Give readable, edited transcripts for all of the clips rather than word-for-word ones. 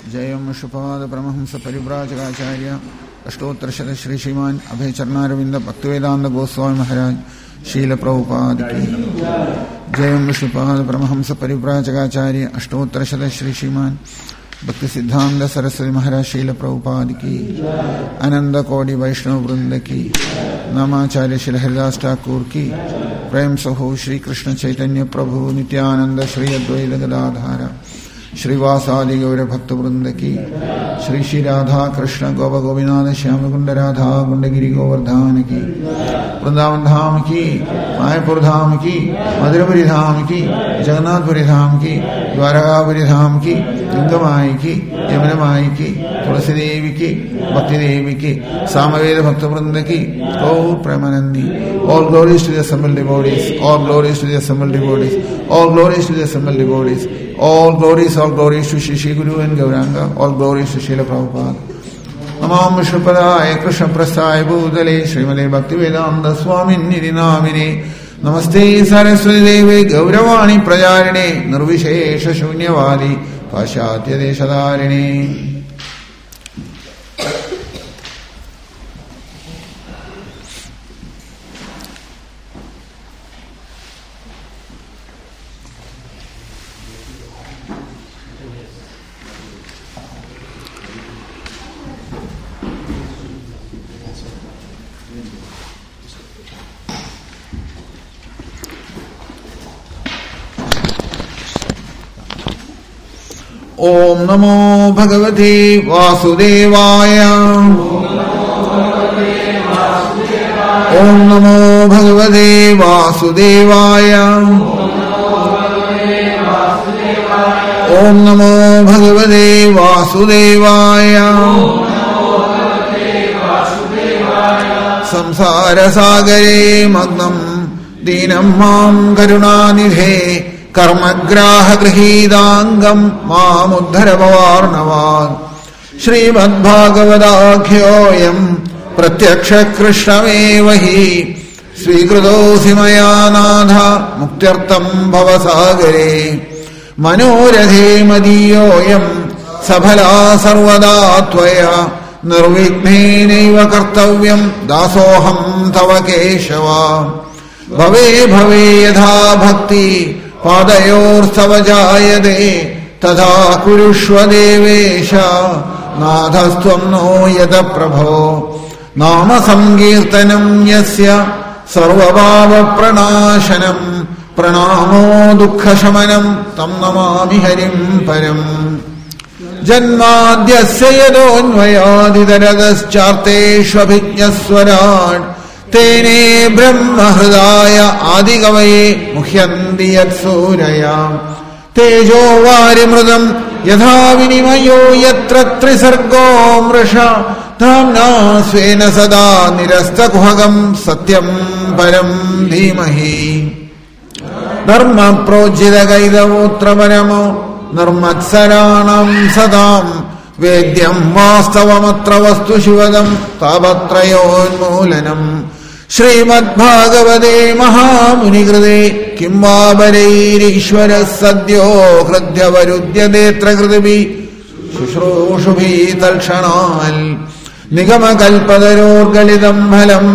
जयं विष्णुपाद परमहंस परिव्राजकाचार्य अष्टोत्तरशत श्री श्रीमान अभय चरणारविंद भक्तिवेदांत गोस्वामी महाराज शील प्रभुपाद की जयं विष्णुपाद परमहंस परिव्राजकाचार्य अष्टोत्तरशत श्री श्रीमान भक्ति सिद्धांत सरस्वती महाराज शील प्रभुपाद की आनंद कोटि वैष्णव वृंद की नामाचार्य श्री हरिदास ठाकुर की प्रेम सहो श्री कृष्ण चैतन्य प्रभु नित्यानंद श्री अद्वैत गदाधर श्रीवासादि गौर भक्त वृंद की श्री श्री राधा कृष्ण गोप गोविनाथ श्याम कुंड राधा कुंडगिरी गोवर्धन की वृंदावन धाम की मायापुर धाम की मधुरपुरी धाम की जगन्नाथपुरी धाम की द्वारकापुरी धाम की गंगमाई की यमुनामाई की तुलसी देवी की भक्ति देवी की सामवेद भक्त वृंद की गौर Premanandi all glories to the assembled devotees, all glories to the assembled devotees, all glories to the assembled devotees, all glories to Shri Guru and Gauranga, all glories to Srila Prabhupada. Namam Vishnupadaya Krishna Prasthaya Bhutale Srimade Bhaktivedanta Swami Nidhi Namine Namaste Saraswati Devi Gauravani Prajarine Nirvishesha Shunyavadi Pashatya Deshadarine. ओम नमो भगवते वासुदेवाय ओम नमो भगवते वासुदेवाय ओम नमो भगवते वासुदेवाय संसार सागरे मग्नं दीनं मां करुणानिधे कर्मग्राह गृहीतांगम मामुद्धर भवार्णवात् श्रीमद्भागवताख्योऽयं प्रत्यक्ष कृष्णमेव हि स्वीकृतोऽसि मया नाथ मुक्त्यर्थं भवसागरे मनोरथे मदीयोऽयं सफला सर्वदा त्वया निर्विघ्नेनैव कर्तव्यं दासोऽहं तव केशव भवे भवे यथा भक्ति पादयोर्तव जायते तथा कुरुष्व देवेश नाथस्त्वं नो यत प्रभो नाम संकीर्तनं यस्य सर्वपापप्रणाशनं प्रणामो दुःखशमनं तं नमामि हरिं परम् जन्माद्यस्य यतोऽन्वयादितरतश्चार्तेष्वभिज्ञस्वराट् तेने ब्रह्महृदाय आदिकवये मुह्यन्ति यत्सूरया तेजो वारिमृतं यथा विनिमयो यत्र त्रिसर्गो मृषा धाम्ना स्वेन सदा निरस्तकुहकं सत्यं परं धीमहि धर्मप्रोज्झितकैतवोऽत्रपरमो निर्मत्सराणां सदां वेद्यं वास्तवमत्र वस्तु शिवदं तापत्रयोन्मूलनम् श्रीमद्भागवते महामुनिकृते किं वा बलैरीश्वरः सद्यो हृद्यवरुध्यतेऽत्र कृतिभिः शुश्रूषुभिः तत्क्षणाल् निगमकल्पतरोर्गलितं फलं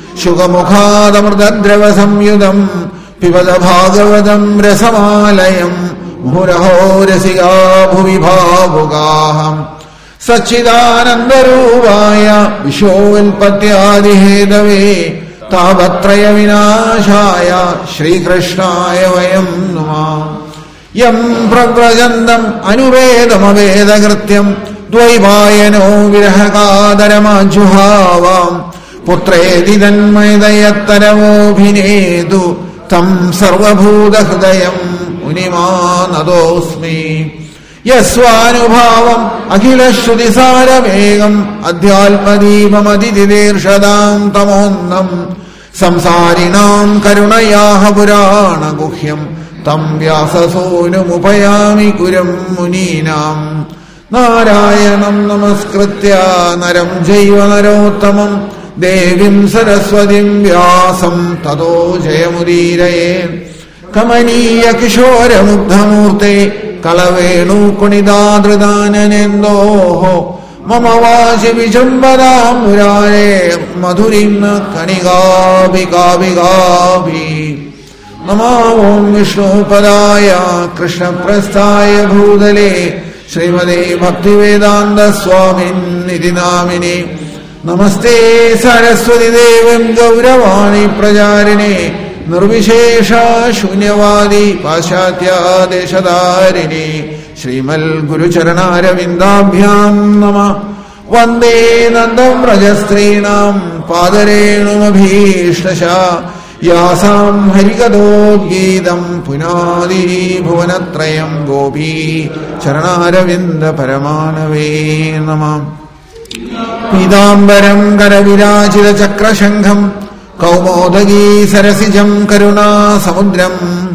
शुकमुखादमृतद्रवसंयुतं पिबत भागवतं रसमालयम् मुहुरहो रसिका भुवि भावुकाः सच्चिदानन्दरूपाय विशोल्पत्यादिहेतवे तापत्रय विनाशाय श्रीकृष्णाय वयं नुमः यं प्रव्रजन्तम् अनुवेदमवेदकृत्यं द्वैपायनो विरहकादरमाजुहावाम् पुत्रेति तन्मयदयत्तरवोऽभिनेतु तं सर्वभूतहृदयम् मुनिमानतोऽस्मि यस्वानुभावम् अखिलश्रुतिसारवेगम् अध्यात्मदीपमतिदिदीर्षदाम् तमोन्नम् संसारिणाम् करुणयाः पुराणगुह्यम् तम् व्याससूनुमुपयामि गुरुम् मुनीनाम् नारायणम् नमस्कृत्य नरम् चैव नरोत्तमम् देवीम् सरस्वतीम् व्यासम् ततो जयमुदीरये कमनीय किशोर मुग्धमूर्ते കളവേണു കുണിതാദൃദാനനെന്തോः മമ വാചി വിചുംബതാം മുരാരേ മധുരിം കണികാഭികാഭികാഭി നമോ ഓം വിഷ്ണുപദായ കൃഷ്ണപ്രസ്ഥായ ഭൂതലേ ശ്രീമതേ ഭക്തിവേദാന്ത സ്വാമിന്നിതി നാമിനെ നമസ്തേ സരസ്വതി ദേവം ഗൗരവാണി പ്രചാരിണേ നിർവിശേഷ ശൂന്യവാദി പാശ്ചാത്യാദേശധാരിണി ശ്രീമൽ ഗുരുചരണാരവിന്ദാഭ്യാം നമഃ വന്ദേ നന്ദം വ്രജസ്ത്രീണാം പാദരേണുമഭീഷ്ടശാ യാസാം ഹരികഥോദ്ഗീതം പുനാദി ഭുവനത്രയം ഗോപീ ചരണാരവിന്ദ പരമാനവേ നമഃ പീതാംബരം കരവിരാജിത ചക്രശംഖം കൗമോദഗീ സരസിജം കരുണാസമുദ്രം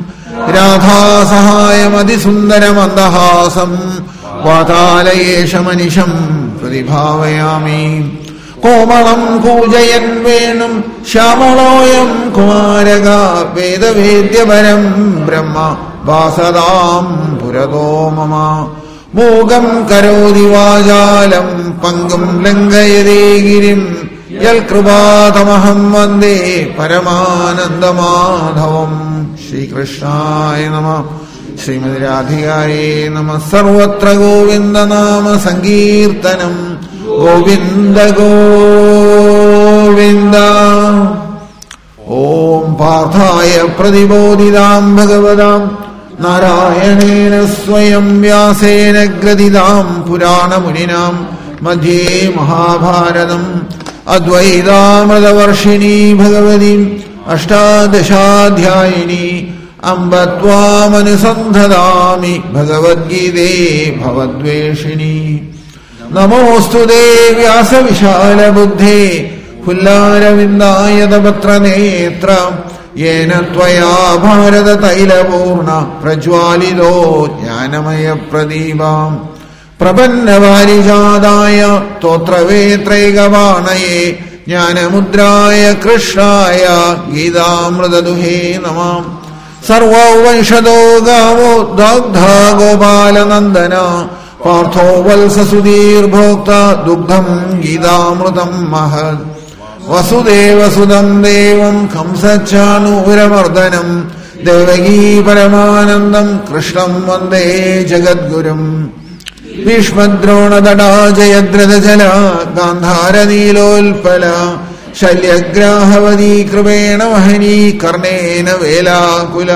രാധാസഹായമതിസുന്ദരമന്ദഹാസം വാതാലയേശമനിശം പ്രതിഭാവയാമി കോമളം കൂജയൻ വേണും ശ്യാമളോയം കുമാരക വേദവേദ്യപരം ബ്രഹ്മ വാസതാം പുരതോ മമ മൂകം കരോതി വാചാലം പങ്കും ലംഘയതേ ഗിരിം യൽകൃപാതമഹം വന്ദേ പരമാനന്ദമാധവം. ശ്രീകൃഷ്ണായ നമഃ. ശ്രീമതി രാധികായേ നമഃ. സർവത്ര ഗോവിന്ദനാമ സങ്കീർത്തനം. ഗോവിന്ദ ഗോവിന്ദ. ഓം പാർത്ഥായ പ്രതിബോധിതാം ഭഗവതാം നാരായണേന സ്വയം വ്യാസേന ഗ്രഥിതാം പുരാണമുനിനാം മധ്യേ മഹാഭാരതം അദ്വൈതാമൃതവർഷിണീ ഭഗവതി അഷ്ടാദശാധ്യായിനി അംബ ത്വാമനുസന്ധദാമി ഭഗവദ്ഗീതേ ഭവദ്വേഷിണി. നമോസ്തുതേ വ്യാസവിശാലബുദ്ധേ ഫുല്ലാരവിന്ദായതപത്രനേത്ര യേന ത്വയാ ഭാരതതൈലപൂർണ പ്രജ്വാലിതോ ജ്ഞാനമയ പ്രദീപാം പ്രപന്നവാരിജാതായ സ്തോത്രവേത്രൈകവാണയേ ജ്ഞാനമുദ്രായ കൃഷ്ണായ ഗീതാമൃതദുഹേ നമഃ. സർവൗവംശദോ ഗാവോ ദഗ്ധാ ഗോപാലനന്ദന പാർത്ഥോ വത്സസുധീർഭോക്ത ദുഗ്ധം ഗീതാമൃതം മഹത്. വസുദേവസുതം ദേവം കംസച്ചാണൂരമർദ്ദനം ദേവകീ പരമാനന്ദം കൃഷ്ണം വന്ദേ ജഗദ്ഗുരും. ഭീഷ്മദ്രോണതടാ ജയദ്രഥജല ഗാന്ധാരനീലോൽപല ശല്യഗ്രാഹവതീ കൃപേണ വഹനീ കർണേന വേലാകുല.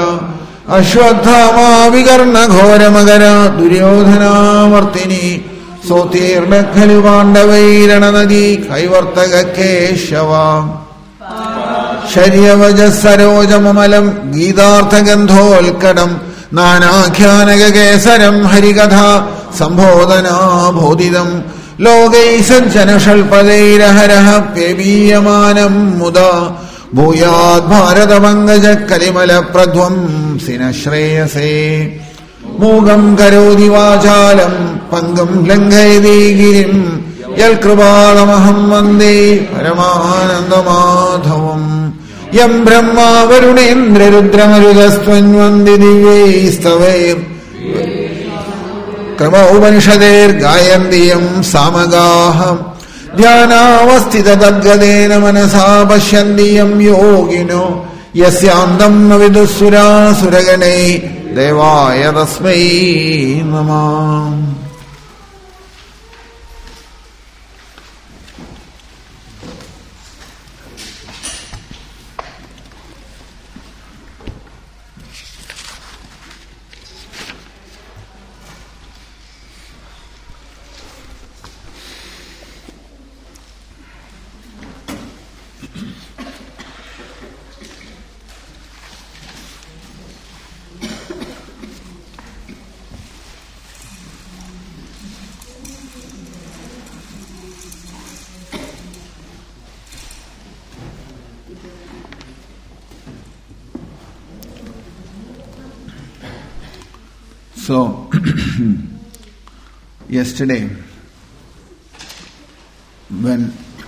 അശ്വത്ഥാമാവികർണഘോരമകര ദുര്യോധനാമർത്തിനി സോത്തീർണ ഖലു പാണ്ഡവൈരണനദീ കൈവർത്തക കേശവ. ശര്യവജസരോജമമലം ഗീതാർത്ഥഗന്ധോൽക്കടം നാനാഖ്യാനകേസരം ഹരികഥാ സംബോധനാബോധിതം ലോകൈ സജ്ജനഷൽപദൈരഹരഃ പേബീയമാനം മുദാ ഭൂയാത് ഭാരതപങ്കജ കലിമല പ്രധ്വംസിന ശ്രേയസേ. മൂകം കരോതി വാചാലം പങ്കും ലംഘയതി ഗിരിം യൽകൃപാതമഹം വന്ദേ പരമാനന്ദമാധവം. യം ബ്രഹ്മാ വരുണേന്ദ്രരുദ്രമരുതസ്ത്വന്വന്തി ദിവ്യൈസ്തവൈർ ക്രമോപനിഷദേർഗായന്തി യം സാമഗാഃ. ധ്യാനാവസ്ഥിതതദ്ഗതേന മനസാ പശ്യന്തി യം യോഗിനോ യസ്യാന്തം ന വിദുഃസുരാസുരഗണൈ ദേവായ തസ്മൈ നമഃ. So, yesterday, when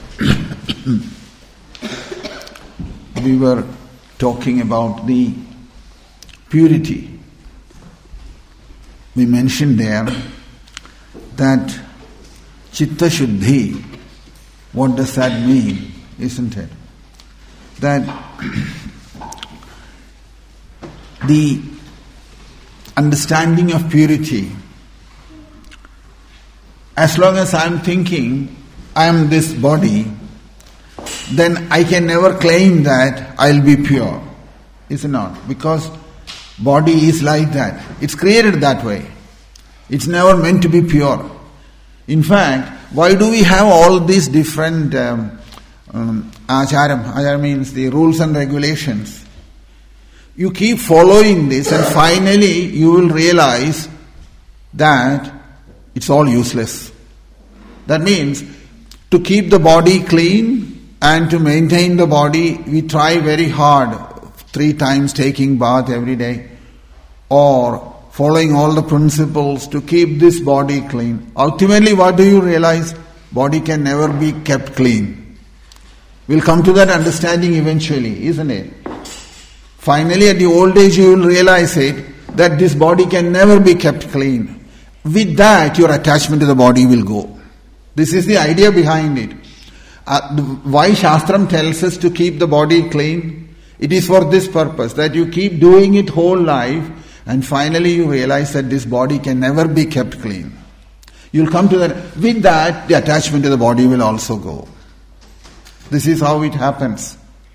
we were talking about the purity we mentioned there that Chitta Shuddhi, what does that mean, isn't it? That the understanding of purity, as long as I am thinking I am this body, then I can never claim that I will be pure, is it not? Because body is like that. It's created that way. It's never meant to be pure. In fact, why do we have all these different acharam? Acharam means the rules and regulations. You keep following this and finally you will realize that it's all useless. That means to keep the body clean and to maintain the body, we try very hard, 3 times taking bath every day, or following all the principles to keep this body clean. Ultimately, what do you realize? Body can never be kept clean. We'll come to that understanding eventually, isn't it? Finally, at the old age, you will realize it, that this body can never be kept clean. With that, your attachment to the body will go. This is the idea behind it. Why Shastram tells us to keep the body clean? It is for this purpose, that you keep doing it whole life and finally you realize that this body can never be kept clean. You'll come to that. With that, the attachment to the body will also go. This is how it happens.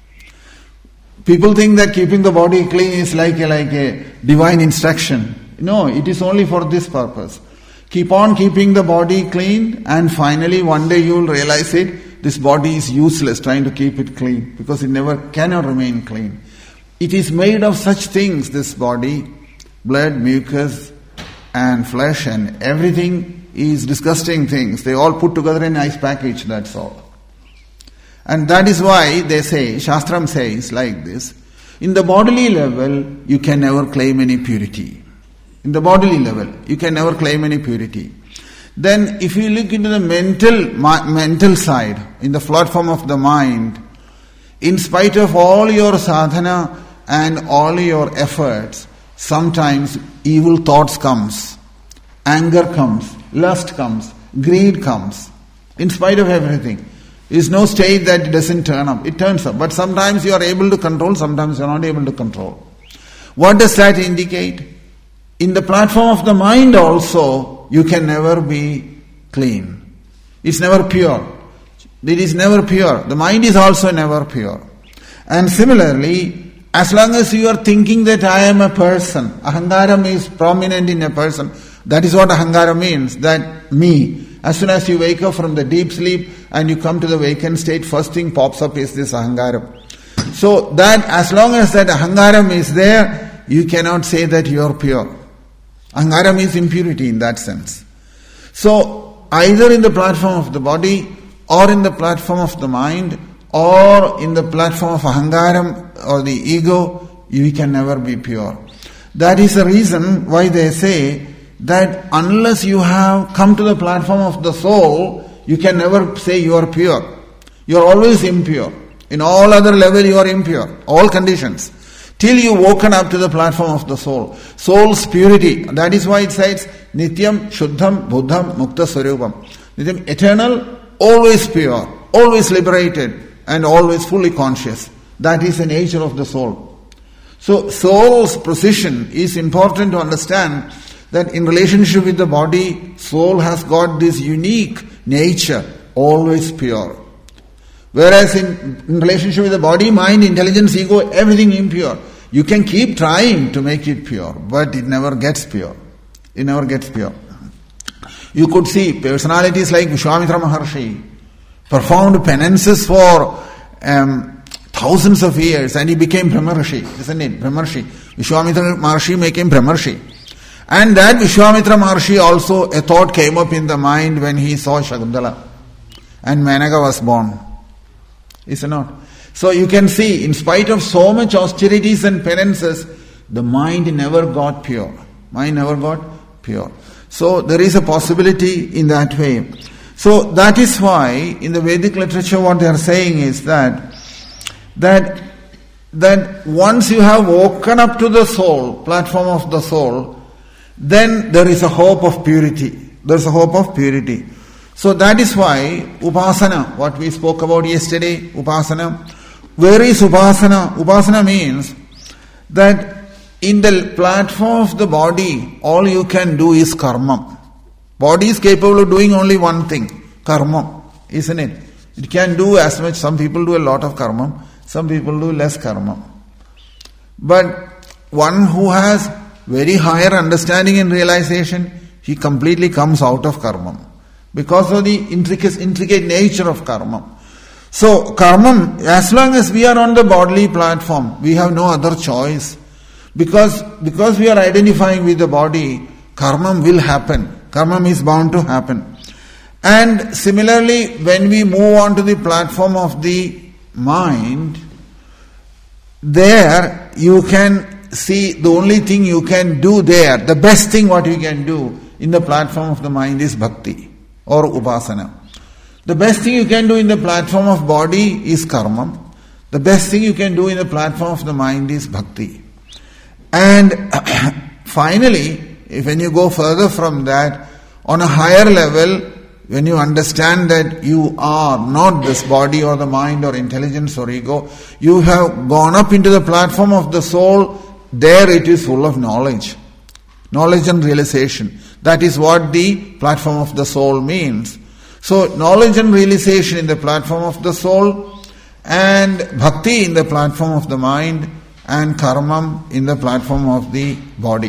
People think that keeping the body clean is like a divine instruction. No, it is only for this purpose. Keep on keeping the body clean and finally one day you will realize it. This body is useless trying to keep it clean because it never cannot remain clean. It is made of such things, this body, blood, mucus and flesh and everything is disgusting things. They all put together in a nice package, that's all. And that is why they say, Shastram says like this, in the bodily level you can never claim any purity. In the bodily level you can never claim any purity. Then if you look into the mental side, in the platform of the mind, in spite of all your sadhana and all your efforts, sometimes evil thoughts comes, anger comes, lust comes, greed comes. In spite of everything. There is no state that doesn't turn up. It turns up. But sometimes you are able to control, sometimes you are not able to control. What does that indicate? In the platform of the mind also, you can never be clean. It's never pure. It is never pure. The mind is also never pure. And similarly, as long as you are thinking that I am a person, ahangaram is prominent in a person, that is what ahangaram means, that me. As soon as you wake up from the deep sleep and you come to the vacant state, first thing pops up is this ahangaram. So that as long as that ahangaram is there, you cannot say that you are pure. Ahangaram is impurity in that sense. So either in the platform of the body or in the platform of the mind or in the platform of ahangaram or the ego, you can never be pure. That is the reason why they say that unless you have come to the platform of the soul, you can never say you are pure. You are always impure. In all other level you are impure. All conditions. Till you woken up to the platform of the soul. Soul's purity. That is why it says, Nityam, Shuddham, Buddham, Mukta Swarupam. Nityam, eternal, always pure, always liberated, and always fully conscious. That is the nature of the soul. So, soul's position is important to understand that in relationship with the body, soul has got this unique nature, always pure. Whereas in relationship with the body, mind, intelligence, ego, everything impure. You can keep trying to make it pure, but it never gets pure. It never gets pure. You could see personalities like Vishwamitra Maharshi performed penances for thousands of years and he became Brahmarshi, isn't it? Brahmarshi. Vishwamitra Maharshi became Brahmarshi. And that Vishwamitra Maharshi also, a thought came up in the mind when he saw Shakuntala. And Menaka was born. Is it not? So you can see, in spite of so much austerities and penances, the mind never got pure. Mind never got pure. So there is a possibility in that way. So that is why in the Vedic literature what they are saying is that once you have woken up to the soul, platform of the soul, then there is a hope of purity. There is a hope of purity. So that is why upasana, what we spoke about yesterday, upasana. Where is upasana? Upasana means that in the platform of the body, all you can do is karma. Body is capable of doing only one thing, karma, isn't it? It can do as much. Some people do a lot of karma, some people do less karma. But one who has very higher understanding and realization, he completely comes out of karma because of the intricate nature of karma. So karma, as long as we are on the bodily platform, we have no other choice. Because we are identifying with the body, karma will happen. Karma is bound to happen. And similarly, when we move on to the platform of the mind, there you can see the only thing you can do there, the best thing what you can do in the platform of the mind is bhakti or upasana. The best thing you can do in the platform of body is karma. The best thing you can do in the platform of the mind is bhakti. And finally, when you go further from that, on a higher level, when you understand that you are not this body or the mind or intelligence or ego, you have gone up into the platform of the soul, there it is full of knowledge. Knowledge and realization. That is what the platform of the soul means. So, knowledge and realization in the platform of the soul, and bhakti in the platform of the mind, and karma in the platform of the body.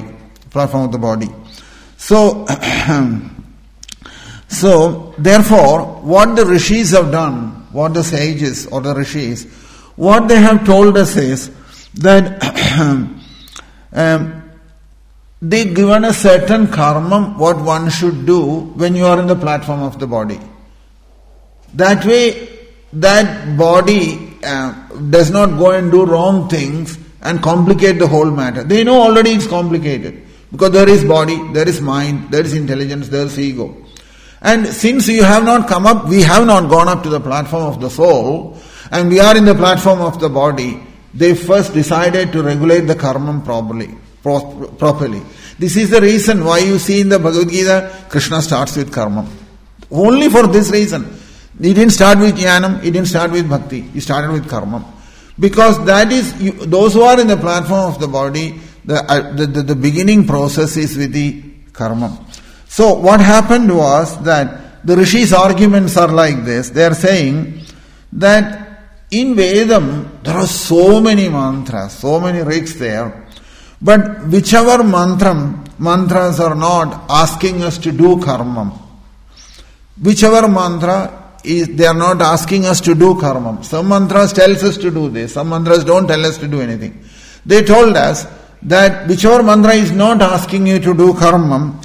So, therefore, what the rishis have done, what the sages or the rishis, what they have told us is that they've given a certain karma, what one should do when you are in the platform of the body. That way, that body does not go and do wrong things and complicate the whole matter. They know already it's complicated. Because there is body, there is mind, there is intelligence, there is ego. And since you have not come up, we have not gone up to the platform of the soul, and we are in the platform of the body, they first decided to regulate the karma properly. This is the reason why you see in the Bhagavad Gita, Krishna starts with karma. Only for this reason. He didn't start with jnanam, he didn't start with bhakti, he started with karma. Because that is, those who are in the platform of the body, the beginning process is with the karma. So what happened was that the rishis' arguments are like this. They are saying that in Vedam there are so many mantras, so many rigs there, but whichever mantras are not asking us to do karma. Whichever mantra is, they are not asking us to do karma. Some mantras tells us to do this, some mantras don't tell us to do anything. They told us that whichever mantra is not asking you to do karma,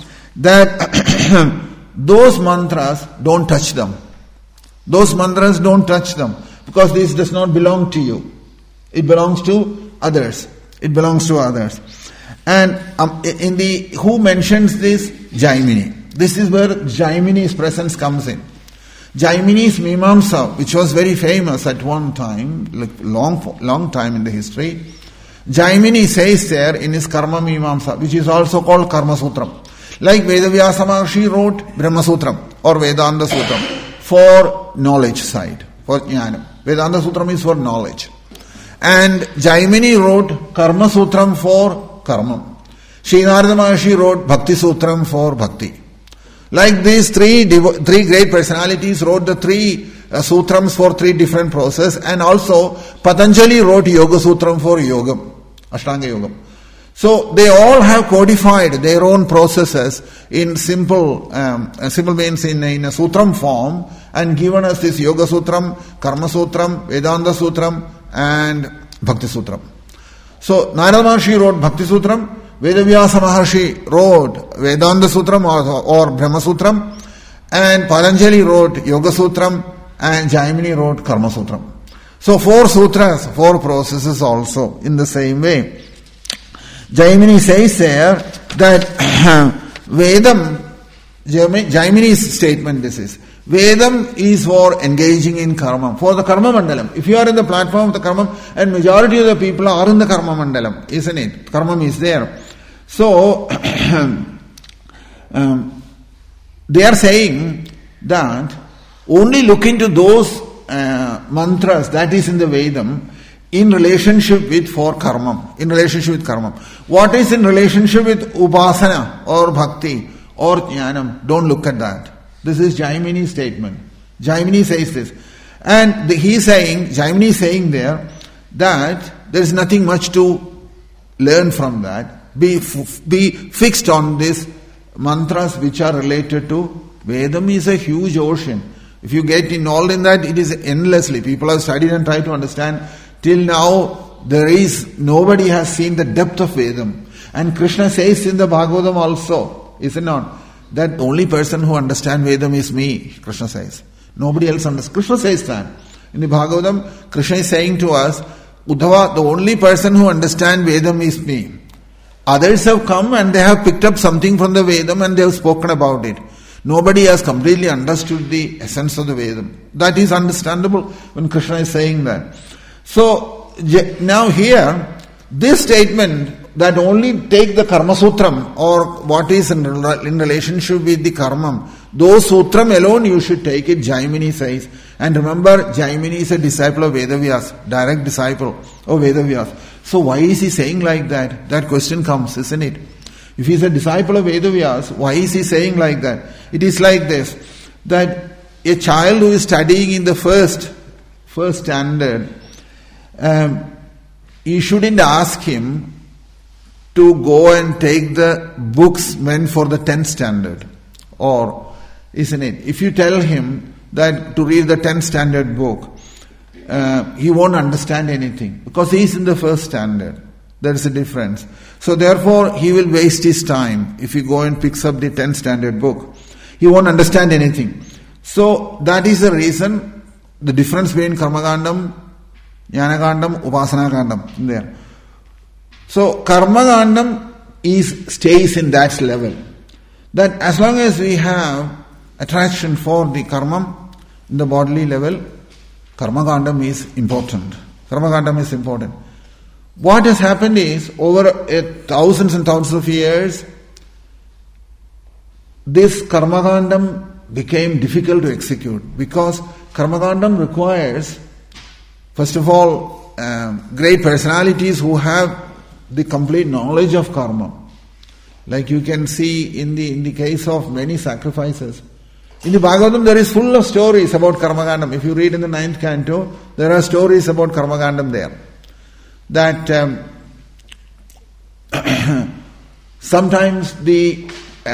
that those mantras, don't touch them. Those mantras, don't touch them, because this does not belong to you. It belongs to others. It belongs to others. And who mentions this? Jaimini. This is where Jaimini's presence comes in. Jaimini's Mimamsa, which was very famous at one time, like long time in the history, Jaimini says there in his Karma Mimamsa, which is also called Karma Sutram. Like Vedavyasa Maharshi wrote Brahma Sutram or Vedanta Sutram for knowledge side, for jnana. Vedanta Sutram is for knowledge. And Jaimini wrote Karma Sutram for karma. Sri Narada Maharshi wrote Bhakti Sutram for bhakti. Like these three great personalities wrote the three sutrams for three different processes, and also Patanjali wrote Yoga Sutram for yogam, Ashtanga Yogam. So they all have codified their own processes in simple means in a sutram form, and given us this Yoga Sutram, Karma Sutram, Vedanta Sutram, and Bhakti Sutram. So Narada Maharshi wrote Bhakti Sutram, Vedavyasa Maharshi wrote Vedanta Sutram or Brahma Sutram, and Patanjali wrote Yoga Sutram, and Jaimini wrote Karma Sutram. So 4 sutras, 4 processes also in the same way. Jaimini says there that Vedam, Jaimini's statement this is, Vedam is for engaging in karma, for the karma mandalam. If you are in the platform of the karma, and majority of the people are in the karma mandalam, isn't it? Karma is there. So, they are saying that only look into those mantras that is in the Vedam in relationship with karmam, in relationship with karmam. What is in relationship with upasana or bhakti or jnanam? Don't look at that. This is Jaimini's statement. Jaimini says this. And Jaimini is saying there that there is nothing much to learn from that. Be fixed on these mantras which are related to Vedam is a huge ocean. If you get involved in that, it is endlessly. People have studied and tried to understand. Till now, nobody has seen the depth of Vedam. And Krishna says in the Bhagavatam also, is it not? That the only person who understands Vedam is me, Krishna says. Nobody else understands. Krishna says that. In the Bhagavatam, Krishna is saying to us, Uddhava, the only person who understands Vedam is me. Others have come and they have picked up something from the Vedam and they have spoken about it. Nobody has completely understood the essence of the Vedam. That is understandable when Krishna is saying that. So, now here, this statement that only take the Karma Sutram or what is in relationship with the Karmam, those Sutram alone you should take it, Jaimini says. And remember, Jaimini is a disciple of Vedavyas, direct disciple of Vedavyas. So why is he saying like that? That question comes, isn't it? If he is a disciple of Vedavyas, why is he saying like that? It is like this, that a child who is studying in the first standard, you shouldn't ask him to go and take the books meant for the 10th standard. Or, isn't it? If you tell him that to read the 10th standard book, he won't understand anything because he is in the first standard. There is a difference. So therefore, he will waste his time if he go and picks up the 10th standard book. He won't understand anything. So that is the reason, the difference between Karmakandam, Jnanakandam, Upasanakandam there. So Karmakandam stays in that level. That as long as we have attraction for the karmam in the bodily level, Karmakandam is important. Karmakandam is important. What has happened is, over thousands and thousands of years, this Karmakandam became difficult to execute because Karmakandam requires, first of all, great personalities who have the complete knowledge of karma. Like you can see in the case of many sacrifices. In the Bhagavatam there is full of stories about Karmakandam. If you read in the 9th canto, there are stories about Karmakandam there. That sometimes the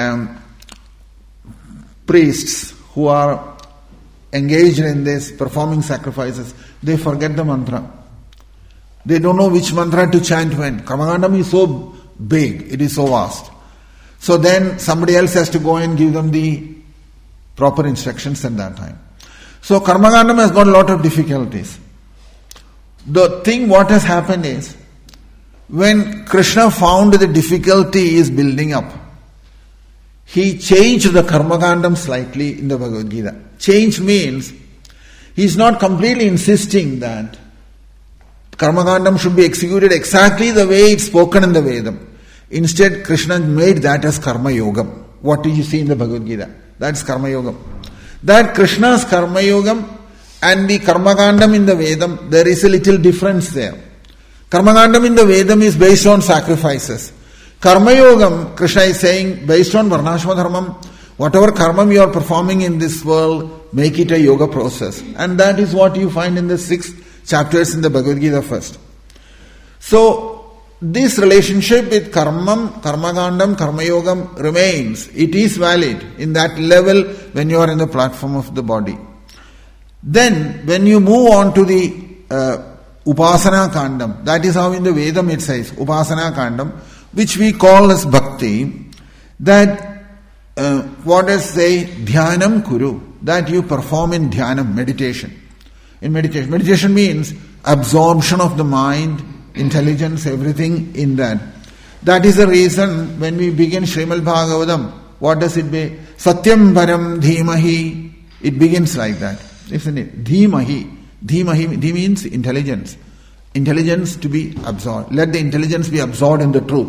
priests who are engaged in this, performing sacrifices, they forget the mantra. They don't know which mantra to chant when. Karmakandam is so big, it is so vast. So then somebody else has to go and give them the proper instructions at that time. So Karmakandam has got a lot of difficulties. The thing what has happened is, when Krishna found the difficulty is building up, he changed the Karmakandam slightly in the Bhagavad Gita. Change means, he is not completely insisting that Karmakandam should be executed exactly the way it's spoken in the Vedam. Instead, Krishna made that as Karma Yogam. What do you see in the Bhagavad Gita? That's Karma Yogam. That Krishna's Karma Yogam and the Karmakandam in the Vedam, there is a little difference there. Karmakandam in the Vedam is based on sacrifices. Karma Yogam, Krishna is saying, based on Varnashma Dharmam, whatever karma you are performing in this world, make it a yoga process. And that is what you find in the 6 chapters in the Bhagavad Gita first. So, this relationship with Karmam, Karmakandam, Karma Yogam remains. It is valid in that level when you are in the platform of the body. Then, when you move on to the Upasana Kandam, that is how in the Vedam it says, Upasana Kandam, which we call as Bhakti, that what does say? Dhyanam Kuru, that you perform in Dhyanam, meditation. In meditation. Meditation means absorption of the mind, intelligence, everything in that. That is the reason when we begin Srimad Bhagavatam, what does it be? Satyam Param Dhimahi. It begins like that, isn't it? Dhimahi. Dhimahi means intelligence. Intelligence to be absorbed. Let the intelligence be absorbed in the truth.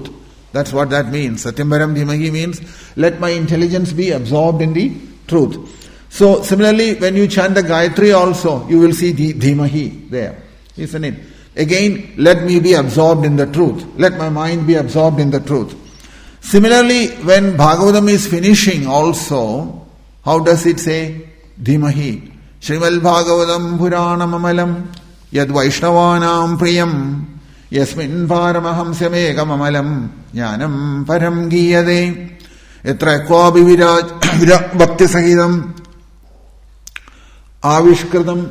That's what that means. Satyam Param Dhimahi means, let my intelligence be absorbed in the truth. So, similarly, when you chant the Gayatri also, you will see the Dhimahi there. Isn't it? Again, let me be absorbed in the truth. Let my mind be absorbed in the truth. Similarly, when Bhagavatam is finishing also, how does it say? Dhimahi. Srimal Bhagavatam Puranam Amalam Yad Vaishnavanam Priyam Yasmin Paramahamsyamekam Amalam Jnanam Param Giyade Etra Ekvabi Viraj Bhakti Sahidam Avishkritam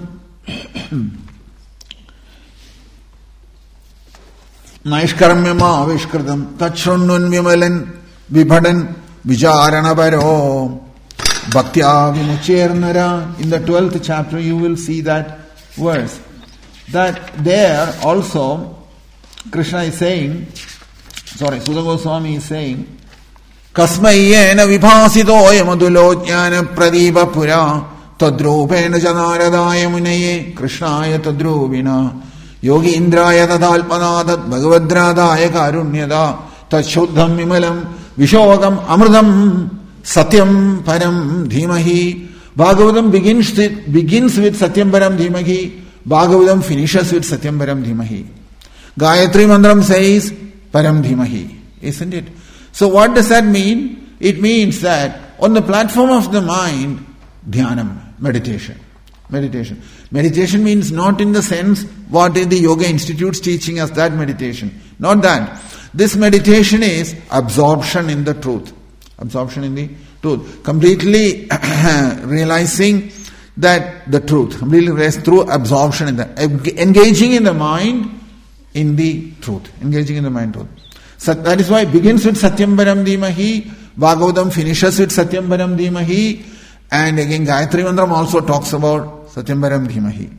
Naishkaramyama Avishkritam Tachrunun Vimalan Vibhadan Vijarana Baro Bhaktya Vimuchernara. In the 12th chapter you will see that verse. That there also Krishna is saying, Sudha Goswami is saying, Kasmayena vibhasito yamadulo jnana pradipa pura tadrupena janaradaya munaye krishnaya tadrupina yogi indraya tadalpanadat bhagavadradaya karunyada tatshuddham vimalam vishogam amridam satyam param dhimahi. Bhagavatam begins with Satyam Param Dhimahi. Bhagavatam finishes with Satyam Param Dhimahi. Gayatri Mantram says Param Dhimahi. Isn't it? So what does that mean? It means that on the platform of the mind, Dhyanam, meditation. Meditation means not in the sense what is the Yoga Institute's teaching us, that meditation. Not that. This meditation is absorption in the truth. Absorption in the truth. Completely realizing that the truth. Completely realized through absorption in the... Engaging in the mind in the truth. Engaging in the mind truth. So that is why it begins with Satyam Param Dhimahi. Bhagavatam finishes with Satyam Param Dhimahi. And again Gayatri Mantram also talks about Satyam Param Dhimahi.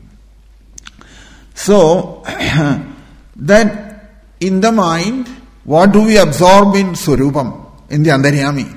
So, that in the mind, what do we absorb in Swarupam? In the Antaryami.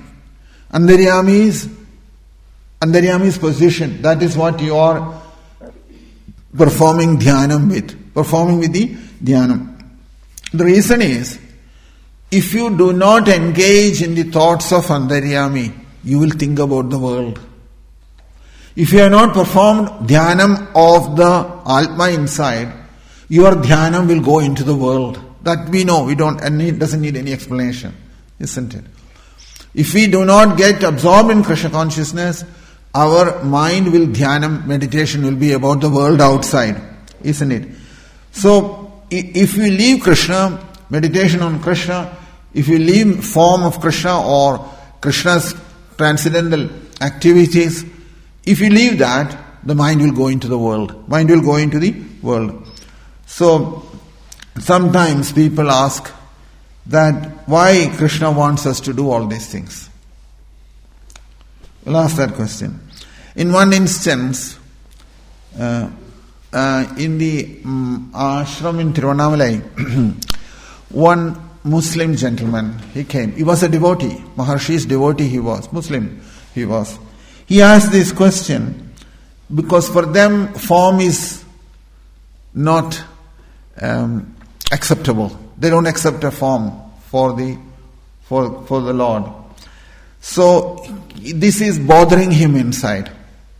Antaryami's position. That is what you are performing dhyanam with. Performing with the dhyanam. The reason is, if you do not engage in the thoughts of Antaryami, you will think about the world. If you have not performed dhyanam of the Atma inside, your dhyanam will go into the world. That we know, and it doesn't need any explanation, isn't it? If we do not get absorbed in Krishna consciousness, our mind will dhyanam, meditation will be about the world outside, isn't it? So, if we leave Krishna, meditation on Krishna, if you leave form of Krishna or Krishna's transcendental activities, if you leave that, the mind will go into the world. Mind will go into the world. So, sometimes people ask that why Krishna wants us to do all these things. We'll ask that question. In one instance, in the ashram in Tiruvannamalai, one Muslim gentleman, he came. He was a devotee. Maharshi's devotee he was. Muslim he was. He asked this question because for them form is not acceptable. They don't accept a form for the Lord. So this is bothering him inside.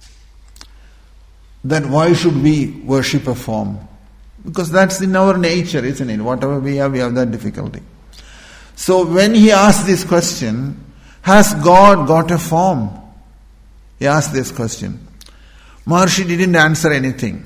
That why should we worship a form? Because that's in our nature, isn't it? Whatever we have that difficulty. So when he asked this question, has God got a form? He asked this question. Maharshi didn't answer anything.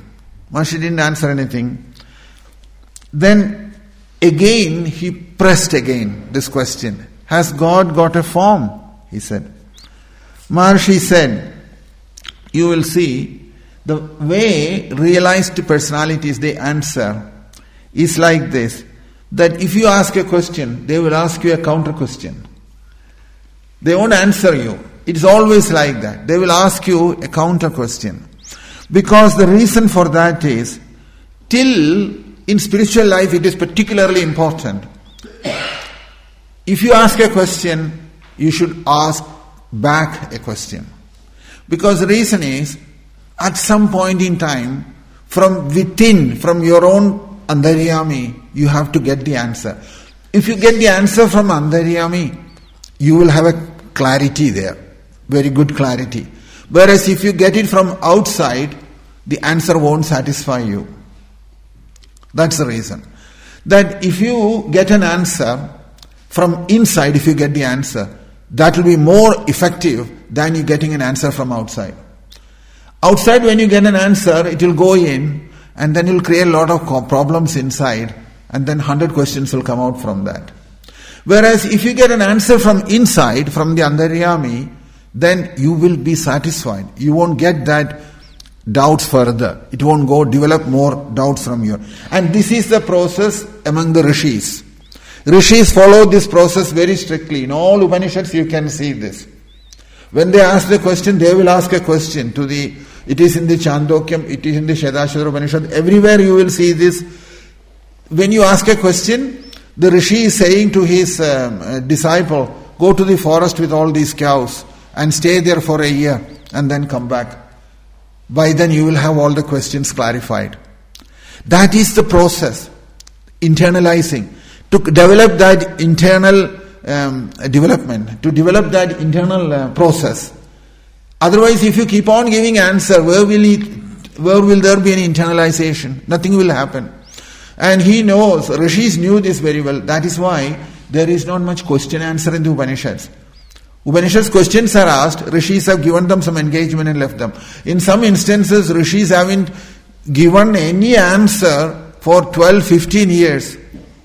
Then again he pressed this question. Has God got a form? He said. Maharshi said, you will see the way realized personalities they answer is like this. That if you ask a question, they will ask you a counter question. They won't answer you. It's always like that. They will ask you a counter question. Because the reason for that is, till in spiritual life it is particularly important. If you ask a question, you should ask back a question. Because the reason is, at some point in time, from within, from your own Antaryami, you have to get the answer. if you get the answer from Antaryami, you will have a clarity there, very good clarity. Whereas if you get it from outside, the answer won't satisfy you. That's the reason. That if you get an answer from inside, if you get the answer, that will be more effective than you getting an answer from outside. Outside, when you get an answer, it will go in and then it will create a lot of problems inside, and then 100 questions will come out from that. Whereas if you get an answer from inside, from the Antaryami, then you will be satisfied. You won't get that doubts further. It won't go develop more doubts from you. And this is the process among the rishis. Rishis follow this process very strictly. In all Upanishads you can see this. When they ask the question, they will ask a question to the... It is in the Chandokyam, it is in the Shvetashvatara Upanishad. Everywhere you will see this. When you ask a question, the rishi is saying to his disciple, go to the forest with all these cows and stay there for a year and then come back. By then you will have all the questions clarified. That is the process. Internalizing. To develop that internal development. To develop that internal process. Otherwise, if you keep on giving answer, where will there be any internalization? Nothing will happen. And he knows, rishis knew this very well. That is why there is not much question answer in the Upanishads. Upanishads questions are asked, rishis have given them some engagement and left them. In some instances, rishis haven't given any answer for 12-15 years.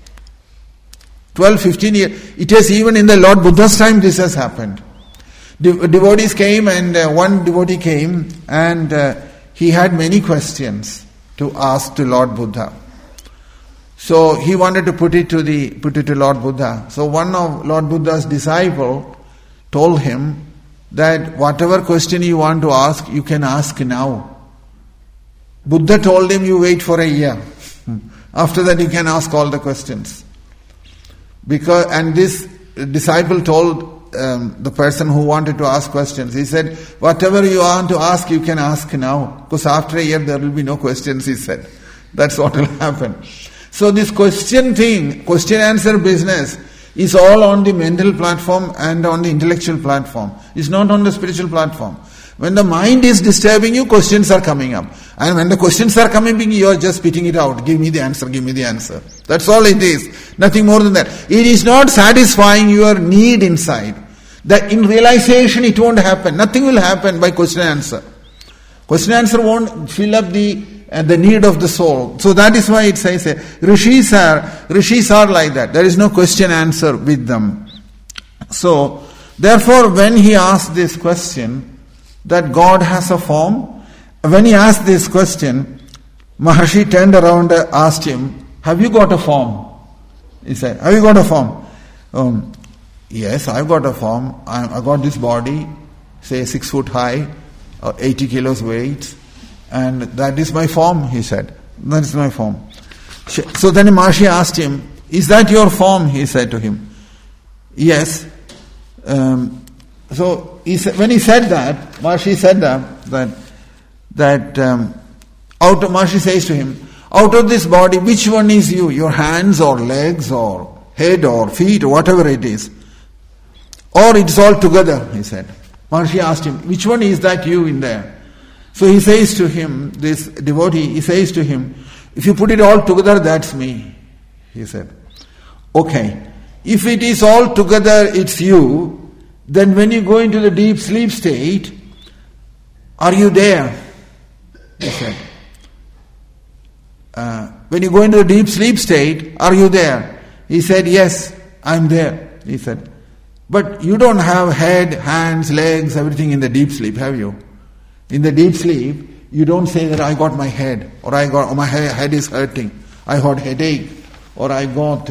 12-15 years. It has even in the Lord Buddha's time this has happened. Devotees came and one devotee came and he had many questions to ask to Lord Buddha. So he wanted to put it to Lord Buddha. So one of Lord Buddha's disciple told him that whatever question you want to ask, you can ask now. Buddha told him you wait for a year. After that you can ask all the questions. And this disciple told the person who wanted to ask questions, he said, whatever you want to ask, you can ask now. Because after a year there will be no questions, he said. That's what will happen. So this question answer business is all on the mental platform and on the intellectual platform. It's not on the spiritual platform. When the mind is disturbing you, questions are coming up. And when the questions are coming, you are just spitting it out. Give me the answer, give me the answer. That's all it is. Nothing more than that. It is not satisfying your need inside. That in realization it won't happen. Nothing will happen by question answer. Question answer won't fill up the need of the soul. So that is why it says rishis are like that. There is no question answer with them. So therefore when he asked this question that God has a form, when he asked this question, Maharshi turned around and asked him, have you got a form? He said, have you got a form? Yes, I've got a form. I got this body, say 6 foot high, 80 kilos weight, and that is my form, he said. That is my form. So then Maharshi asked him, is that your form? He said to him. Yes. So when he said that, Maharshi said Maharshi says to him, out of this body, which one is you? Your hands or legs or head or feet or whatever it is. Or it's all together, he said. Maharshi asked him, which one is that you in there? So he says to him, this devotee, he says to him, if you put it all together, that's me. He said, okay, if it is all together, it's you, then when you go into the deep sleep state, are you there? He said. When you go into the deep sleep state, are you there? He said, yes, I'm there. He said, but you don't have head, hands, legs, everything in the deep sleep, have you? In the deep sleep, you don't say that I got my head, or my head is hurting, I got headache, or I got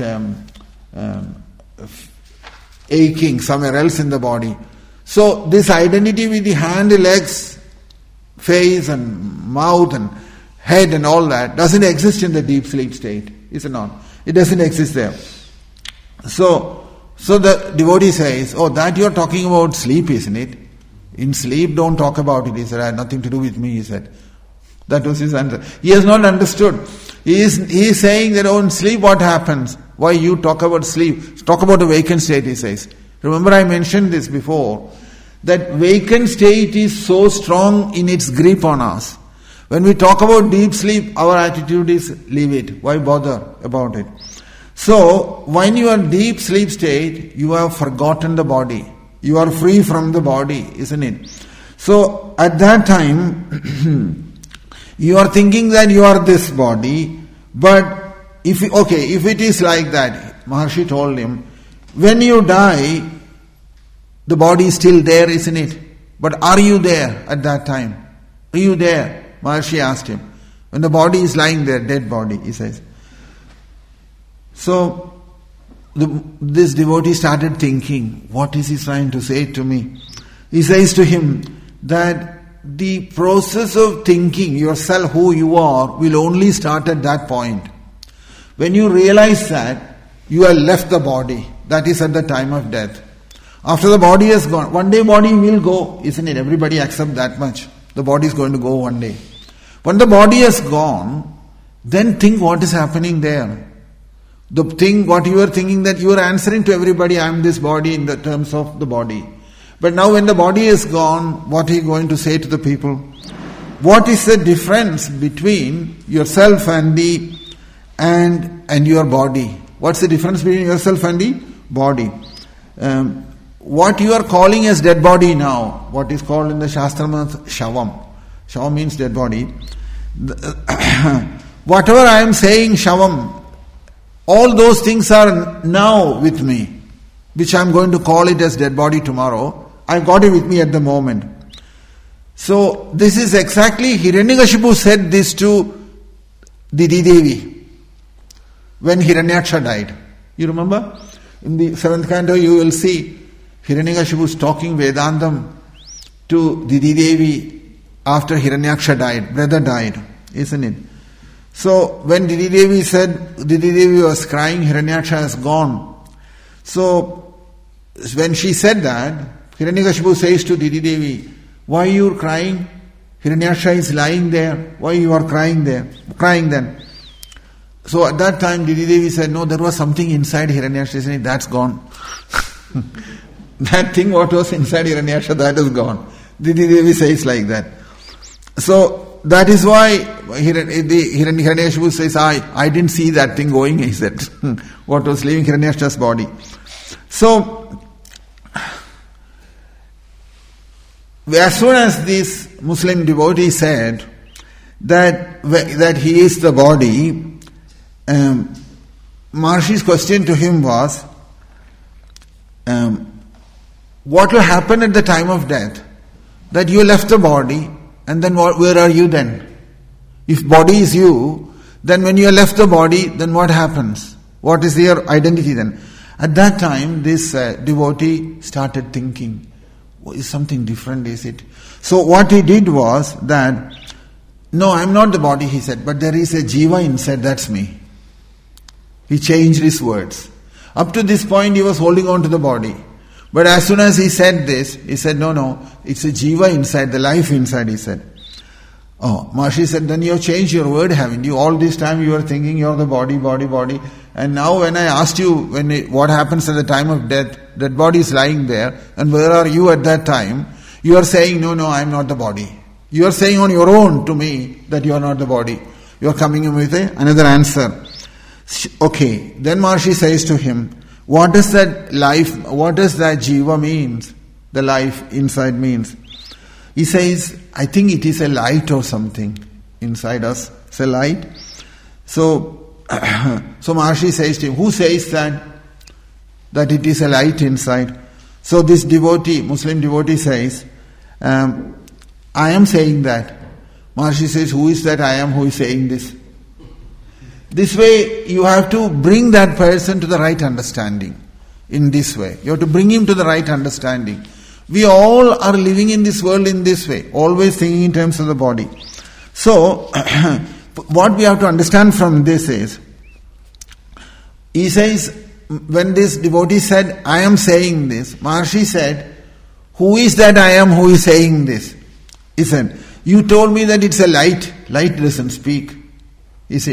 aching somewhere else in the body. So this identity with the hand, legs, face and mouth and head and all that doesn't exist in the deep sleep state, is it not? It doesn't exist there. So the devotee says, oh, that you're talking about sleep, isn't it? In sleep, don't talk about it. He said, I had nothing to do with me, he said. That was his answer. He has not understood He is saying that in sleep what happens? Why you talk about sleep? Talk about a vacant state, he says. Remember I mentioned this before, that vacant state is so strong in its grip on us. When we talk about deep sleep, our attitude is leave it. Why bother about it? So, when you are in deep sleep state, you have forgotten the body. You are free from the body, isn't it? So, at that time, you are thinking that you are this body, but if it is like that, Maharshi told him, when you die, the body is still there, isn't it? But are you there at that time? Are you there? Maharshi asked him. When the body is lying there, dead body, he says. So, this devotee started thinking, what is he trying to say to me? He says to him that the process of thinking yourself who you are will only start at that point. When you realize that you have left the body, that is at the time of death. After the body has gone, one day body will go, isn't it? Everybody accept that much. The body is going to go one day. When the body has gone, then think what is happening there. The thing, what you are thinking, that you are answering to everybody, I am this body in the terms of the body. But now when the body is gone, what are you going to say to the people? What is the difference between yourself and your body? What's the difference between yourself and the body? What you are calling as dead body now, what is called in the Shastra Shavam. Shavam means dead body. Whatever I am saying, Shavam, all those things are now with me, which I am going to call it as dead body tomorrow. I got it with me at the moment. So this is exactly, Hiranyakashipu said this to Didi Devi when Hiranyaksha died. You remember? In the 7th canto you will see Hiranyakashipu is talking Vedantam to Didi Devi after Hiranyaksha died, brother died, isn't it? So when Didi Devi was crying, Hiranyaksha has gone. So when she said that, Hiranyakashipu says to Didi Devi, why you are crying? Hiranyaksha is lying there. Why you are crying then? So at that time Didi Devi said, no, there was something inside Hiranyaksha. Said, that's gone. That thing what was inside Hiranyaksha, that is gone. Didi Devi says like that. So that is why Hiranyakashipu says, I didn't see that thing going, he said. What was leaving Hiranyaksha's body. So as soon as this Muslim devotee said that he is the body, Maharshi's question to him was, what will happen at the time of death? That you left the body, and then where are you then? If body is you, then when you left the body, then what happens? What is your identity then? At that time, this devotee started thinking, is something different, is it? So what he did was that, no, I am not the body, he said, but there is a jiva inside, that's me. He changed his words. Up to this point, he was holding on to the body. But as soon as he said this, he said, no, it's a jiva inside, the life inside, he said. Oh, Maharshi said, then you have changed your word, haven't you? All this time you were thinking you are the body. And now when I asked you what happens at the time of death, that body is lying there, and where are you at that time? You are saying, no, I am not the body. You are saying on your own to me that you are not the body. You are coming in with another answer. Okay, then Maharshi says to him, what does that life, what does that jiva means? The life inside means. He says, I think it is a light or something inside us. It's a light. So Maharshi says to him, who says that it is a light inside? So this devotee, Muslim devotee says, I am saying that. Maharshi says, who is that I am who is saying this? This way, you have to bring that person to the right understanding. In this way. You have to bring him to the right understanding. We all are living in this world in this way, always thinking in terms of the body. So, what we have to understand from this is, he says, when this devotee said, I am saying this, Maharshi said, who is that I am who is saying this? He said, you told me that it's a light. Light doesn't speak. Is it?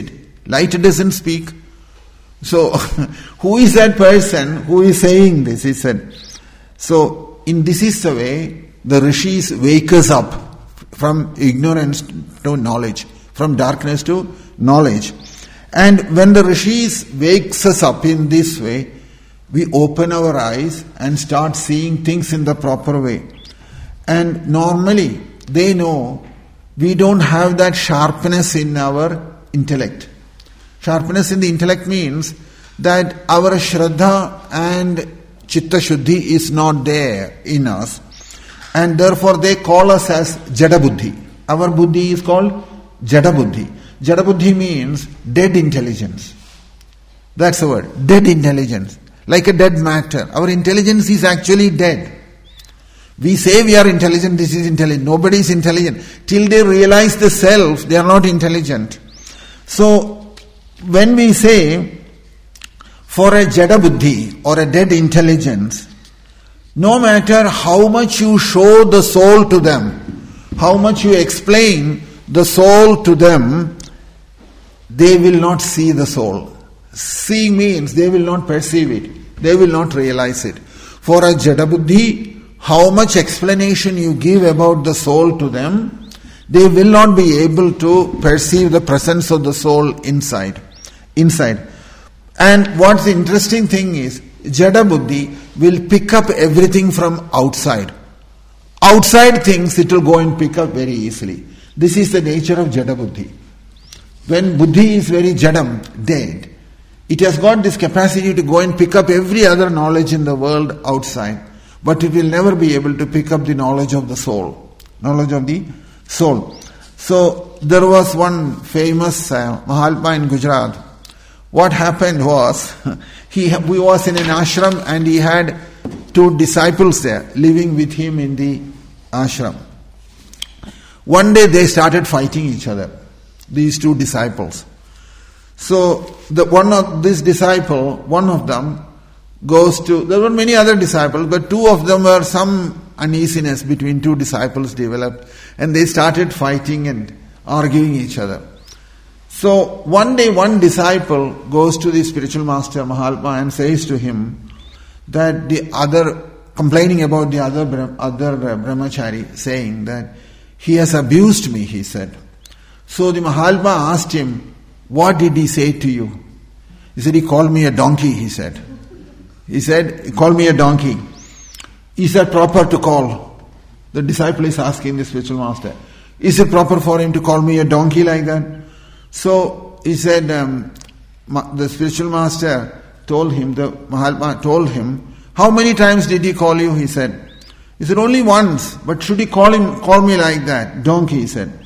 Light doesn't speak. So, who is that person who is saying this? He said. So, this is the way the rishis wake us up from ignorance to knowledge, from darkness to knowledge. And when the rishis wakes us up in this way, we open our eyes and start seeing things in the proper way. And normally, they know we don't have that sharpness in our intellect. Sharpness in the intellect means that our shraddha and chitta shuddhi is not there in us. And therefore they call us as jada buddhi. Our buddhi is called jada buddhi. Jada buddhi means dead intelligence. That's the word, dead intelligence. Like a dead matter. Our intelligence is actually dead. We say we are intelligent, this is intelligent. Nobody is intelligent. Till they realize the self, they are not intelligent. So, when we say, for a jada buddhi or a dead intelligence, no matter how much you show the soul to them, how much you explain the soul to them, they will not see the soul. Seeing means they will not perceive it. They will not realize it. For a jada buddhi, how much explanation you give about the soul to them, they will not be able to perceive the presence of the soul inside. And what's the interesting thing is, jada buddhi will pick up everything from outside. Outside things it will go and pick up very easily. This is the nature of jada buddhi. When buddhi is very jadam, dead, it has got this capacity to go and pick up every other knowledge in the world outside. But it will never be able to pick up the knowledge of the soul. Knowledge of the soul. So, there was one famous Mahalpa in Gujarat. What happened was, he was in an ashram and he had 2 disciples there, living with him in the ashram. One day they started fighting each other, these 2 disciples. So, one of them goes to, there were many other disciples, but 2 of them were some uneasiness between 2 disciples developed, and they started fighting and arguing each other. So one day one disciple goes to the spiritual master Mahalpa and says to him that the other, complaining about the other brahmachari, saying that he has abused me, he said. So the Mahalpa asked him, what did he say to you? He said, he called me a donkey, he said. He said, call me a donkey. Is that proper to call? The disciple is asking the spiritual master, is it proper for him to call me a donkey like that? So he said, the spiritual master told him, the Mahalpa told him, how many times did he call you? He said, only once, but should he call me like that? Donkey, he said.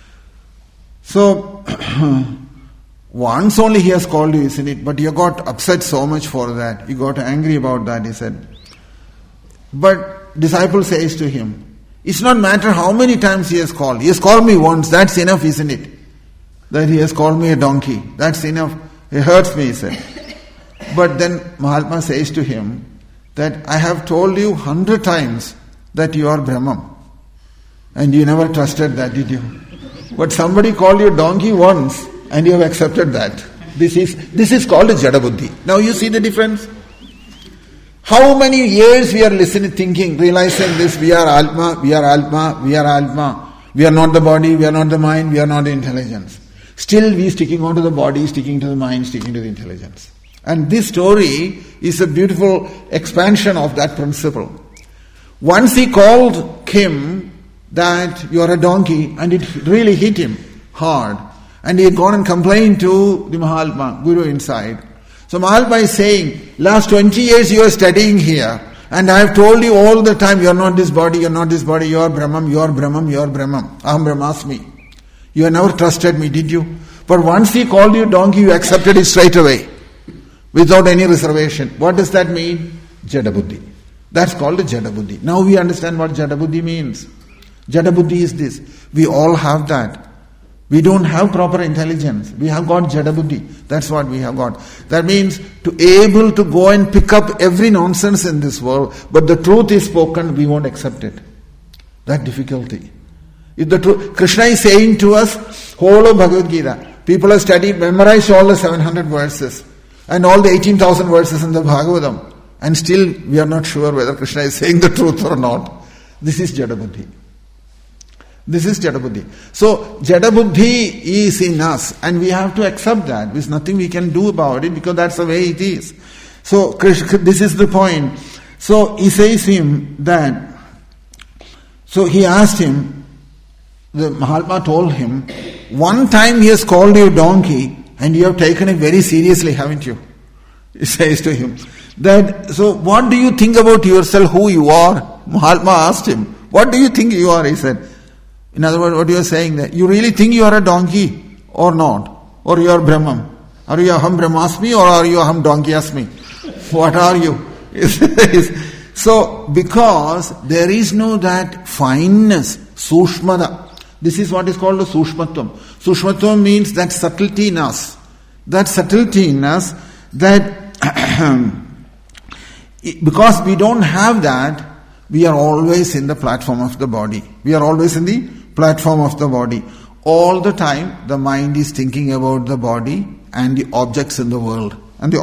So, once only he has called you, isn't it? But you got upset so much for that. You got angry about that, he said. But disciple says to him, it's not matter how many times he has called. He has called me once, that's enough, isn't it? That he has called me a donkey. That's enough. It hurts me, he said. But then Mahalpa says to him that I have told you 100 times that you are Brahman. And you never trusted that, did you? But somebody called you donkey once and you have accepted that. This is called a jada buddhi. Now you see the difference? How many years we are listening, thinking, realizing this, we are Atma, we are Atma, we are Atma. We are not the body, we are not the mind, we are not the intelligence. Still we sticking onto the body, sticking to the mind, sticking to the intelligence. And this story is a beautiful expansion of that principle. Once he called him that you are a donkey, and it really hit him hard. And he had gone and complained to the Mahalpa, Guru inside. So Mahalpa is saying, last 20 years you are studying here, and I have told you all the time, you are not this body, you are not this body, you are Brahman, you are Brahman, you are Brahman. Aham Brahmasmi. You have never trusted me, did you? But once he called you donkey, you accepted it straight away, without any reservation. What does that mean? Jada buddhi. That's called a jada buddhi. Now we understand what jada buddhi means. Jada buddhi is this. We all have that. We don't have proper intelligence. We have got jada buddhi. That's what we have got. That means to able to go and pick up every nonsense in this world, but the truth is spoken, we won't accept it. That difficulty. If the truth, Krishna is saying to us, whole of Bhagavad Gita, People have studied, memorized all the 700 verses and all the 18,000 verses in the Bhagavatam, and still we are not sure whether Krishna is saying the truth or not. This is Jada Buddhi. This is Jada Buddhi. So Jada Buddhi is in us, and we have to accept that. There's nothing we can do about it because that's the way it is. So Krishna, this is the point. So he says him that, so he asked him, the Mahatma told him, one time he has called you donkey and you have taken it very seriously, haven't you? He says to him that, so what do you think about yourself, who you are? Mahatma asked him, what do you think you are? He said, in other words, what you are saying that you really think you are a donkey or not? Or you are Brahman? Are you Aham Brahmasmi or are you Aham Donkyasmi? What are you? So, because there is no that fineness, sushmada. This is what is called the sushmatvam. Sushmatvam means that subtlety in us. That subtlety in us, that because we don't have that, we are always in the platform of the body. We are always in the platform of the body. All the time, the mind is thinking about the body and the objects in the world. And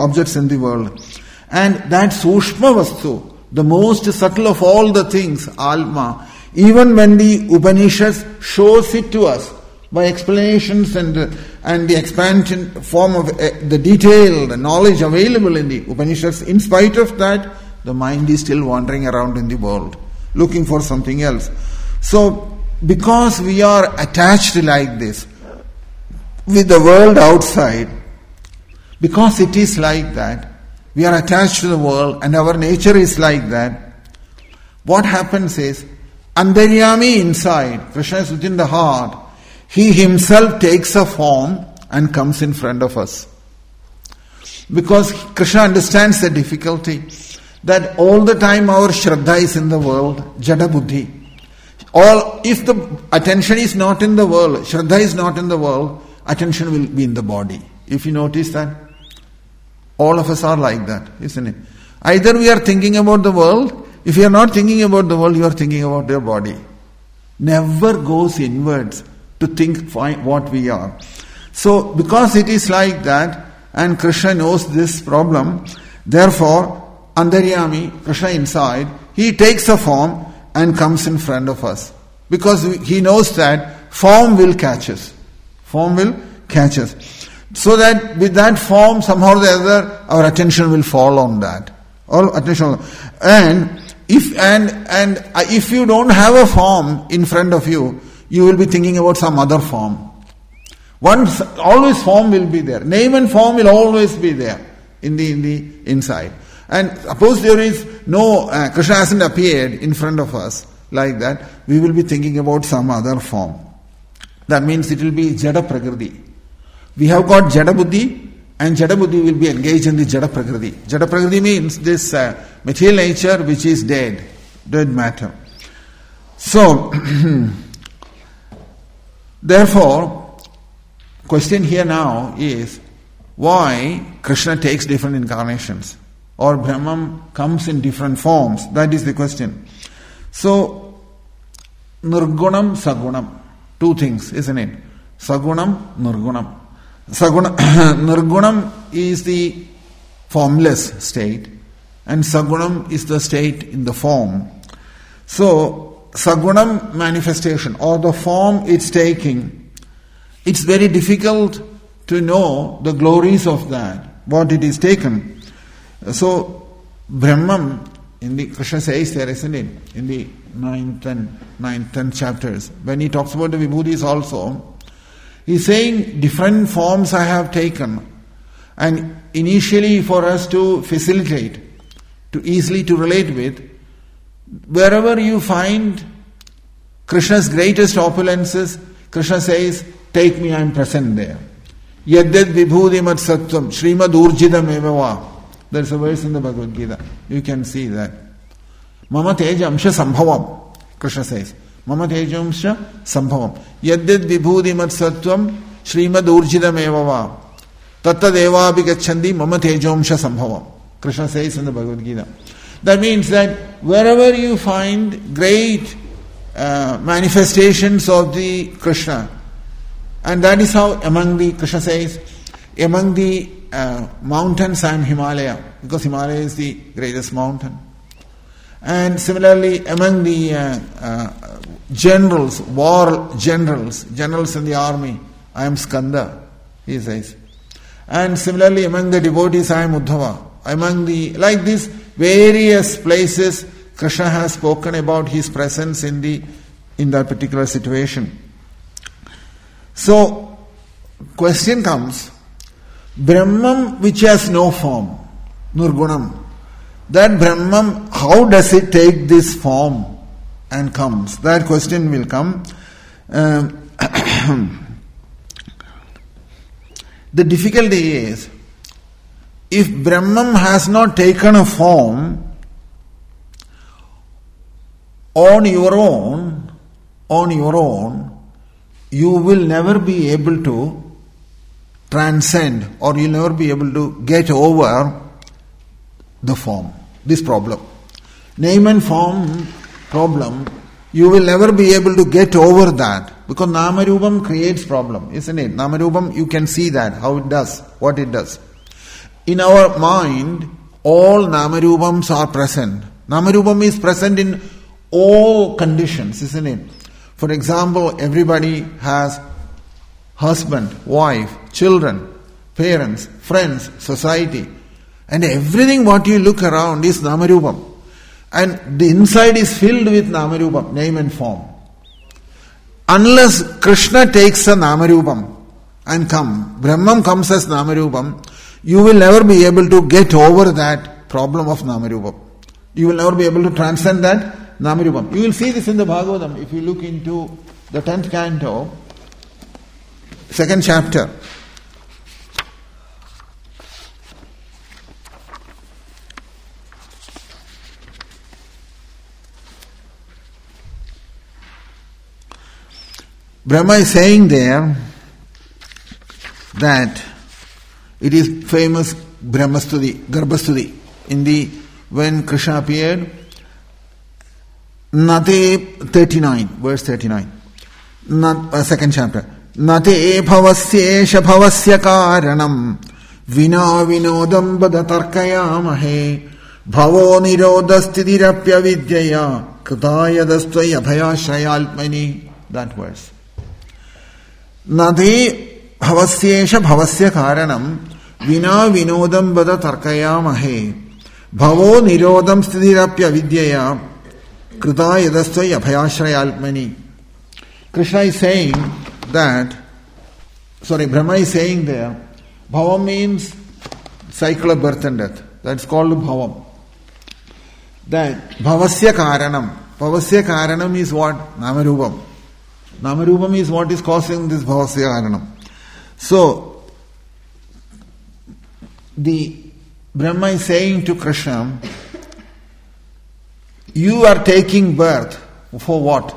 that Sushma Vastu, the most subtle of all the things, Alma, even when the Upanishads shows it to us by explanations and the expansion form of the detailed knowledge available in the Upanishads, in spite of that, the mind is still wandering around in the world, looking for something else. So, because we are attached like this with the world outside, because it is like that, we are attached to the world and our nature is like that, what happens is, Antaryami inside, Krishna is within the heart, he himself takes a form and comes in front of us. Because Krishna understands the difficulty that all the time our Shraddha is in the world, Jada Buddhi. If the attention is not in the world, Shraddha is not in the world, attention will be in the body. If you notice that, all of us are like that, isn't it? Either we are thinking about the world. If you are not thinking about the world, you are thinking about your body. Never goes inwards to think what we are. So, because it is like that, and Krishna knows this problem, therefore, Antaryami, Krishna inside, he takes a form and comes in front of us. Because he knows that form will catch us. Form will catch us. So that with that form, somehow or the other, our attention will fall on that. All attention. And if you don't have a form in front of you, you will be thinking about some other form. Always form will be there. Name and form will always be there in the inside. And suppose there is no, Krishna hasn't appeared in front of us like that, we will be thinking about some other form. That means it will be Jada Prakriti. We have got Jada Buddhi, and Jada Buddhi will be engaged in the Jada Prakriti. Jada Prakriti means this material nature which is dead matter. So, therefore, question here now is, why Krishna takes different incarnations? Or Brahman comes in different forms? That is the question. So, Nirgunam, Sagunam. Two things, isn't it? Sagunam, Nirgunam. Nirgunam is the formless state, and Sagunam is the state in the form. So, Sagunam manifestation, or the form it's taking, it's very difficult to know the glories of that, what it is taken. So, Brahman, in the Krishna says there, isn't it? In the 9th and 10th chapters, when he talks about the Vibhudis also, he's saying different forms I have taken. And initially for us to facilitate, to easily to relate with, wherever you find Krishna's greatest opulences, Krishna says, take me, I am present there. Yadyad vibhudi mat sattvam, Srimad Urjidam evava. There's a verse in the Bhagavad Gita. You can see that. Mama tejamsha sambhavam, Krishna says. Mama tejamsha sambhavam. Yadyad vibhudi mat sattvam, Srimad Urjidam evava. Tatta deva abhigacchandi mama tejamsha sambhavam. Krishna says in the Bhagavad Gita. That means that wherever you find great manifestations of the Krishna, And that is how Krishna says, among the mountains I am Himalaya, because Himalaya is the greatest mountain. And similarly, among the generals, war generals in the army, I am Skanda, he says. And similarly, among the devotees, I am Uddhava. Like this, various places, Krishna has spoken about his presence in that particular situation. So, question comes, Brahman which has no form, Nirgunam, that Brahman, how does it take this form and comes? That question will come. The difficulty is, if Brahman has not taken a form on your own, you will never be able to transcend, or you'll never be able to get over the form, this problem. Name and form problem, you will never be able to get over that, because Namarubam creates problem, isn't it? Namarubam, you can see that, how it does, what it does. In our mind, all Namarubams are present. Namarubam is present in all conditions, isn't it? For example, everybody has husband, wife, children, parents, friends, society, and everything what you look around is Namarubam. And the inside is filled with Namarubam, name and form. Unless Krishna takes a Namarubam and Brahman comes as Namarubam, you will never be able to get over that problem of Namarubam. You will never be able to transcend that Namarubam. You will see this in the Bhagavatam if you look into the 10th canto, 2nd chapter. Brahma is saying there that it is famous Brahmastuti, Garbhastuti, when Krishna appeared, Nate 39, verse 39, 2nd chapter. Nate bhavasyesha bhavasya karanam vina vinodam badatarkayamahe bhavo nirodasthidirapya vidyaya kritayadastvai abhayashrayalpmani. That verse. Nate bhavasyesha bhavasya karanam vina vinodam badatarkayamahe bhavo nirodam sthidirapya vidyaya Krita yadastvai abhayashrayalpmani. Krishna is saying that, Brahma is saying there, bhavam means cycle of birth and death. That's called bhavam. That bhavasya karanam is what? Namarubam. Namarubam is what is causing this bhavasya karanam. So, the Brahma is saying to Krishna, you are taking birth for what?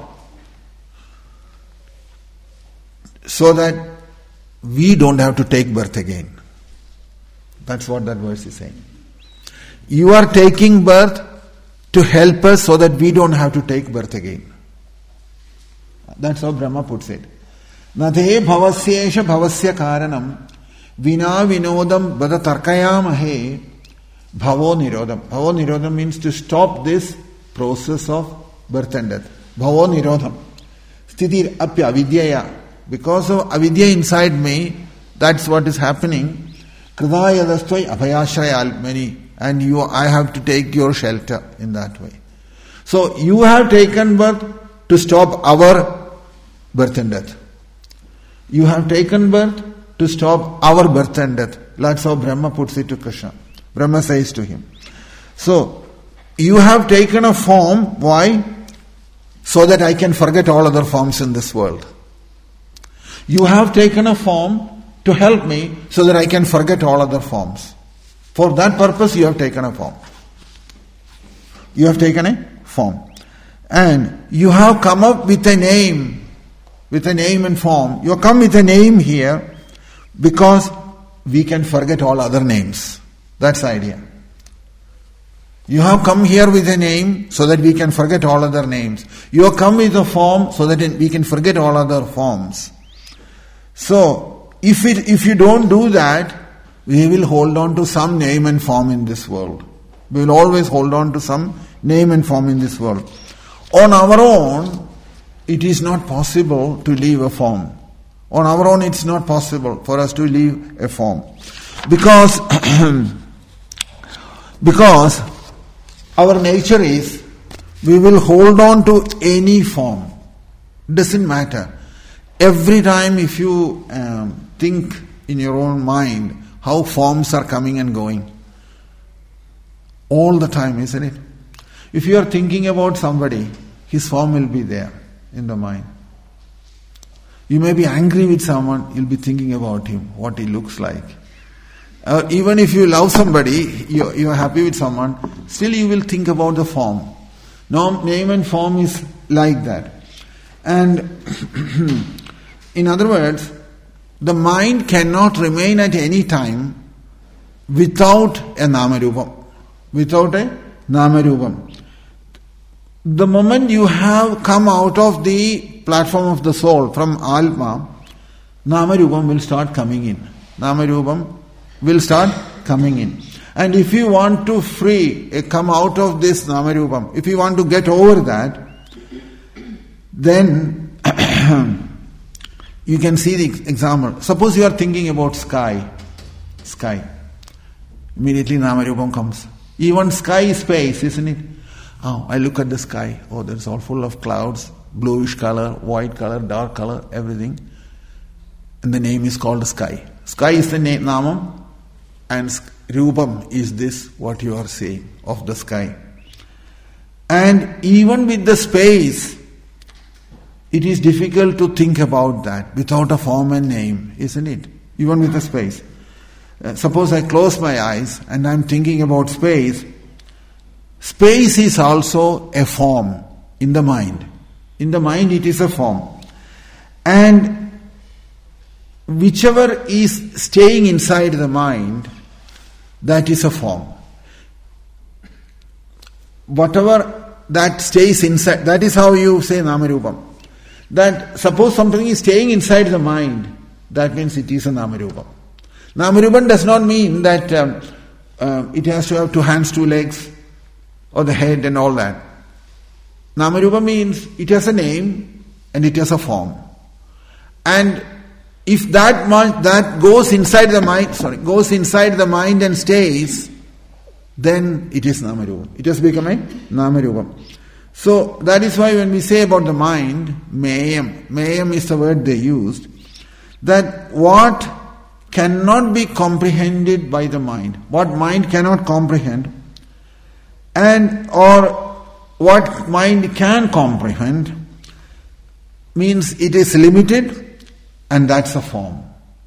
So that we don't have to take birth again. That's what that verse is saying. You are taking birth to help us so that we don't have to take birth again. That's how Brahma puts it. Nathe bhavasyesha bhavasya karanam vina vinodam badatarkayamahe bhavo nirodam. Bhavo nirodam means to stop this process of birth and death. Bhavo nirodham. Sthiti apya avidyaya. Because of avidya inside me, that's what is happening. Kridayadastvai abhayashrayalpmani. And I have to take your shelter in that way. So you have taken birth to stop our birth and death. You have taken birth to stop our birth and death. That's how Brahma puts it to Krishna. Brahma says to him. So, you have taken a form, why? So that I can forget all other forms in this world. You have taken a form to help me so that I can forget all other forms. For that purpose you have taken a form. You have taken a form. And you have come up with a name and form. You have come with a name here because we can forget all other names. That's the idea. You have come here with a name so that we can forget all other names. You have come with a form so that we can forget all other forms. So, if you don't do that, we will hold on to some name and form in this world. We will always hold on to some name and form in this world. On our own, it is not possible to leave a form. On our own, it's not possible for us to leave a form. Because our nature is, we will hold on to any form. Doesn't matter. Every time if you think in your own mind how forms are coming and going, all the time, isn't it? If you are thinking about somebody, his form will be there in the mind. You may be angry with someone, you'll be thinking about him, what he looks like. Even if you love somebody, you are happy with someone, still you will think about the form. Now, name and form is like that. And in other words, the mind cannot remain at any time without a Namarupam. Without a Namarupam. The moment you have come out of the platform of the soul, from Alma, Namarupam will start coming in. Namarupam will start coming in. And if you want to come out of this Namarupam, if you want to get over that, then you can see the example. Suppose you are thinking about sky. Immediately Namarupam comes. Even sky is space, isn't it? Oh, I look at the sky. Oh, that's all full of clouds, bluish color, white color, dark color, everything. And the name is called sky. Sky is the name, Namam, and Rupam is this, what you are saying of the sky. And even with the space, it is difficult to think about that without a form and name, isn't it? Even with the space. Suppose I close my eyes and I am thinking about space. Space is also a form in the mind. In the mind it is a form. And whichever is staying inside the mind, that is a form. Whatever that stays inside, that is how you say Namarupam. That suppose something is staying inside the mind, that means it is a Namarupam. Namarupam does not mean that it has to have 2 hands, 2 legs, or the head and all that. Namarupam means it has a name and it has a form. And if that goes inside the mind and stays, then it is Namarupam. It has become a Namarupam. So that is why when we say about the mind, mayam is the word they used, that what cannot be comprehended by the mind, what mind cannot comprehend, and or what mind can comprehend, means it is limited, and that's a form.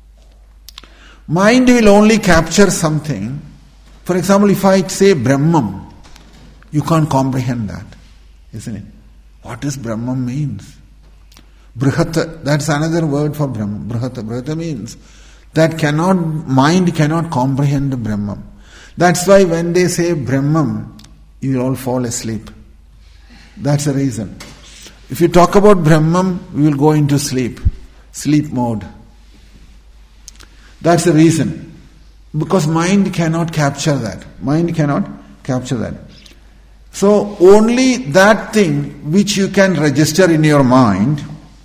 Mind will only capture something. For example, if I say Brahman, you can't comprehend that, isn't it? What does Brahman means? Brihata, that's another word for Brahman. Brihata means that mind cannot comprehend Brahman. That's why when they say Brahman, you will all fall asleep. That's the reason. If you talk about Brahman, we will go into sleep mode. That's the reason. Because mind cannot capture that. So only that thing which you can register in your mind,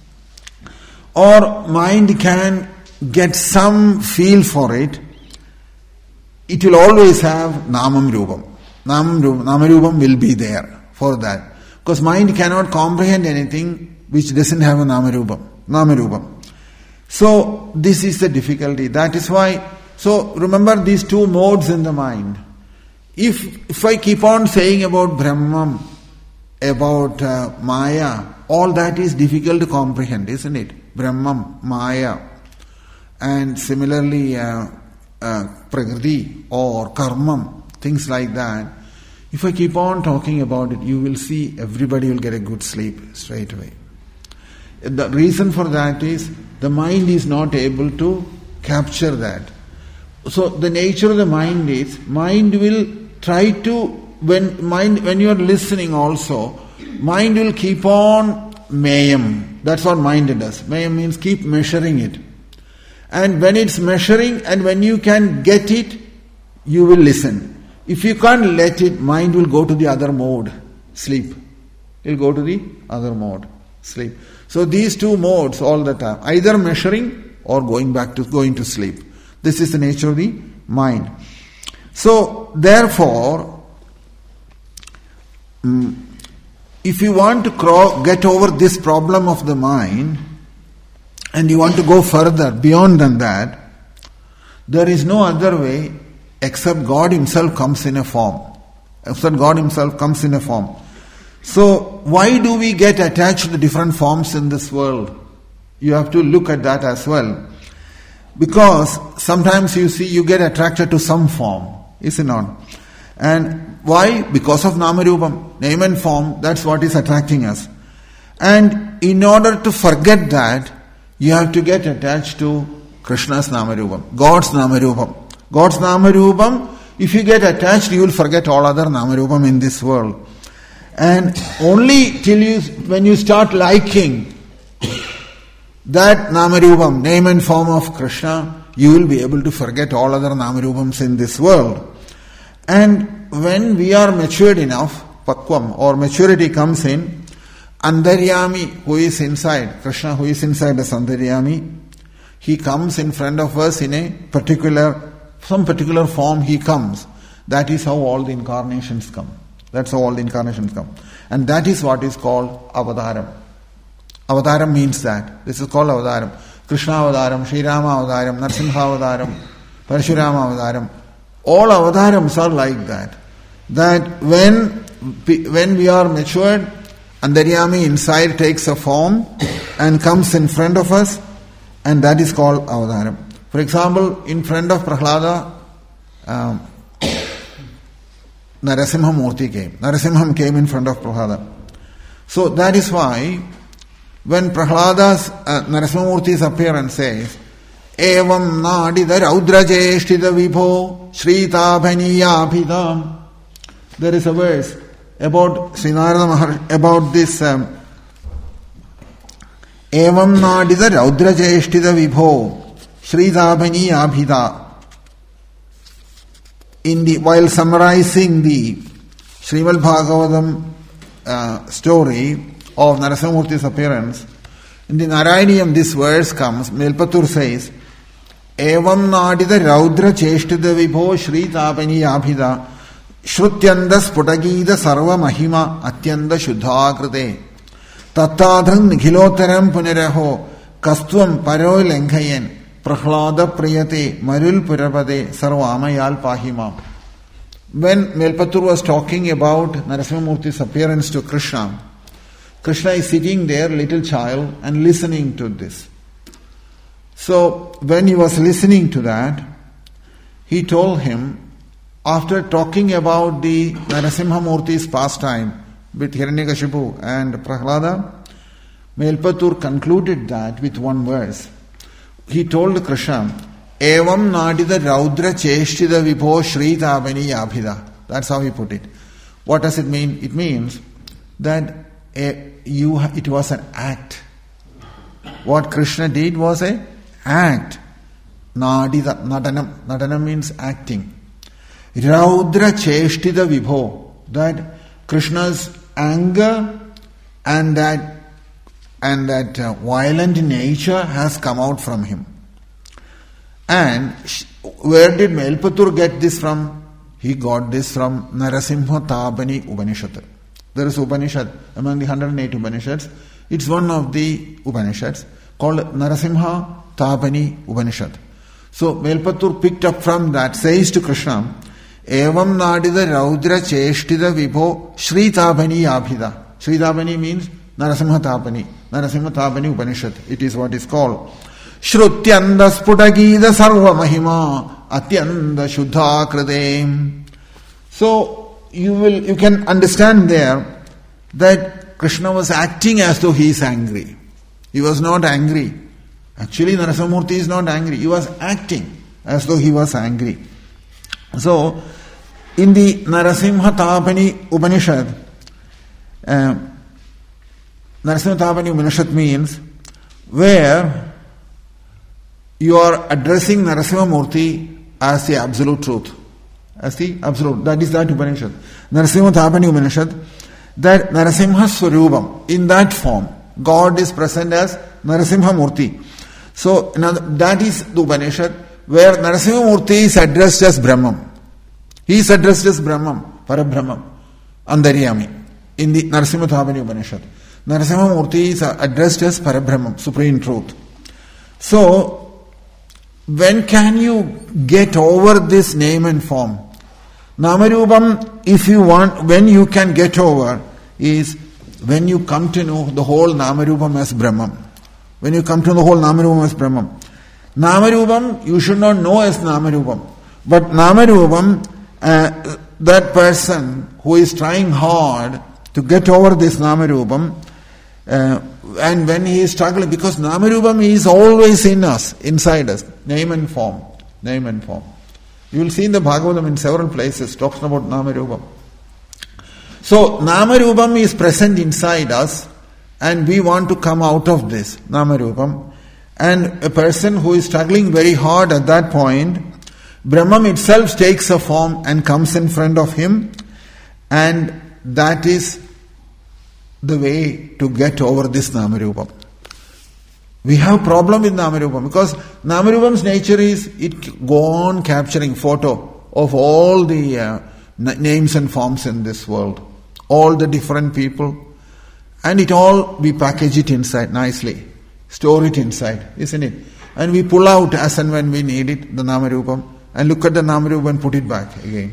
or mind can get some feel for it, it will always have Namam Rupam. Namarupam will be there for that. Because mind cannot comprehend anything which doesn't have a Namarupam. So this is the difficulty. That is why, so remember these 2 modes in the mind. If I keep on saying about Brahman, about Maya, all that is difficult to comprehend, isn't it? Brahman, Maya, and similarly Prakriti or Karmam, things like that. If I keep on talking about it, you will see everybody will get a good sleep straight away. The reason for that is the mind is not able to capture that. So the nature of the mind is, mind will try to, when you are listening also, mind will keep on mayam. That's what mind does. Mayam means keep measuring it. And when it's measuring and when you can get it, you will listen. If you can't let it, mind will go to the other mode, sleep. It will go to the other mode, sleep. So these two modes all the time, either measuring or going to sleep. This is the nature of the mind. So therefore, if you want to get over this problem of the mind, and you want to go further, beyond than that, there is no other way except God Himself comes in a form. Except God Himself comes in a form. So, why do we get attached to the different forms in this world? You have to look at that as well. Because sometimes you get attracted to some form, is it not? And why? Because of Namarupam, name and form, that's what is attracting us. And in order to forget that, you have to get attached to Krishna's Namarupam, God's Namarupam. God's Namarupam, if you get attached, you will forget all other Namarupam in this world. And only when you start liking that Namarupam, name and form of Krishna, you will be able to forget all other Namarupams in this world. And when we are matured enough, Pakvam or maturity comes in, Antaryami, who is inside, Krishna who is inside as Antaryami, he comes in front of us in some particular form he comes. That is how all the incarnations come. That's how all the incarnations come. And that is what is called Avadaram. Avadaram means that. This is called Avadaram. Krishna Avadaram, Sri Rama Avadaram, Narsimha Avadaram, Parashurama Avadaram. All Avadarams are like that. That when we are matured, Antaryami inside takes a form and comes in front of us, and that is called Avadaram. For example, in front of Prahlada, Narasimha Murti came. Narasimham came in front of Prahlada. So that is why when Prahlada's Narasimha Murti's appearance says, Evam nadida raudrajeshtida vibho shritabhaniyabhidam. There is a verse about Sri Narada Maharshi, about this Evam nadida raudrajeshtida vibho shritabhaniyabhida. While summarizing the Srimad Bhagavatam story of Narasimhamurti's appearance, in the Narayaniam this verse comes, Melpatur says, Evam nadida raudra cheshtida vibho shri tapani abhida shrutyanda sputagida sarva mahima atyanda shuddhakrite tattadhan nikhilotaram puniraho kastvam paro lenkhayen Prahlada priyate marul purapade sarvamayal pahimam. When Melpatur was talking about Narasimhamurti's appearance to Krishna, Krishna is sitting there, little child, and listening to this. So, when he was listening to that, he told him, after talking about the Narasimhamurti's pastime with Hiranyakashipu and Prahlada, Melpatur concluded that with one verse. He told Krishna, Evam nadida raudra cheshtida vibho shritabani abhida. That's how he put it. What does it mean? It means that it was an act. What Krishna did was an act. Nadida, nadanam. Nadanam means acting. Raudra cheshtida vibho. That Krishna's anger and that violent nature has come out from him. And where did Melpatur get this from? He got this from Narasimha Tapani Upanishad. There is Upanishad among the 108 Upanishads. It's one of the Upanishads called Narasimha Tapani Upanishad. So Melpatur picked up from that, says to Krishna, Evam nadida raudra cheshtida vibho Shri Tapani abhida. Shri Tapani means Narasimha Tapani. Narasimha Tapani Upanishad. It is what is called. Shrutyanda sputagida sarva mahima atyanda shuddha kridem. So you can understand there that Krishna was acting as though he is angry. He was not angry. Actually, Narasimhamurti is not angry. He was acting as though he was angry. So, in the Narasimha Tapani Upanishad, Narasimha Tapani Upanishad means where you are addressing Narasimha Murti as the absolute truth. As the absolute. That is that Upanishad. Narasimha Thapani Upanishad. That Narasimha Swarupam, in that form, God is present as Narasimha Murti. So that is the Upanishad where Narasimha Murti is addressed as Brahman. He is addressed as Brahman, Parabrahman, Andaryami, in the Narasimha Thapani Upanishad. Narasimha Murti is addressed as Parabrahman, Supreme Truth. So, when can you get over this name and form? Namarupam, if you want, when you can get over, is when you come to know the whole Namarupam as Brahman. When you come to the whole Namarupam as Brahman. Namarupam, you should not know as Namarupam. But Namarupam, that person who is trying hard to get over this Namarupam, and when he is struggling, because Namarupam is always in us, inside us, name and form. Name and form. You will see in the Bhagavatam in several places talks about Namarupam. So Namarupam is present inside us, and we want to come out of this Namarupam. And a person who is struggling very hard at that point, Brahman itself takes a form and comes in front of him, and that is the way to get over this Namarupam. We have problem with Namarupam because Namarupam's nature is it go on capturing photo of all the names and forms in this world, all the different people, and it all we package it inside nicely, store it inside, isn't it? And we pull out as and when we need it, the Namarupam, and look at the Namarupam and put it back again.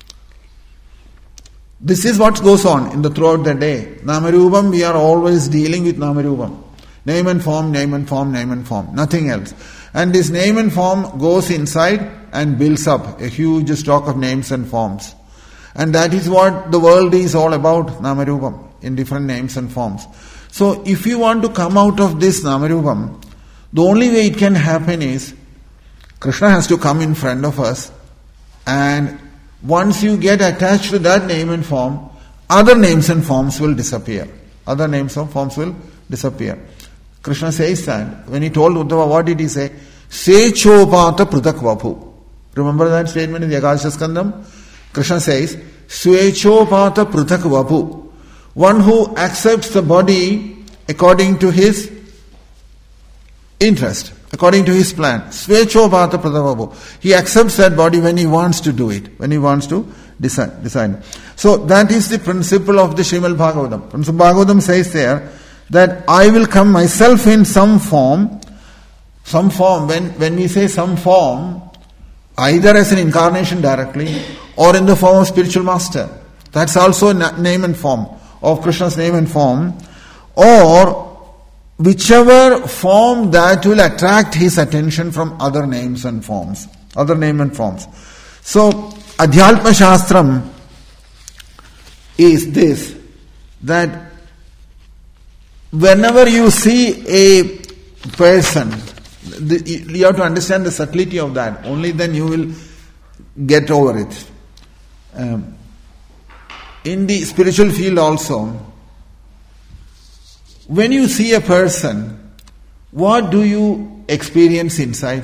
This is what goes on in the throughout the day. Namarupam, we are always dealing with Namarupam. Name and form, name and form, name and form. Nothing else. And this name and form goes inside and builds up a huge stock of names and forms. And that is what the world is all about, Namarupam, in different names and forms. So if you want to come out of this Namarupam, the only way it can happen is Krishna has to come in front of us, and once you get attached to that name and form, other names and forms will disappear. Other names and forms will disappear. Krishna says that. When he told Uddhava, what did he say? Swechopata prutak vaphu. Remember that statement in the Ekadasha Skandam? Krishna says, Swechopata prutak vaphu. One who accepts the body according to his interest, according to his plan. Swechopata prutak vaphu. He accepts that body when he wants to do it, when he wants to decide. So that is the principle of the Srimad Bhagavatam. Srimad Bhagavatam says there, that I will come myself in some form. When we say some form, either as an incarnation directly or in the form of spiritual master. That's also a name and form of Krishna's name and form, or whichever form that will attract his attention from other names and forms. Other name and forms. So, Adhyatma Shastram is this, that whenever you see a person, you have to understand the subtlety of that. Only then you will get over it. In the spiritual field also, when you see a person, what do you experience inside?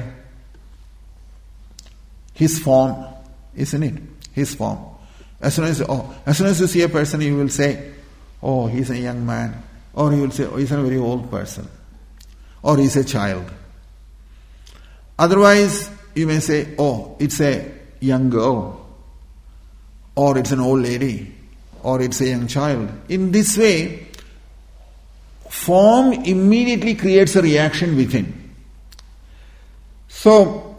His form, isn't it? His form. As soon as you see a person, you will say, oh, he's a young man. Or you will say, oh, he's a very old person. Or he's a child. Otherwise, you may say, oh, it's a young girl. Or it's an old lady. Or it's a young child. In this way, form immediately creates a reaction within. So,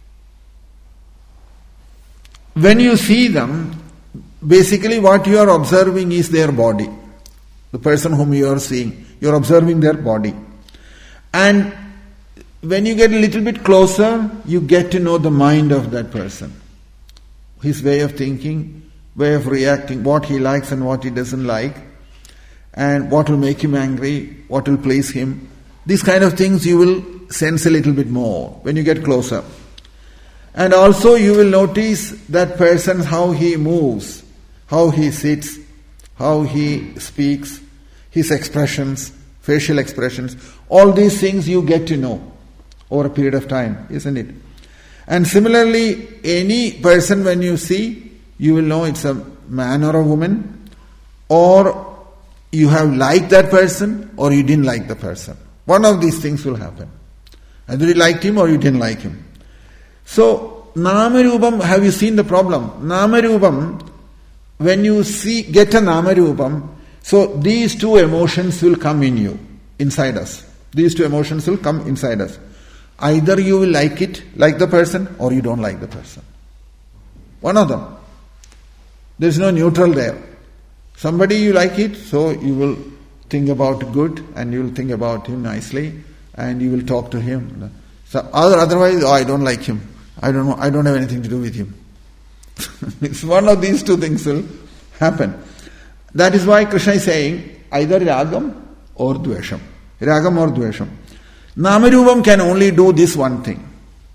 when you see them, basically what you are observing is their body. The person whom you are seeing, you are observing their body. And when you get a little bit closer, you get to know the mind of that person. His way of thinking, way of reacting, what he likes and what he doesn't like, and what will make him angry, what will please him. These kind of things you will sense a little bit more when you get closer. And also you will notice that person, how he moves, how he sits, how he speaks, his expressions, facial expressions. All these things you get to know. over a period of time, isn't it? And similarly, any person when you see, you will know it's a man or a woman, or you have liked that person or you didn't like the person. One of these things will happen. Either you liked him or you didn't like him. So, Namarupam, have you seen the problem? Namarupam, when you get a Namarupam, so these two emotions will come in you, inside us. These two emotions will come inside us. Either you will like it, like the person, or you don't like the person. One of them. There is no neutral there. Somebody you like it, so you will think about good, and you will think about him nicely, and you will talk to him. So otherwise, I don't like him. I don't have anything to do with him. It's one of these two things will happen. That is why Krishna is saying either ragam or dvesham. Ragam or dvesham. Namarupam can only do this one thing.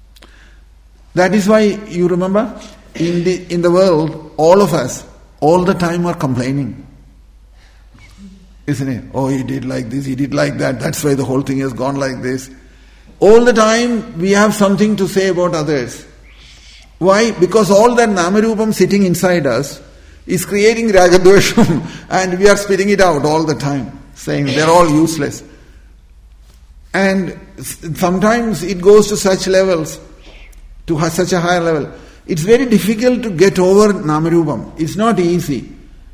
That is why you remember in the world, all of us all the time are complaining. Isn't it? Oh, he did like this, he did like that, that's why the whole thing has gone like this. All the time we have something to say about others. Why? Because all that Namarupam sitting inside us is creating ragadvesham, and we are spitting it out all the time, saying they're all useless. And sometimes it goes to such levels, to such a higher level. It's very difficult to get over Namarupam. It's not easy.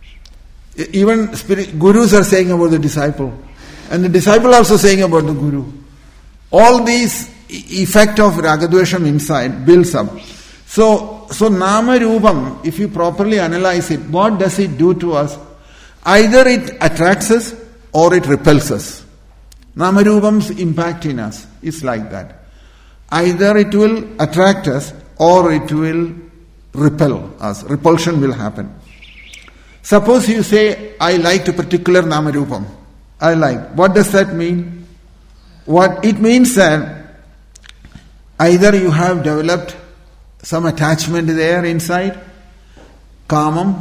Even gurus are saying about the disciple, and the disciple also saying about the guru. All these effect of ragadvesham inside builds up. So Namarupam, if you properly analyze it, what does it do to us? Either it attracts us or it repels us. Namarupam's impact in us is like that. Either it will attract us or it will repel us. Repulsion will happen. Suppose you say, I liked a particular Namarupam. I like. What does that mean? What it means that either you have developed some attachment there inside, kamam,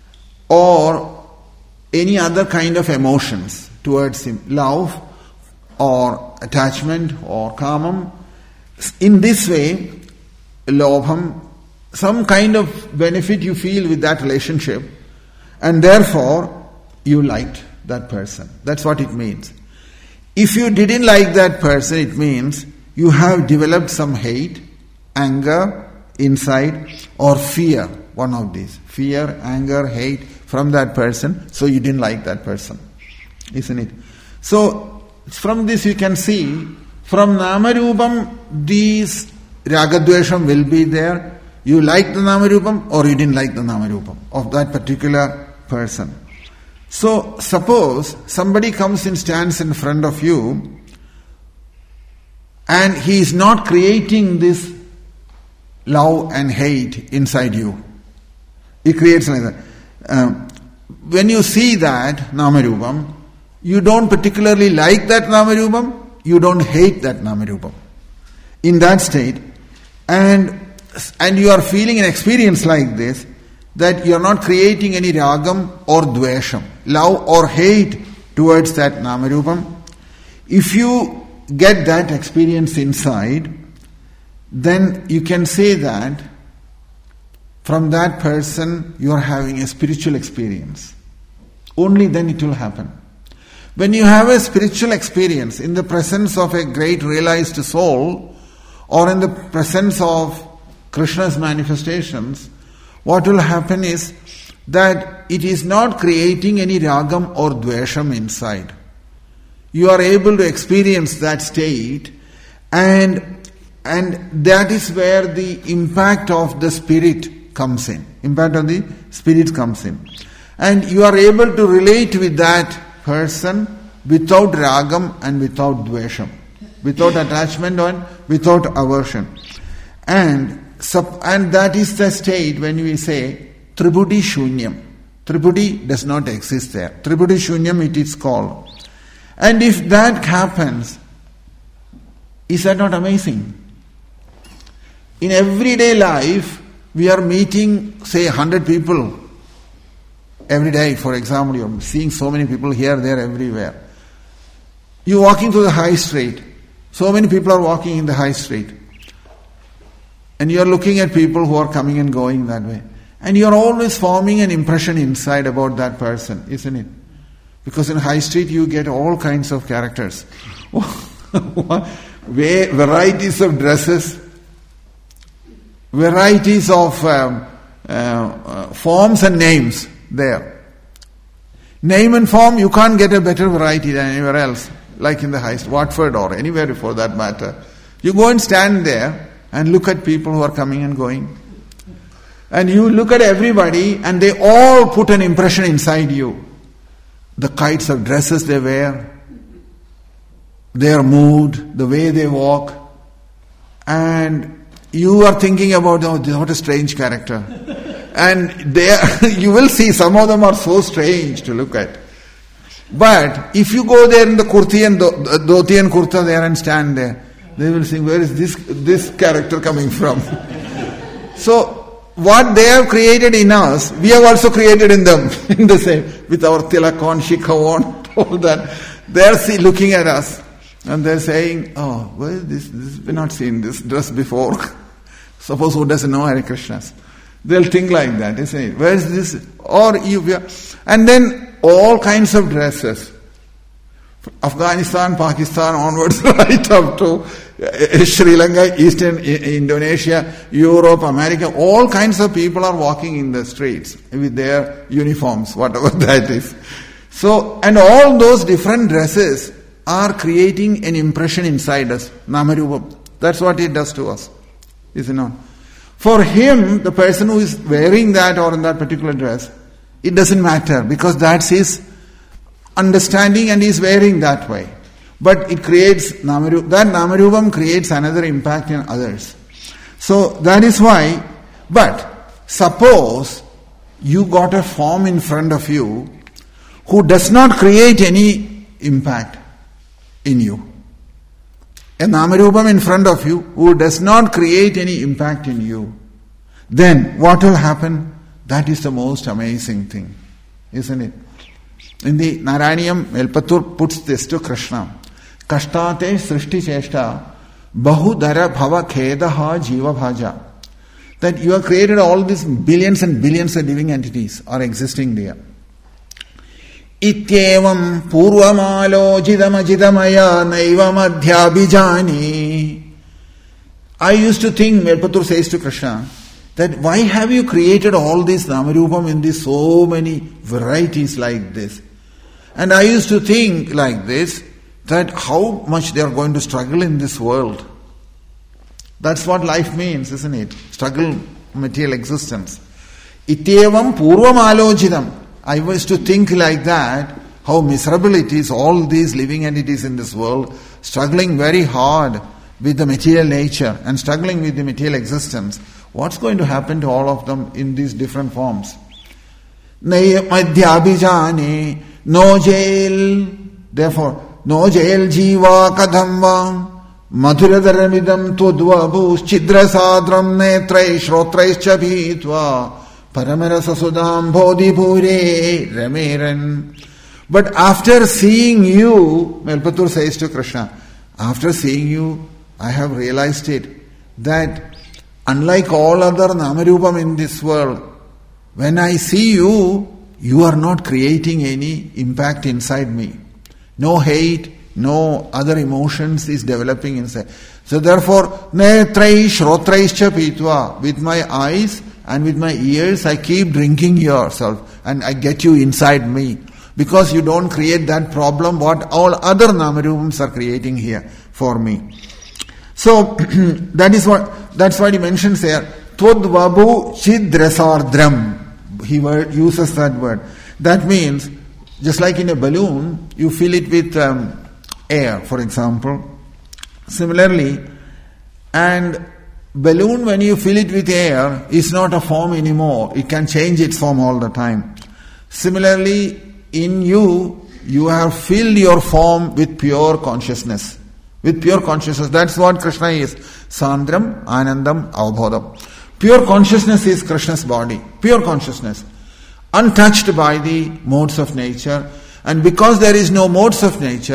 or any other kind of emotions towards him, love or attachment or kamam. In this way, lobham, some kind of benefit you feel with that relationship, and therefore you liked that person. That's what it means. If you didn't like that person, it means you have developed some hate, anger inside, or fear. One of these. Fear, anger, hate from that person, so you didn't like that person. Isn't it? So, from this you can see, from Namarupam, these ragadvesham will be there. You like the Namarupam or you didn't like the Namarupam of that particular person. So, suppose somebody comes and stands in front of you and he is not creating this love and hate inside you. He creates like that. When you see that Namarupam, you don't particularly like that Namarupam, you don't hate that Namarupam. In that state, and you are feeling an experience like this, that you are not creating any ragam or dvesham, love or hate towards that Namarupam. If you get that experience inside, then you can say that from that person you are having a spiritual experience. Only then it will happen. When you have a spiritual experience in the presence of a great realized soul, or in the presence of Krishna's manifestations, what will happen is that it is not creating any ragam or dvesham inside. You are able to experience that state, and that is where the impact of the spirit comes in. Impact of the spirit comes in. And you are able to relate with that person without ragam and without dvesham, without attachment and without aversion. And that is the state when we say Tribhuti Shunyam. Tribhuti does not exist there. Tribhuti Shunyam it is called. And if that happens, is that not amazing? In everyday life, we are meeting, say, 100 people every day. For example, you are seeing so many people here, there, everywhere. You are walking through the high street. So many people are walking in the high street. And you are looking at people who are coming and going that way. And you are always forming an impression inside about that person, isn't it? Because in high street you get all kinds of characters. Varieties of dresses, varieties of forms and names there. Name and form, you can't get a better variety than anywhere else, like in the high street, Watford or anywhere for that matter. You go and stand there and look at people who are coming and going. And you look at everybody and they all put an impression inside you. The kinds of dresses they wear, their mood, the way they walk. And you are thinking about, oh, what a strange character. And you will see some of them are so strange to look at. But if you go there in the kurti and dhoti and kurta there and stand there, they will think, where is this character coming from? So, what they have created in us, we have also created in them, in the same, with our tilak on, shikha on, all that. They are looking at us and they are saying, oh, where is this? We've not seen this dress before. Suppose who doesn't know Hare Krishnas? They'll think like that. They say, where is this? And then all kinds of dresses. Afghanistan, Pakistan onwards, right up to Sri Lanka, Eastern Indonesia, Europe, America, all kinds of people are walking in the streets with their uniforms, whatever that is. So, and all those different dresses are creating an impression inside us, Namarupam. That's what it does to us, is it not? For him, the person who is wearing that or in that particular dress, it doesn't matter because that's his understanding and he's wearing that way. But it creates that Namarupam creates another impact in others. So that is why, but suppose you got a form in front of you who does not create any impact in you. A Namarupam in front of you who does not create any impact in you. Then what will happen? That is the most amazing thing, isn't it? In the Narayaniam, Melpatur puts this to Krishna. Kashtate srishti cheshta bahudara bhava khedaha jiva bhaja. That you have created all these billions and billions of living entities are existing there. Ityevam purvamalojidamajidamaya naivam adhyabhijani. I used to think, Melpatur says to Krishna, that why have you created all these Namarupam in these so many varieties like this? And I used to think like this, that how much they are going to struggle in this world. That's what life means, isn't it? Struggle, material existence. Ityevam purvam alojidam. I used to think like that, how miserable it is, all these living entities in this world, struggling very hard with the material nature and struggling with the material existence. What's going to happen to all of them in these different forms? Madhyabhijani, no jail. Therefore, no jail jiva kadamba, madhuradaramidam tudvabhus chidrasadram netrai shrotraischa bhitva, paramarasa sudam bodhipure rameran. But after seeing you, Melpatur says to Krishna, after seeing you, I have realized it, that unlike all other Namarupam in this world, when I see you, you are not creating any impact inside me. No hate, no other emotions is developing inside. So therefore, netrai shrotraischa pitva, with my eyes and with my ears I keep drinking yourself and I get you inside me. Because you don't create that problem what all other Namarupams are creating here for me. So that's what he mentions here. Tvodvabu chidrasardram. He uses that word. That means, just like in a balloon, you fill it with air, for example. Similarly, and balloon, when you fill it with air, is not a form anymore. It can change its form all the time. Similarly, in you, you have filled your form with pure consciousness. With pure consciousness. That's what Krishna is. Sandram, Anandam, Avbodham. Pure consciousness is Krishna's body. Pure consciousness. Untouched by the modes of nature. And because there is no modes of nature,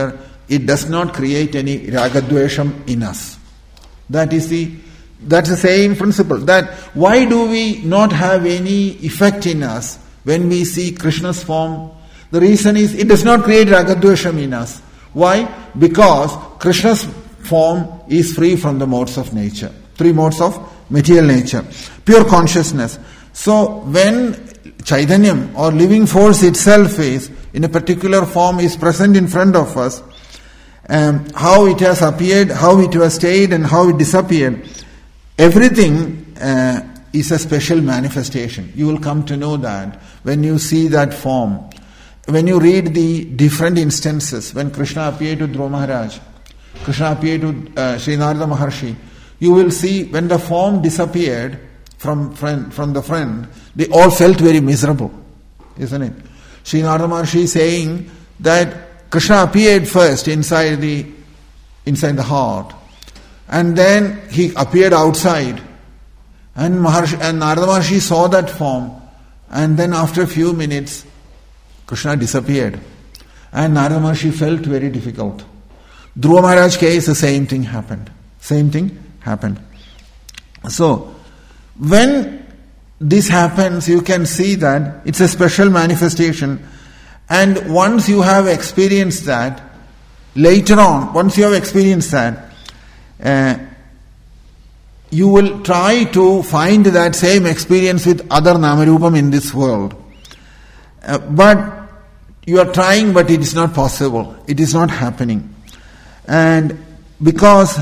it does not create any ragadvesham in us. That's the same principle. That why do we not have any effect in us when we see Krishna's form? The reason is it does not create ragadvesham in us. Why? Because Krishna's form is free from the modes of nature. 3 modes of material nature. Pure consciousness. So when Chaitanyam or living force itself is in a particular form is present in front of us, how it has appeared, how it has stayed and how it disappeared, everything is a special manifestation. You will come to know that when you see that form. When you read the different instances, when Krishna appeared to Dhruva Maharaj, Krishna appeared to Sri Narada Maharshi, you will see when the form disappeared from the friend, they all felt very miserable, isn't it? Sri Narada Maharshi is saying that Krishna appeared first inside the heart, and then he appeared outside, and Narada Maharshi saw that form, and then after a few minutes, Krishna disappeared, and Narada Maharshi felt very difficult. Dhruva Maharaj case, the same thing happened. So, when this happens, you can see that it's a special manifestation, and once you have experienced that, later on, once you have experienced that, you will try to find that same experience with other Namarupam in this world. But you are trying, but it is not possible. It is not happening. And because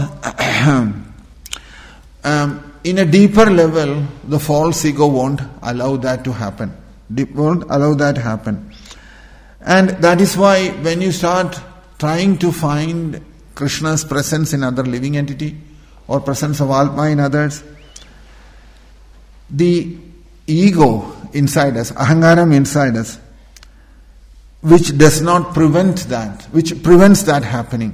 in a deeper level, the false ego won't allow that to happen. And that is why when you start trying to find Krishna's presence in other living entity or presence of Atma in others, the ego inside us, ahangaram inside us, which does not prevent that, which prevents that happening.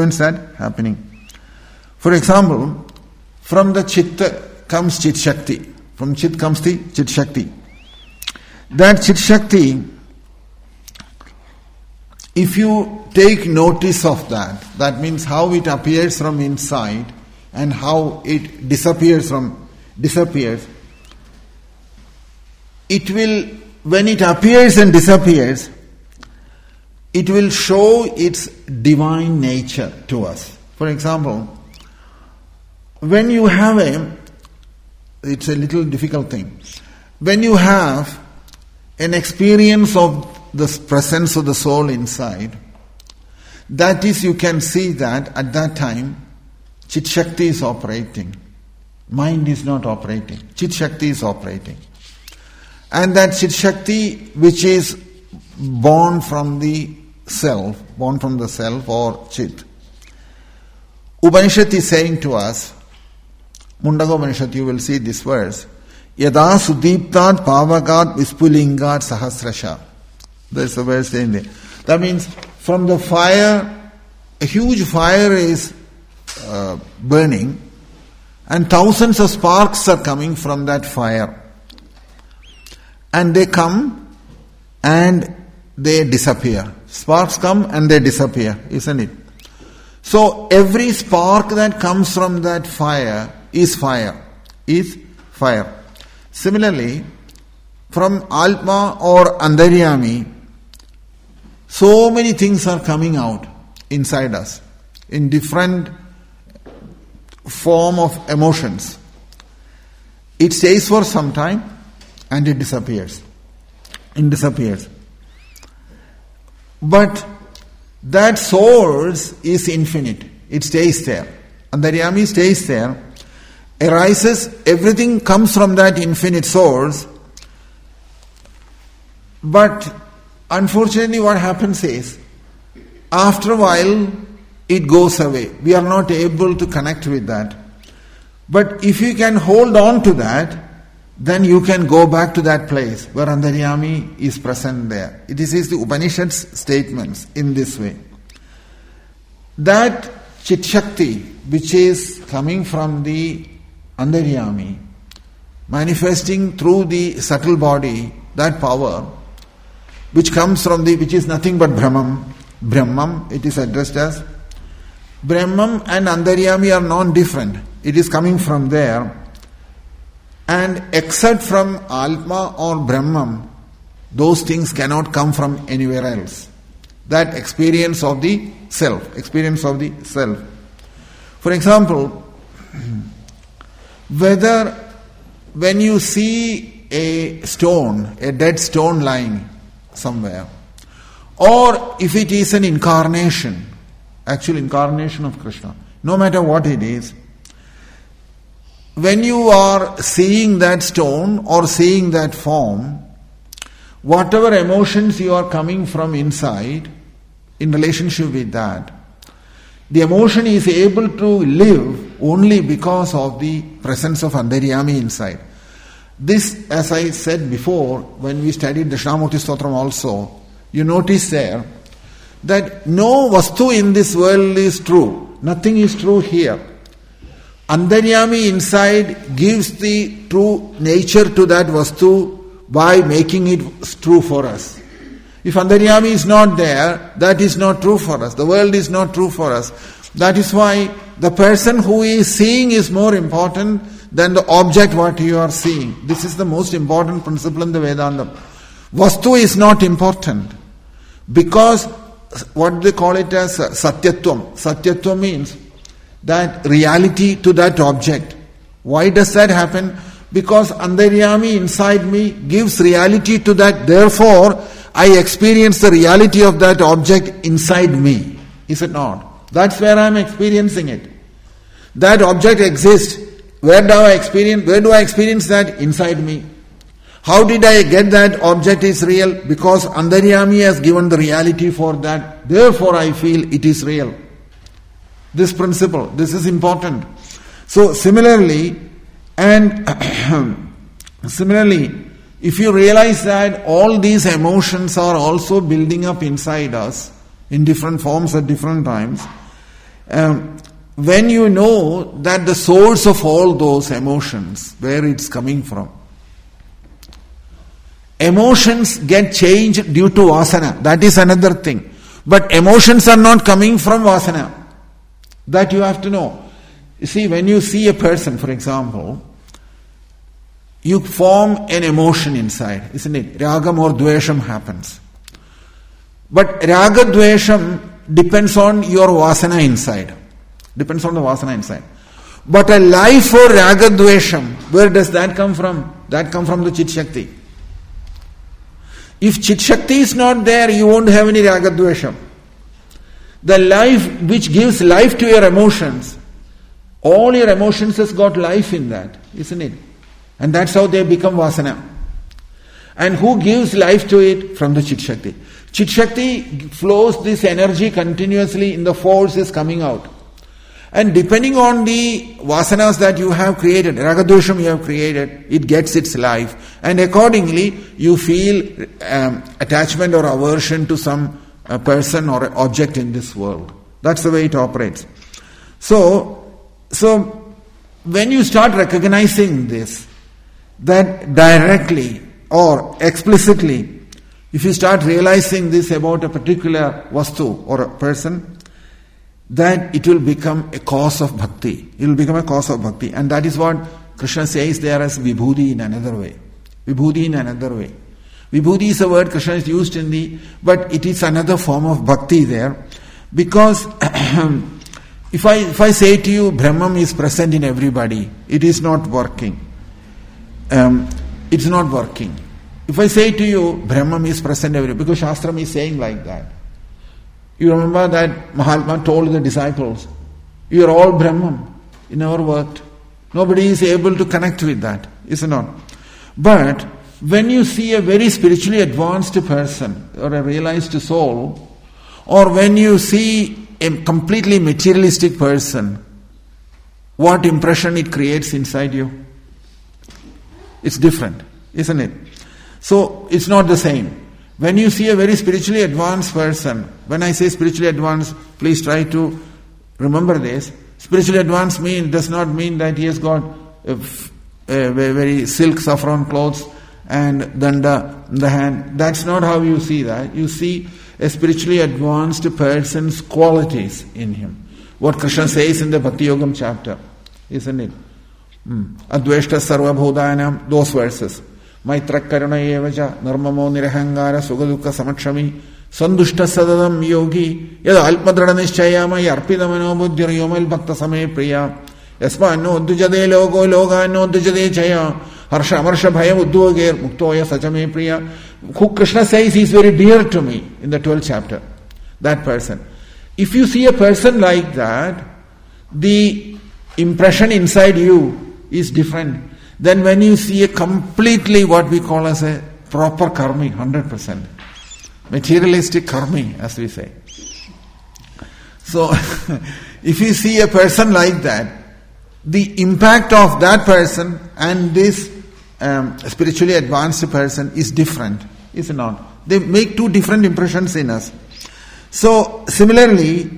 For example, from the chitta comes chit shakti. From chit comes the chit shakti. That chit shakti, if you take notice of that, that means how it appears from inside and how it disappears. It will, when it appears and disappears, it will show its divine nature to us. For example, when you have it's a little difficult thing. When you have an experience of the presence of the soul inside, that is, you can see that at that time, Chit Shakti is operating. Mind is not operating. Chit Shakti is operating. And that Chit Shakti, which is born from the self or Chit. Upanishad is saying to us, Mundaka Upanishad, you will see this verse, Yada Sudiptat Pavagat Vispulingat Sahasrasha. There's the verse saying there. That means from the fire, a huge fire is burning, and thousands of sparks are coming from that fire. And they come and they disappear. Sparks come and they disappear, isn't it? So every spark that comes from that fire is fire. Similarly, from Atma or Antaryami, so many things are coming out inside us in different form of emotions. It stays for some time and it disappears. But that source is infinite. It stays there. Antaryami stays there, arises, everything comes from that infinite source. But unfortunately what happens is, after a while, it goes away. We are not able to connect with that. But if you can hold on to that, then you can go back to that place where Antaryami is present there. This is the Upanishad's statements in this way. That Chit Shakti, which is coming from the Antaryami, manifesting through the subtle body, that power, which comes from which is nothing but Brahman, Brahmam, it is addressed as. Brahmam and Antaryami are non-different. It is coming from there. And except from Atma or Brahmam, those things cannot come from anywhere else. That experience of the self. For example, whether when you see a dead stone lying somewhere, or if it is an incarnation, actual incarnation of Krishna, no matter what it is, when you are seeing that stone or seeing that form, whatever emotions you are coming from inside, in relationship with that, the emotion is able to live only because of the presence of Antaryami inside. This, as I said before, when we studied the Dakshinamurti Stotram also, you notice there that no vastu in this world is true. Nothing is true here. Antaryami inside gives the true nature to that vastu by making it true for us. If Antaryami is not there, that is not true for us. The world is not true for us. That is why the person who is seeing is more important than the object what you are seeing. This is the most important principle in the Vedanta. Vastu is not important because what they call it as satyatvam. Satyatvam means that reality to that object. Why does that happen? Because Antaryami inside me gives reality to that. Therefore, I experience the reality of that object inside me. Is it not? That's where I am experiencing it. That object exists. Where do I experience that? Inside me. How did I get that object is real? Because Antaryami has given the reality for that. Therefore, I feel it is real. This principle, this is important. So similarly, if you realize that all these emotions are also building up inside us in different forms at different times, when you know that the source of all those emotions, where it's coming from, emotions get changed due to vasana. That is another thing. But emotions are not coming from vasana. That you have to know. You see, when you see a person, for example, you form an emotion inside, isn't it? Ragam or dvesham happens. But raga dvesham depends on your vasana inside. Depends on the vasana inside. But a life for raga dvesham, where does that come from? That comes from the Chit Shakti. If Chit Shakti is not there, you won't have any raga dvesham. The life which gives life to your emotions, all your emotions has got life in that, isn't it? And that's how they become vasana. And who gives life to it? From the Chit Shakti. Chit Shakti flows this energy continuously in the force is coming out. And depending on the vasanas that you have created, ragadvesham you have created, it gets its life. And accordingly, you feel attachment or aversion to some person or object in this world. That's the way it operates. So when you start recognizing this, that directly or explicitly, if you start realizing this about a particular vastu or a person, then it will become a cause of bhakti. It will become a cause of bhakti. And that is what Krishna says there as vibhuti in another way. Vibhuti in another way. Vibhuti is a word Krishna is used in but it is another form of bhakti there. Because if I say to you, Brahman is present in everybody, it is not working. It's not working. If I say to you, Brahman is present everywhere, because Shastram is saying like that. You remember that Mahatma told the disciples, you are all Brahman. It never worked. Nobody is able to connect with that, is it not? But when you see a very spiritually advanced person or a realized soul, or when you see a completely materialistic person, what impression it creates inside you? It's different, isn't it? So it's not the same. When you see a very spiritually advanced person, when I say spiritually advanced, please try to remember this. Spiritually advanced does not mean that he has got a very silk saffron clothes and danda in the hand. That's not how you see that. You see a spiritually advanced person's qualities in him. What Krishna says in the Bhakti Yogam chapter, isn't it? Adveshta sarva bhudanam, those verses. Maitra karuna evaja, nirmamo nirahangara, sugadukka samakshami, sandushta sadadam yogi, yada alpadrana nishchayama, yarpidamano buddhir yomal bhakta same priya, yasma no dujade logo loga no dujade chaya, harsha amarsha bhayam uddhogir, muktoya sachame priya. Who Krishna says he is very dear to me in the 12th chapter. That person. If you see a person like that, the impression inside you is different than when you see a completely what we call as a proper karmi, 100%. Materialistic karmi, as we say. So, if you see a person like that, the impact of that person and this spiritually advanced person is different, is it not? They make two different impressions in us. So, similarly,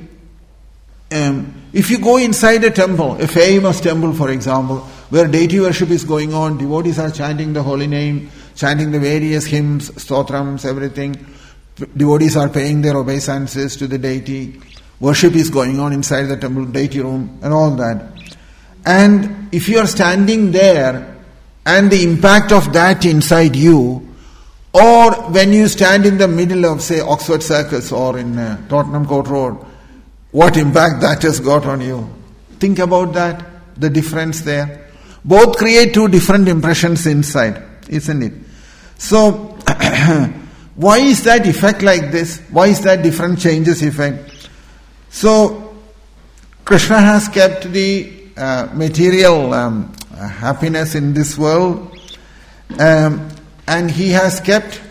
if you go inside a temple, a famous temple for example, where deity worship is going on, devotees are chanting the holy name, chanting the various hymns, stotrams, everything, devotees are paying their obeisances to the deity, worship is going on inside the temple, deity room and all that. And if you are standing there and the impact of that inside you, or when you stand in the middle of say Oxford Circus or in Tottenham Court Road, what impact that has got on you. Think about that, the difference there. Both create two different impressions inside, isn't it? So, why is that effect like this? Why is that different changes effect? So, Krishna has kept the material happiness in this world, and he has kept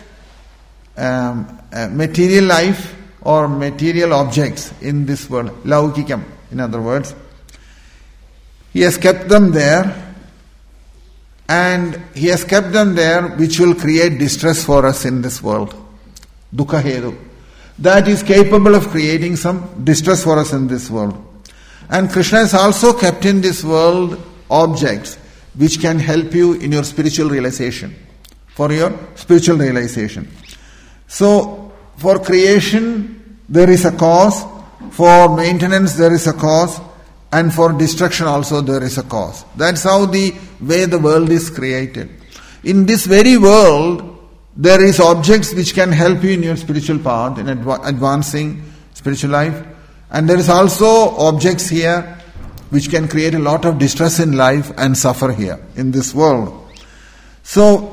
material life or material objects in this world, laukikam, in other words. He has kept them there, and he has kept them there which will create distress for us in this world. Dukkha hedu. That is capable of creating some distress for us in this world. And Krishna has also kept in this world objects which can help you in your spiritual realization. For your spiritual realization. So, for creation there is a cause, for maintenance there is a cause, and for destruction also there is a cause. That's how the way the world is created. In this very world, there is objects which can help you in your spiritual path, in advancing spiritual life. And there is also objects here which can create a lot of distress in life and suffer here, in this world. So,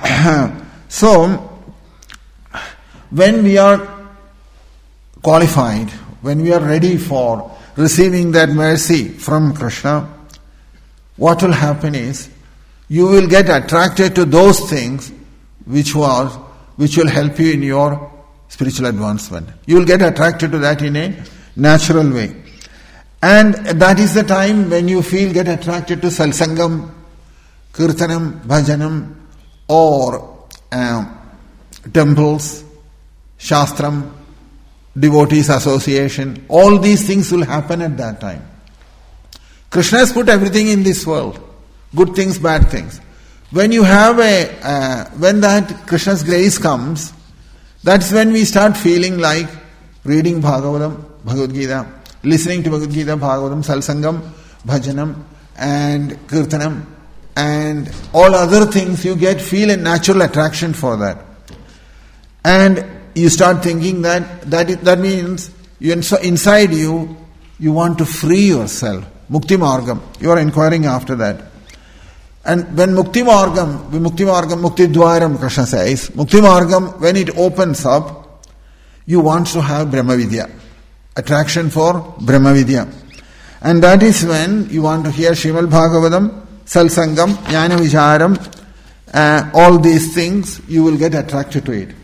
when we are qualified, when we are ready for receiving that mercy from Krishna, what will happen is, you will get attracted to those things which will help you in your spiritual advancement. You will get attracted to that in a natural way. And that is the time when you get attracted to salsangam, kirtanam, bhajanam, or temples, shastram, devotees association. All these things will happen at that time. Krishna has put everything in this world. Good things, bad things. When you have when that Krishna's grace comes, that's when we start feeling like reading Bhagavatam, Bhagavad Gita, listening to Bhagavad Gita, Bhagavatam, Salsangam, Bhajanam, and Kirtanam, and all other things. You feel a natural attraction for that. And you start thinking that means inside you want to free yourself. Mukti Margam. You are inquiring after that. And when Mukti Margam, Mukti Dwaram, Krishna says, Mukti Margam, when it opens up, you want to have Brahma Vidya. Attraction for Brahma Vidya. And that is when you want to hear Srimad Bhagavatam, Salsangam, Jnana Vicharam, all these things, you will get attracted to it.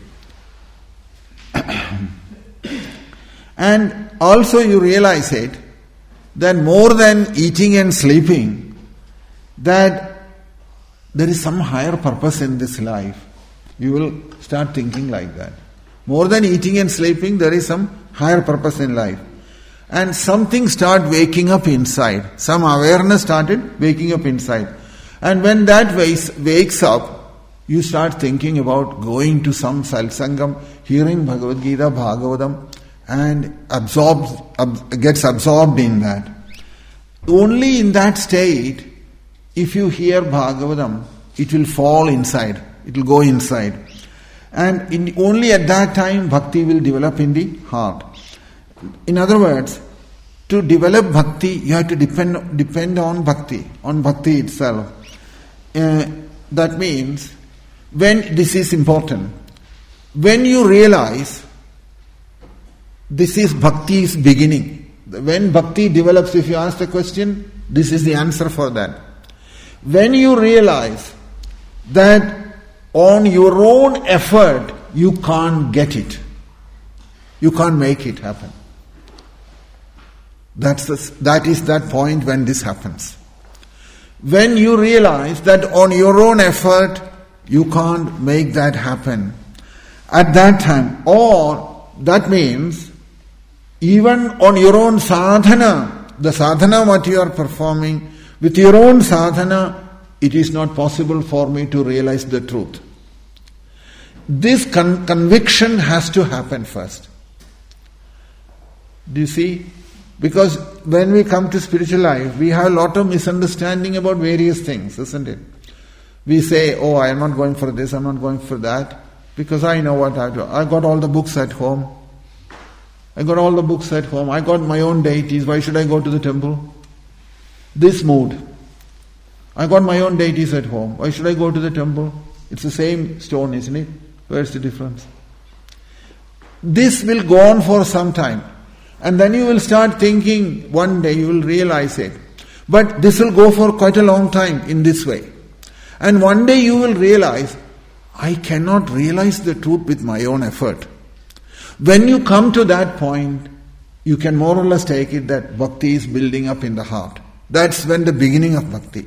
And also you realize it, that more than eating and sleeping, that there is some higher purpose in this life. You will start thinking like that. More than eating and sleeping, there is some higher purpose in life. And something started waking up inside. Some awareness started waking up inside. And when that wakes up, you start thinking about going to some satsangam, hearing Bhagavad Gita, Bhagavatam, and gets absorbed in that. Only in that state, if you hear Bhagavatam, it will fall inside. It will go inside. And only at that time, bhakti will develop in the heart. In other words, to develop bhakti, you have to depend on bhakti itself. That means, this is important. When you realize this is bhakti's beginning, when bhakti develops, if you ask the question, this is the answer for that. When you realize that on your own effort you can't get it, you can't make it happen. That is that point when this happens. When you realize that on your own effort you can't make that happen, at that time, or that means even on your own sadhana, the sadhana what you are performing, with your own sadhana, it is not possible for me to realize the truth. This conviction has to happen first. Do you see? Because when we come to spiritual life, we have a lot of misunderstanding about various things, isn't it? We say, oh, I am not going for this, I am not going for that, because I know what I do. I got all the books at home. I got my own deities. Why should I go to the temple? This mood. I got my own deities at home. Why should I go to the temple? It's the same stone, isn't it? Where's the difference? This will go on for some time. And then you will start thinking, one day you will realize it. But this will go for quite a long time in this way. And one day you will realize, I cannot realize the truth with my own effort. When you come to that point, you can more or less take it that bhakti is building up in the heart. That's when the beginning of bhakti.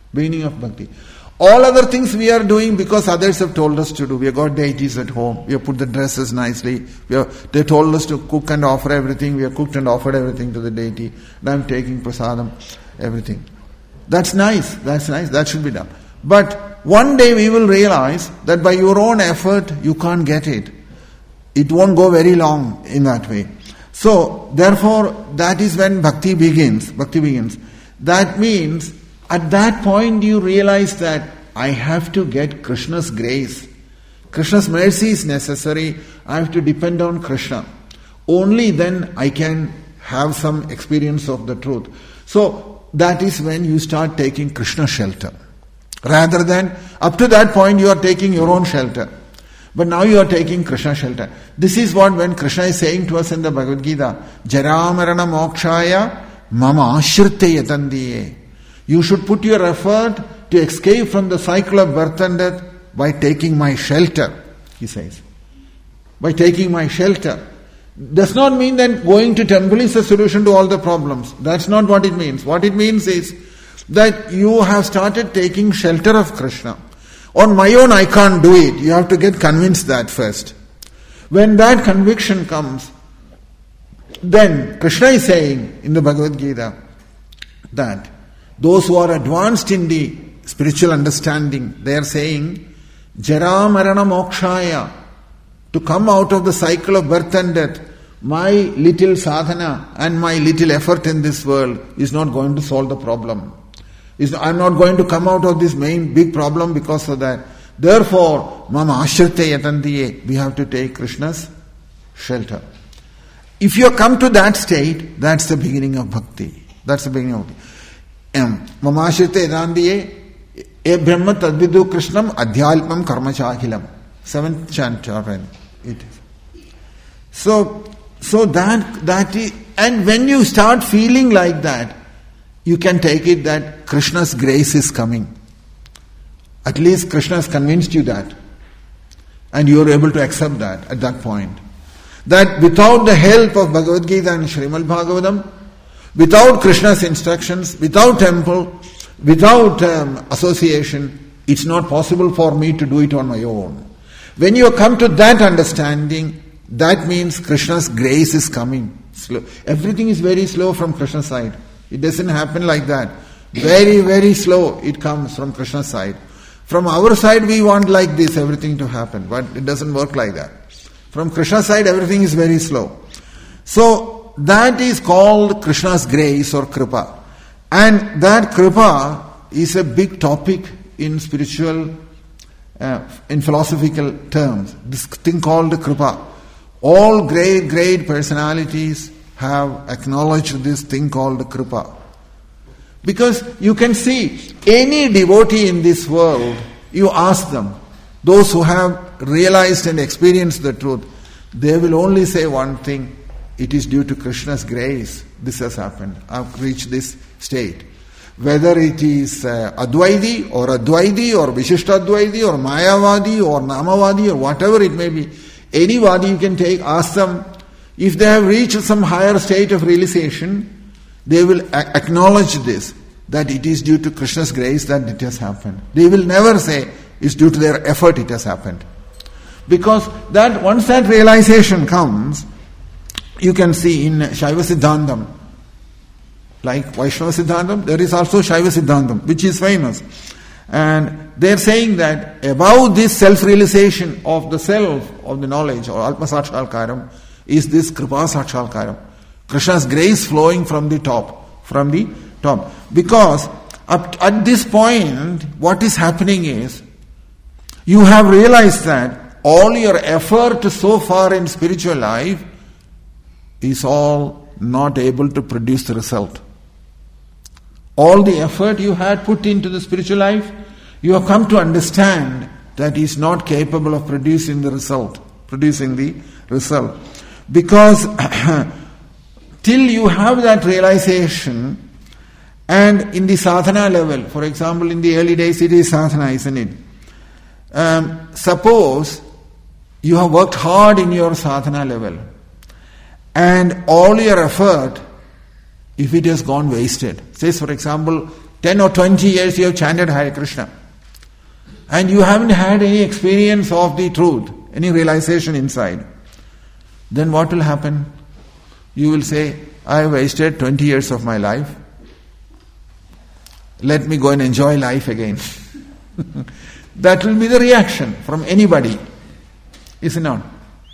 All other things we are doing because others have told us to do. We have got deities at home. We have put the dresses nicely. They told us to cook and offer everything. We have cooked and offered everything to the deity. And I am taking prasadam, everything. That's nice. That should be done. But one day we will realize that by your own effort, you can't get it. It won't go very long in that way. So, therefore, that is when bhakti begins. That means, at that point you realize that I have to get Krishna's grace. Krishna's mercy is necessary. I have to depend on Krishna. Only then I can have some experience of the truth. So, that is when you start taking Krishna shelter. Rather than, up to that point you are taking your own shelter. But now you are taking Krishna shelter. This is what when Krishna is saying to us in the Bhagavad Gita, Jaramarana mokshaya mama ashrite yatandiye. You should put your effort to escape from the cycle of birth and death by taking my shelter, he says. By taking my shelter. Does not mean that going to temple is a solution to all the problems. That's not what it means. What it means is that you have started taking shelter of Krishna. On my own I can't do it. You have to get convinced that first. When that conviction comes, then Krishna is saying in the Bhagavad Gita that those who are advanced in the spiritual understanding, they are saying, Jara Marana Mokshaya, to come out of the cycle of birth and death, my little sadhana and my little effort in this world is not going to solve the problem. I'm not going to come out of this main big problem because of that. Therefore, Mama Ashrite Yatandiye, we have to take Krishna's shelter. If you come to that state, that's the beginning of bhakti. Mama Ashrite Yatandiye, E Brahma Tadvidu Krishnam Adhyalpam Karma Chakilam. 7th chapter. It is. So that is, and when you start feeling like that, you can take it that Krishna's grace is coming. At least Krishna has convinced you that. And you are able to accept that at that point. That without the help of Bhagavad Gita and Srimad Bhagavatam, without Krishna's instructions, without temple, without association, it's not possible for me to do it on my own. When you come to that understanding, that means Krishna's grace is coming. Slow. Everything is very slow from Krishna's side. It doesn't happen like that. Very, very slow it comes from Krishna's side. From our side, we want like this, everything to happen, but it doesn't work like that. From Krishna's side, everything is very slow. So, that is called Krishna's grace or Kripa. And that Kripa is a big topic in spiritual, in philosophical terms. This thing called Kripa. All great personalities have acknowledged this thing called Kripa. Because you can see, any devotee in this world, you ask them, those who have realized and experienced the truth, they will only say one thing: it is due to Krishna's grace this has happened. I've reached this state. Whether it is Advaiti or Vishishtadvaiti or Mayavadi or Namavadi or whatever it may be, any Vadi you can take, ask them, if they have reached some higher state of realization, they will acknowledge this, that it is due to Krishna's grace that it has happened. They will never say it's due to their effort it has happened. Because that once that realization comes, you can see in Shaiva Siddhantam, like Vaishnava Siddhantam, there is also Shaiva Siddhantam, which is famous. And they are saying that above this self-realization of the self, of the knowledge, or Atma Sakshakalkaram, is this Kripa Sakshakalkaram. Krishna's grace flowing from the top. Because at this point, what is happening is, you have realized that all your effort so far in spiritual life is all not able to produce the result. All the effort you had put into the spiritual life, you have come to understand that is not capable of producing the result. Because till you have that realization, and in the sadhana level, for example, in the early days it is sadhana, isn't it? Suppose you have worked hard in your sadhana level, and all your effort, if it has gone wasted, say for example, 10 or 20 years you have chanted Hare Krishna, and you haven't had any experience of the truth, any realization inside, then what will happen? You will say, I wasted 20 years of my life. Let me go and enjoy life again. That will be the reaction from anybody, is it not?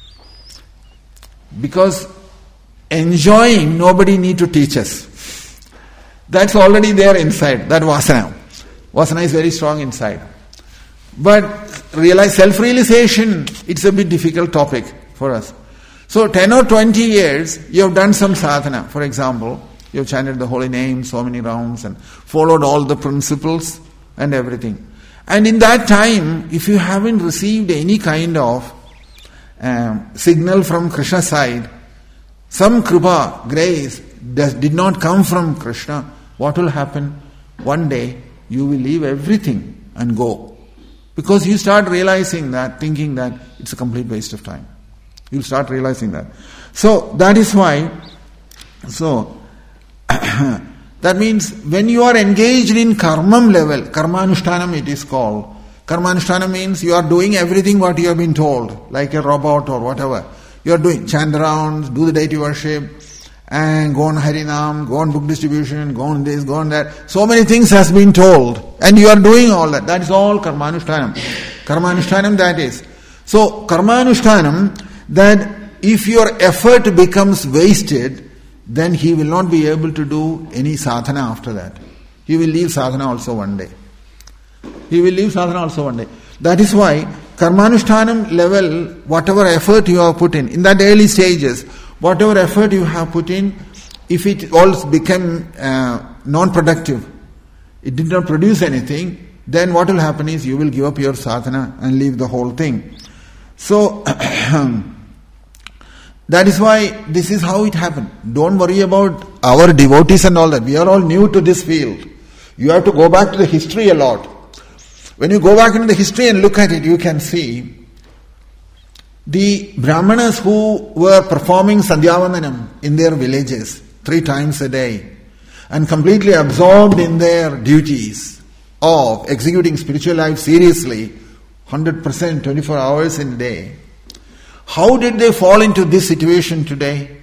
Because enjoying, nobody need to teach us. That's already there inside, that vasana. Vasana is very strong inside. But self-realization, it's a bit difficult topic for us. So 10 or 20 years, you have done some sadhana. For example, you have chanted the holy name so many rounds and followed all the principles and everything. And in that time, if you haven't received any kind of signal from Krishna's side, some kripa, grace, did not come from Krishna, what will happen? One day, you will leave everything and go. Because you start realizing that, thinking that it's a complete waste of time. You'll start realizing that. So, that is why, that means when you are engaged in karmam level, karmanushtanam it is called. Karmanushtanam means you are doing everything what you have been told, like a robot or whatever. You are doing chant rounds, do the deity worship, and go on Harinam, go on book distribution, go on this, go on that. So many things has been told, and you are doing all that. That is all karmanushtanam. Karmanushtanam that is. So, karmanushtanam, that if your effort becomes wasted, then he will not be able to do any sadhana after that. He will leave sadhana also one day. That is why karmanushtanam level, whatever effort you have put in that early stages, whatever effort you have put in, if it all become non-productive, it did not produce anything, then what will happen is you will give up your sadhana and leave the whole thing. So, that is why this is how it happened. Don't worry about our devotees and all that. We are all new to this field. You have to go back to the history a lot. When you go back into the history and look at it, you can see the Brahmanas who were performing Sandhyavandanam in their villages 3 times a day and completely absorbed in their duties of executing spiritual life seriously, 100%, 24 hours in a day. How did they fall into this situation today?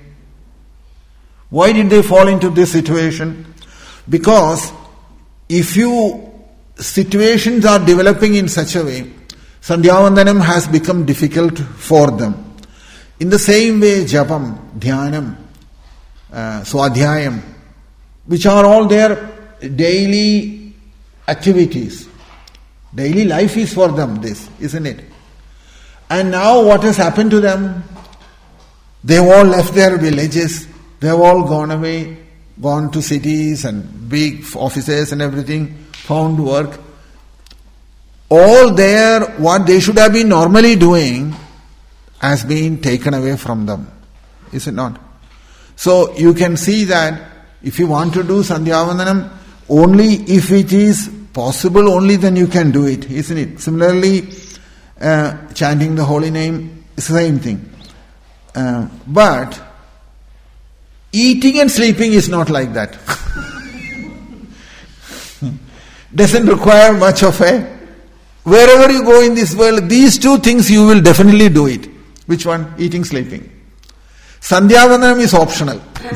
Why did they fall into this situation? Because if you situations are developing in such a way, Sandhyavandanam has become difficult for them. In the same way, Japam, Dhyanam, Swadhyayam, which are all their daily activities. Daily life is for them this, isn't it? And now what has happened to them? They've all left their villages, they've all gone away, gone to cities and big offices and everything, found work. All their, what they should have been normally doing has been taken away from them. Is it not? So you can see that if you want to do Sandhyavandanam, only if it is possible, only then you can do it, isn't it? Similarly, chanting the holy name is the same thing. But eating and sleeping is not like that. Doesn't require much of a... Wherever you go in this world, these two things you will definitely do it. Which one? Eating, sleeping. Sandhyavandanam is optional.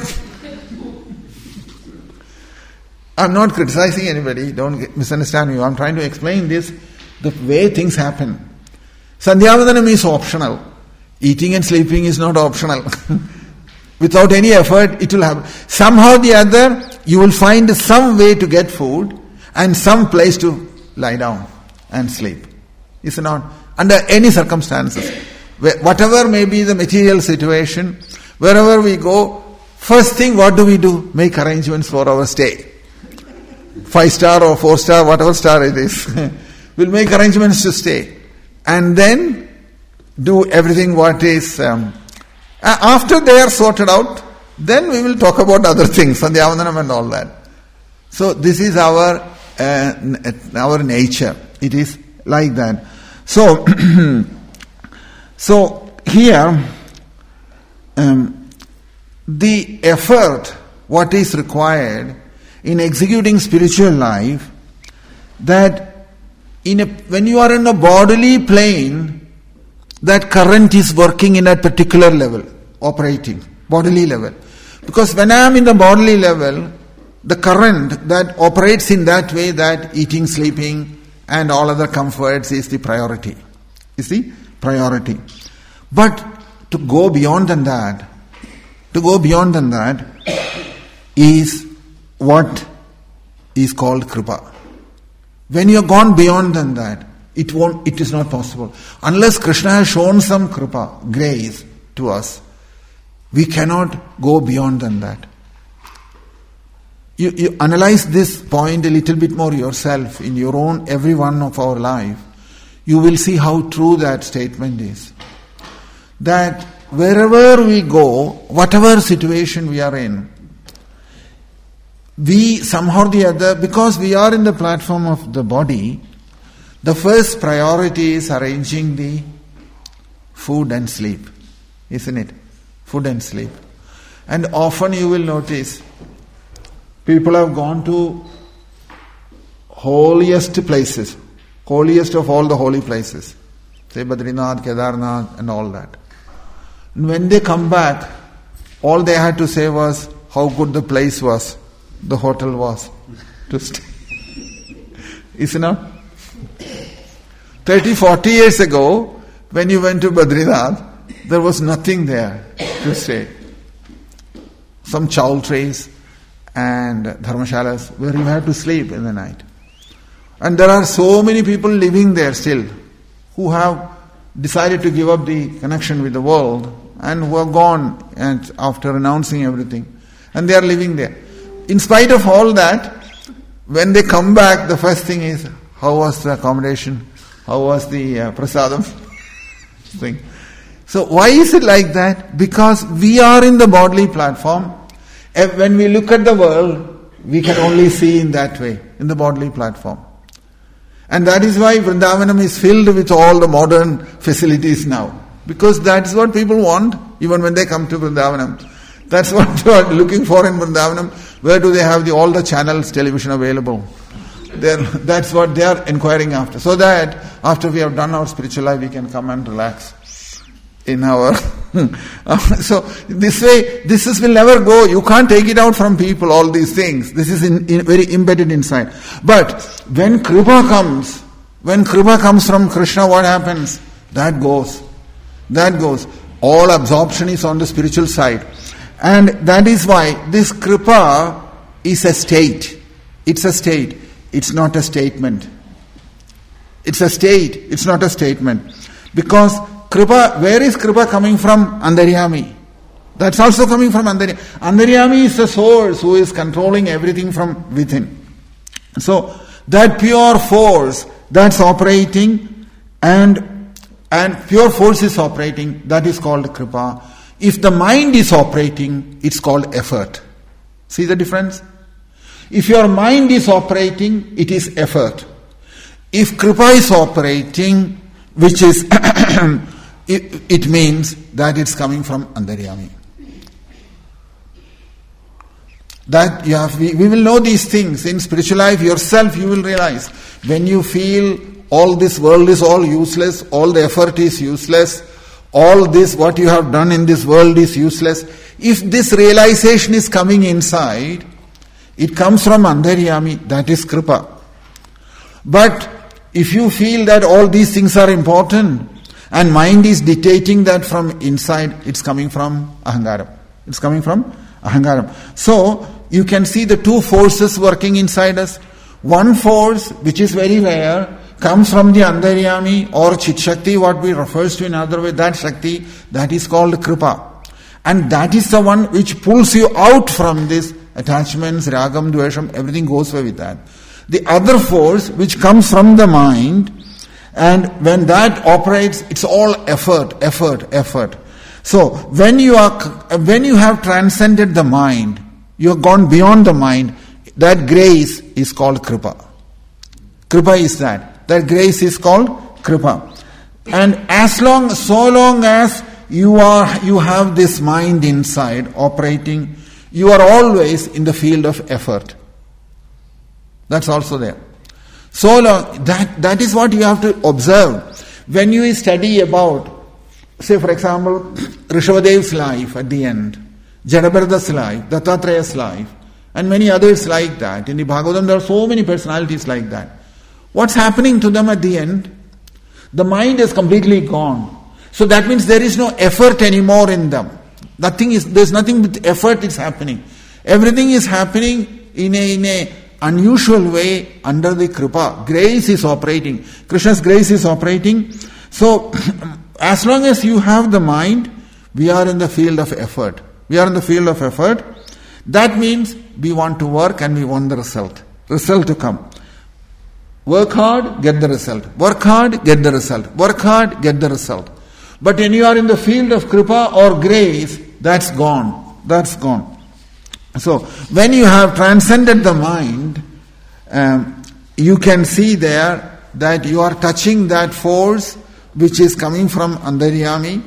I'm not criticizing anybody, don't misunderstand me. I'm trying to explain this, the way things happen. Sandhyavandanam is optional. Eating and sleeping is not optional. Without any effort, it will happen. Somehow or the other, you will find some way to get food and some place to lie down and sleep. Is it not? Under any circumstances. Whatever may be the material situation, wherever we go, first thing what do? Make arrangements for our stay. 5-star or 4-star, whatever star it is. We'll make arrangements to stay. And then do everything what is... after they are sorted out, then we will talk about other things, Sandhyavandanam and all that. So this is our nature. It is like that. So, here, the effort, what is required in executing spiritual life, that when you are in a bodily plane, that current is working in a particular level, operating, bodily level. Because when I am in the bodily level, the current that operates in that way, that eating, sleeping and all other comforts is the priority. Is the priority. But to go beyond than that is what is called kripa. When you have gone beyond than that, it is not possible. Unless Krishna has shown some kripa, grace to us, we cannot go beyond than that. You analyze this point a little bit more yourself in your own, every one of our life. You will see how true that statement is. That wherever we go, whatever situation we are in, we somehow or the other, because we are in the platform of the body, the first priority is arranging the food and sleep. Isn't it? Food and sleep. And often you will notice, people have gone to holiest places, holiest of all the holy places. Say Badrinath, Kedarnath and all that. And when they come back, all they had to say was how good the place was, the hotel was to stay. Isn't it? 30-40 years ago, when you went to Badrinath, there was nothing there to stay. Some chawl trays and dharmashalas where you had to sleep in the night. And there are so many people living there still who have decided to give up the connection with the world and who have gone and after renouncing everything. And they are living there. In spite of all that, when they come back, the first thing is, how was the accommodation? How was the prasadam thing? So why is it like that? Because we are in the bodily platform. When we look at the world, we can only see in that way, in the bodily platform. And that is why Vrindavanam is filled with all the modern facilities now. Because that's what people want, even when they come to Vrindavanam. That's what they are looking for in Vrindavanam. Where do they have all the channels, television available? That's what they are inquiring after. So that after we have done our spiritual life, we can come and relax. in our... so this way, will never go. You can't take it out from people, all these things. This is very embedded inside. But when Kripa comes from Krishna, what happens? That goes. All absorption is on the spiritual side. And that is why this Kripa is a state. It's a state. It's not a statement. It's a state. It's not a statement. Because Kripa, where is Kripa coming from? Antaryami. That's also coming from Antaryami. Antaryami is the source who is controlling everything from within. So, that pure force that's operating and pure force is operating, that is called Kripa. If the mind is operating, it's called effort. See the difference? If your mind is operating, it is effort. If Kripa is operating, which is it means that it's coming from Antaryami. That we will know these things in spiritual life. Yourself you will realize when you feel all this world is all useless, all the effort is useless, all this what you have done in this world is useless. If this realization is coming inside, it comes from Antaryami, that is Kripa. But if you feel that all these things are important and mind is dictating that from inside, it's coming from Ahangaram. It's coming from Ahangaram. So, you can see the two forces working inside us. One force, which is very rare, comes from the Antaryami or Chit Shakti, what we refers to in other way, that Shakti, that is called Kripa. And that is the one which pulls you out from this attachments, ragam, dvesham, everything goes away with that. The other force, which comes from the mind, and when that operates, it's all effort. So, when you have transcended the mind, you have gone beyond the mind, that grace is called Kripa. Kripa is that. That grace is called Kripa. And so long as you have this mind inside operating, you are always in the field of effort. That's also there. So long, that is what you have to observe. When you study about, say for example, Rishabhadev's life at the end, Jadabharata's life, Dattatreya's life, and many others like that. In the Bhagavatam there are so many personalities like that. What's happening to them at the end? The mind is completely gone. So that means there is no effort anymore in them. There's nothing with effort is happening. Everything is happening in a unusual way under the Kripa. Grace is operating. Krishna's grace is operating. So, as long as you have the mind, we are in the field of effort. That means we want to work and we want the result. Result to come. Work hard, get the result. Work hard, get the result. Work hard, get the result. But when you are in the field of Kripa or grace, that's gone. So, when you have transcended the mind, you can see there that you are touching that force which is coming from Antaryami,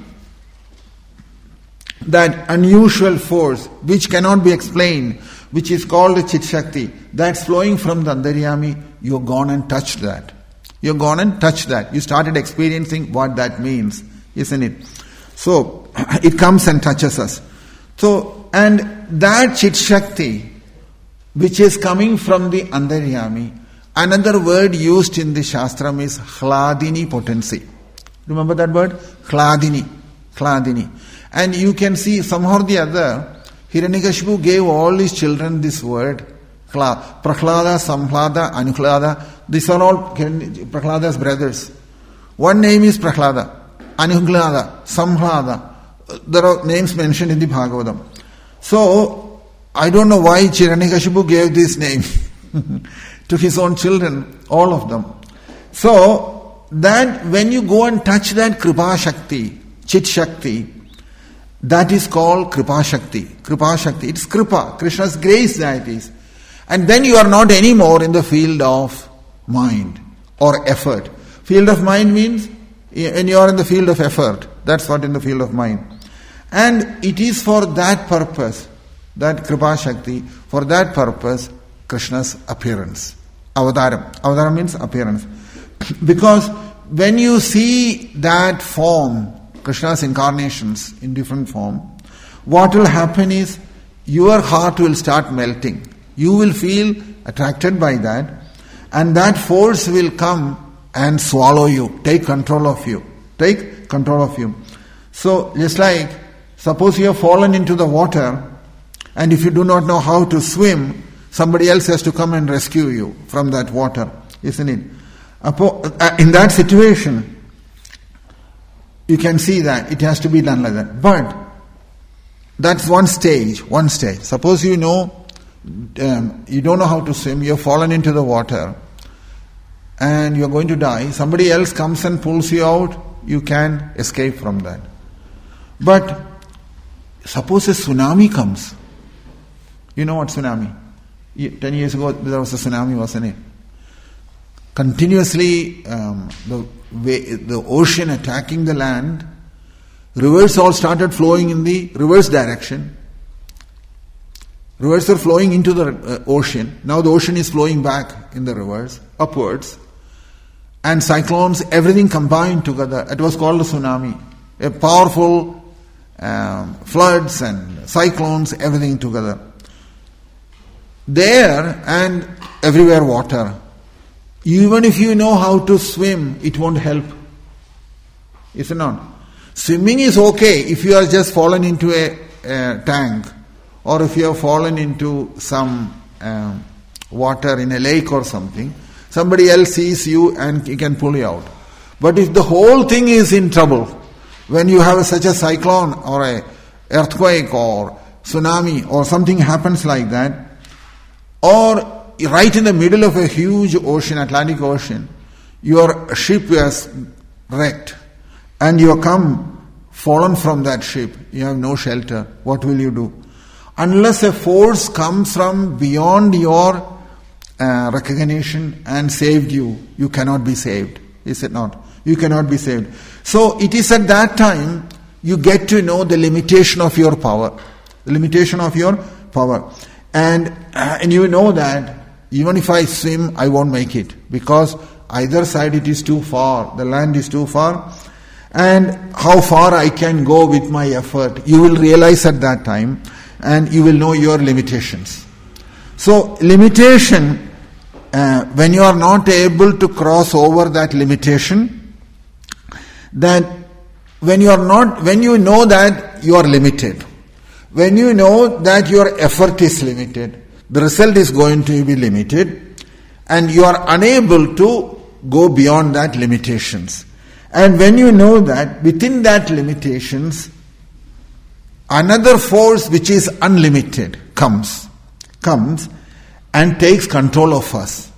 that unusual force which cannot be explained, which is called Chit Shakti, that's flowing from the Antaryami. You've gone and touched that. You started experiencing what that means, isn't it? So, it comes and touches us. So, and that Chit Shakti, which is coming from the Antaryami, another word used in the Shastram is Hladini potency. Remember that word? Hladini. And you can see somehow or the other, Hiranyakashipu gave all his children this word, Prahlada, Samhlada, Anuhlada. These are all Prahlada's brothers. One name is Prahlada, Anuhlada, Samhlada. There are names mentioned in the Bhagavatam. So, I don't know why Hiranyakashipu gave this name to his own children, all of them. So, that when you go and touch that Kripa Shakti, Chit Shakti, that is called Kripa Shakti. It's Kripa, Krishna's grace that is. And then you are not anymore in the field of mind or effort. Field of mind means when you are in the field of effort. That's what in the field of mind. And it is for that purpose, that Kripa Shakti, for that purpose, Krishna's appearance. Avataram. Avataram means appearance. Because when you see that form, Krishna's incarnations in different form, what will happen is your heart will start melting. You will feel attracted by that, and that force will come and swallow you, take control of you. Take control of you. So, just like, suppose you have fallen into the water, and if you do not know how to swim, somebody else has to come and rescue you from that water, isn't it? In that situation, you can see that it has to be done like that. But that's one stage. Suppose you know, you don't know how to swim, you have fallen into the water, and you are going to die. Somebody else comes and pulls you out, you can escape from that. But suppose a tsunami comes. You know what tsunami? 10 years ago there was a tsunami, wasn't it? Continuously the ocean attacking the land, rivers all started flowing in the reverse direction. Rivers are flowing into the ocean. Now the ocean is flowing back in the reverse, upwards. And cyclones, everything combined together. It was called a tsunami. A powerful floods and cyclones, everything together. There and everywhere water. Even if you know how to swim, it won't help. Is it not? Swimming is okay if you are just fallen into a tank, or if you have fallen into some water in a lake or something. Somebody else sees you and he can pull you out. But if the whole thing is in trouble, when you have such a cyclone or a earthquake or tsunami or something happens like that, or right in the middle of a huge ocean, Atlantic Ocean, your ship is wrecked and you have fallen from that ship, you have no shelter, what will you do? Unless a force comes from beyond your recognition and saved you, you cannot be saved. Is it not? You cannot be saved. So it is at that time you get to know the limitation of your power. The limitation of your power. And you know that even if I swim, I won't make it. Because either side it is too far. The land is too far. And how far I can go with my effort. You will realize at that time. And you will know your limitations. So limitation, when you are not able to cross over that limitation, that when you know that you are limited, when you know that your effort is limited, the result is going to be limited, and you are unable to go beyond that limitations. And when you know that within that limitations, another force which is unlimited comes and takes control of us.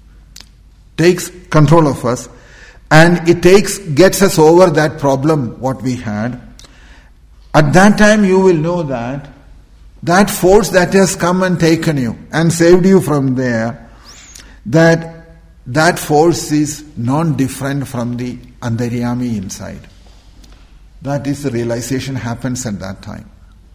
And it gets us over that problem what we had. At that time you will know that force that has come and taken you and saved you from there, that force is non-different from the Antaryami inside. That is, the realization happens at that time.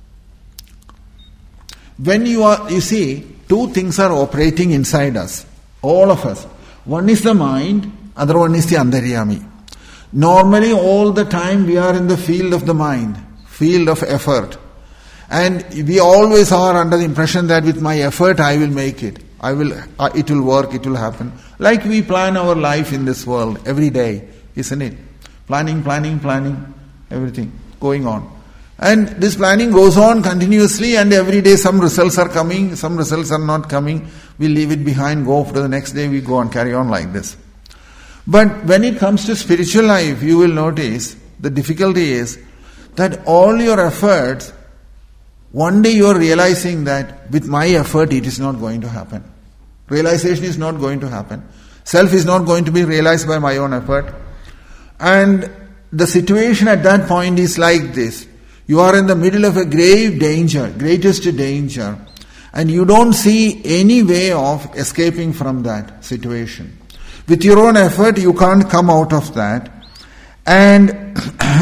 When you see, two things are operating inside us, all of us. One is the mind, other one is the Antaryami. Normally all the time we are in the field of the mind, field of effort. And we always are under the impression that with my effort I will make it. It will work, it will happen. Like we plan our life in this world every day, isn't it? Planning, everything going on. And this planning goes on continuously, and every day some results are coming, some results are not coming. We leave it behind, go for the next day, we go and carry on like this. But when it comes to spiritual life, you will notice the difficulty is that all your efforts, one day you are realizing that with my effort it is not going to happen. Realization is not going to happen. Self is not going to be realized by my own effort. And the situation at that point is like this. You are in the middle of a grave danger, greatest danger, and you don't see any way of escaping from that situation. With your own effort, you can't come out of that. And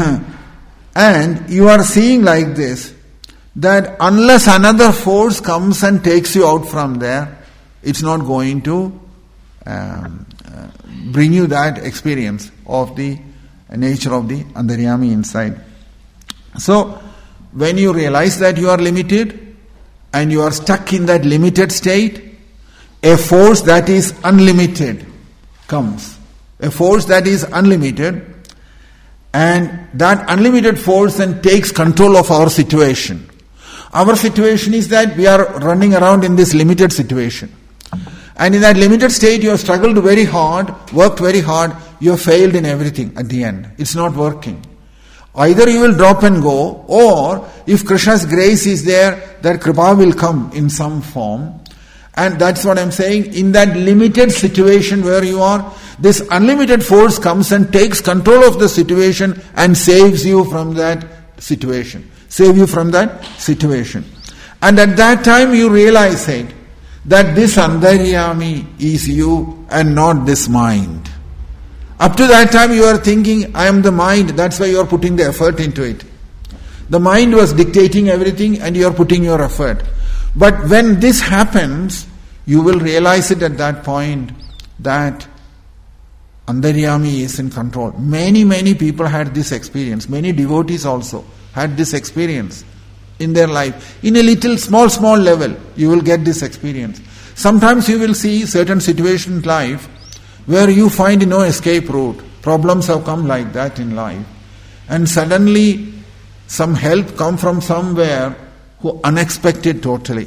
you are seeing like this, that unless another force comes and takes you out from there, it's not going to bring you that experience of the nature of the Antaryami inside. So, when you realize that you are limited and you are stuck in that limited state, a force that is unlimited comes. A force that is unlimited, and that unlimited force then takes control of our situation. Our situation is that we are running around in this limited situation. And in that limited state, you have struggled very hard, worked very hard, you have failed in everything at the end. It's not working. Either you will drop and go, or if Krishna's grace is there, that Kripa will come in some form. And that's what I'm saying. In that limited situation where you are, this unlimited force comes and takes control of the situation and saves you from that situation. Save you from that situation. And at that time you realize it, that this Antaryami is you and not this mind. Up to that time you are thinking, I am the mind, that's why you are putting the effort into it. The mind was dictating everything and you are putting your effort. But when this happens, you will realize it at that point that Antaryami is in control. Many people had this experience. Many devotees also had this experience in their life. In a little, small level, you will get this experience. Sometimes you will see certain situations in life where you find no escape route. Problems have come like that in life. And suddenly, some help come from somewhere who unexpected totally.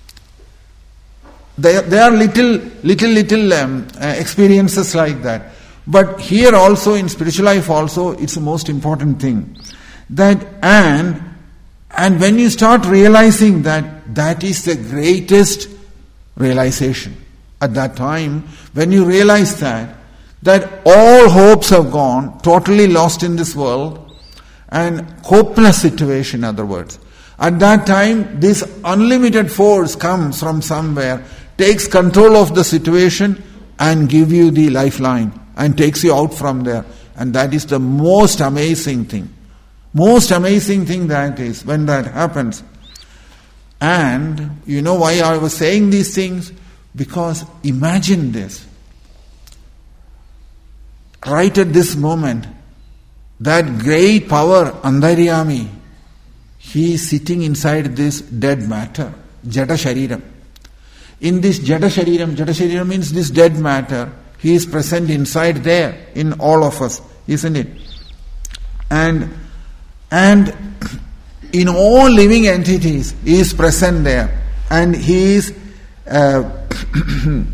There are little experiences like that. But here also, in spiritual life also, it's the most important thing. That and when you start realizing that is the greatest realization. At that time, when you realize that all hopes have gone, totally lost in this world, and hopeless situation, in other words. At that time, this unlimited force comes from somewhere, takes control of the situation and give you the lifeline and takes you out from there. And that is the most amazing thing. Most amazing thing that is when that happens. And you know why I was saying these things? Because imagine this. Right at this moment, that great power, Antaryami, he is sitting inside this dead matter, Jada Shariram. In this Jada Shariram means this dead matter, he is present inside there, in all of us, isn't it? And in all living entities, he is present there. And he is, and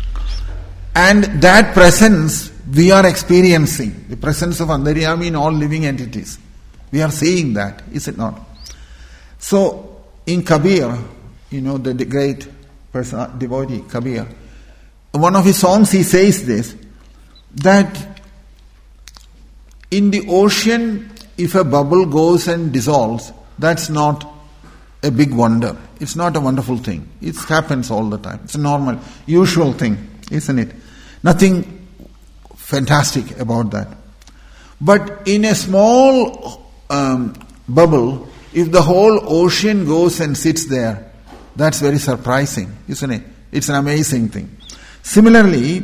that presence we are experiencing. The presence of Antaryami in all living entities. We are seeing that, is it not? So, in Kabir, the great person, devotee, Kabir, one of his songs he says this, that in the ocean, if a bubble goes and dissolves, that's not a big wonder. It's not a wonderful thing. It happens all the time. It's a normal, usual thing, isn't it? Nothing fantastic about that. But in a small bubble, if the whole ocean goes and sits there, that's very surprising, isn't it? It's an amazing thing. Similarly,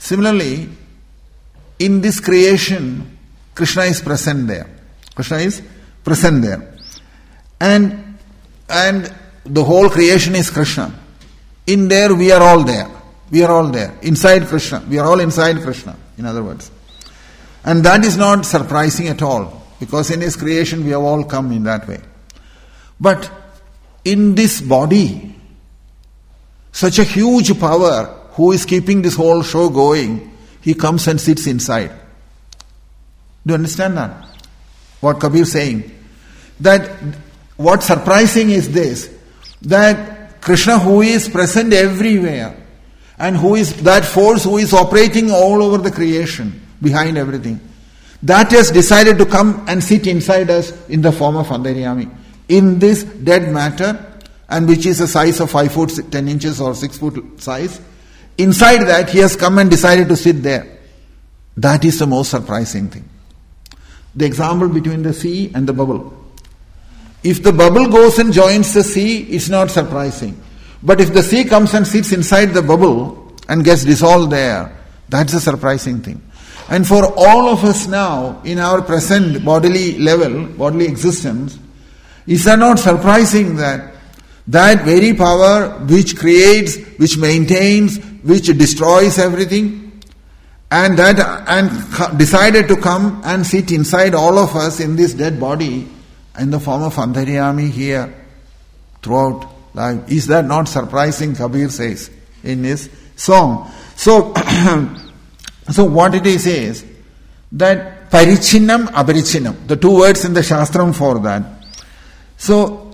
in this creation, Krishna is present there. Krishna is present there. And the whole creation is Krishna. In there, we are all there. We are all there. Inside Krishna. We are all inside Krishna, in other words. And that is not surprising at all, because in his creation, we have all come in that way. But in this body, such a huge power who is keeping this whole show going, he comes and sits inside. Do you understand that? What Kabir is saying? That what's surprising is this, that Krishna, who is present everywhere, and who is that force who is operating all over the creation, behind everything, that has decided to come and sit inside us in the form of Antaryami. In this dead matter, and which is a size of 5 foot 10 inches or 6 foot size, inside that he has come and decided to sit there. That is the most surprising thing. The example between the sea and the bubble. If the bubble goes and joins the sea, it's not surprising. But if the sea comes and sits inside the bubble and gets dissolved there, that's a surprising thing. And for all of us now, in our present bodily level, bodily existence, is that not surprising that that very power which creates, which maintains, which destroys everything, and decided to come and sit inside all of us in this dead body in the form of Antaryami here throughout life. Is that not surprising, Kabir says in his song. So what it is that Parichinnam, Aparichinnam, the two words in the Shastram for that. So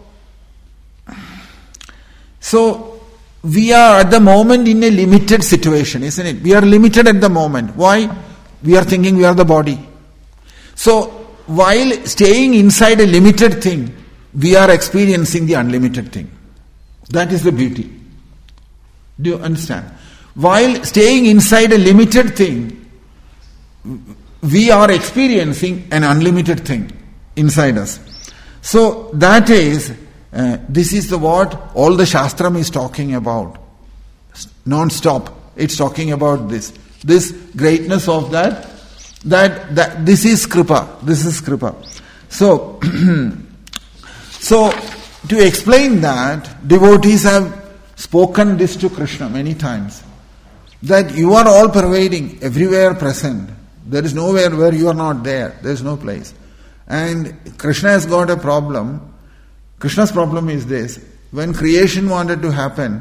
we are at the moment in a limited situation, isn't it? We are limited at the moment. Why? We are thinking we are the body. So while staying inside a limited thing, we are experiencing the unlimited thing. That is the beauty. Do you understand? While staying inside a limited thing, we are experiencing an unlimited thing inside us. So that is, this is what all the Shastram is talking about. Non-stop. It's talking about this greatness of that this is Kripa. This is Kripa. So, to explain that, devotees have spoken this to Krishna many times. That you are all pervading, everywhere present. There is nowhere where you are not there. There is no place. And Krishna has got a problem. Krishna's problem is this. When creation wanted to happen,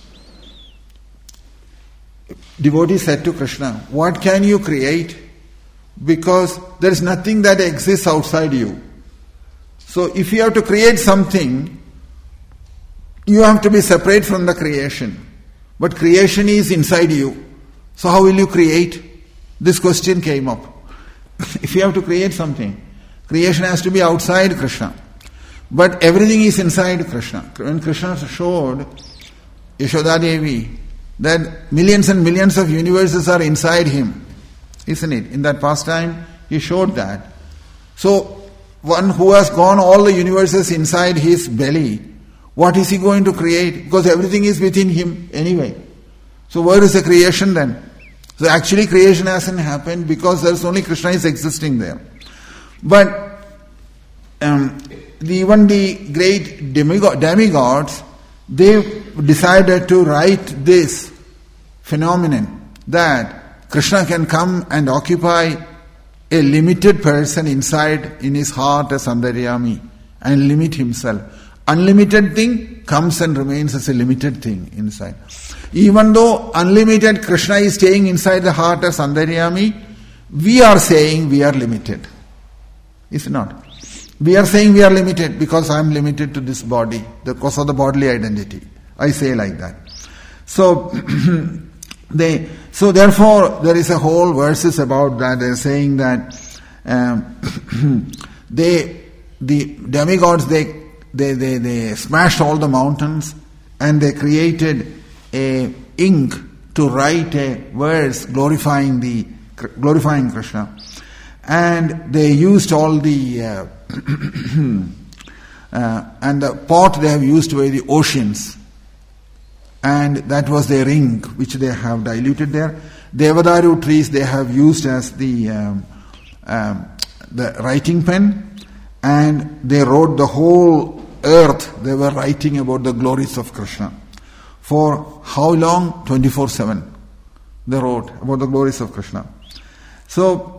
devotee said to Krishna, what can you create? Because there is nothing that exists outside you. So if you have to create something, you have to be separate from the creation. But creation is inside you. So how will you create? This question came up. If you have to create something, creation has to be outside Krishna. But everything is inside Krishna. When Krishna showed Yashoda Devi that millions and millions of universes are inside him, isn't it? In that pastime, he showed that. So, one who has gone all the universes inside his belly, what is he going to create? Because everything is within him anyway. So where is the creation then? So actually creation hasn't happened because there is only Krishna is existing there. But even the great demigods, they decided to write this phenomenon that Krishna can come and occupy a limited person inside in his heart as Antaryami and limit himself. Unlimited thing comes and remains as a limited thing inside. Even though unlimited Krishna is staying inside the heart as Antaryami, we are saying we are limited. Is it not? We are saying we are limited because I am limited to this body, because of the bodily identity. I say like that. So therefore there is a whole verses about that. They are saying that the demigods they smashed all the mountains and they created a ink to write a verse glorifying Krishna, and they used all the and the pot they have used were the oceans, and that was their ink which they have diluted there. Devadaru trees they have used as the writing pen, and they wrote the whole earth. They were writing about the glories of Krishna. For how long? 24/7. They wrote about the glories of Krishna. So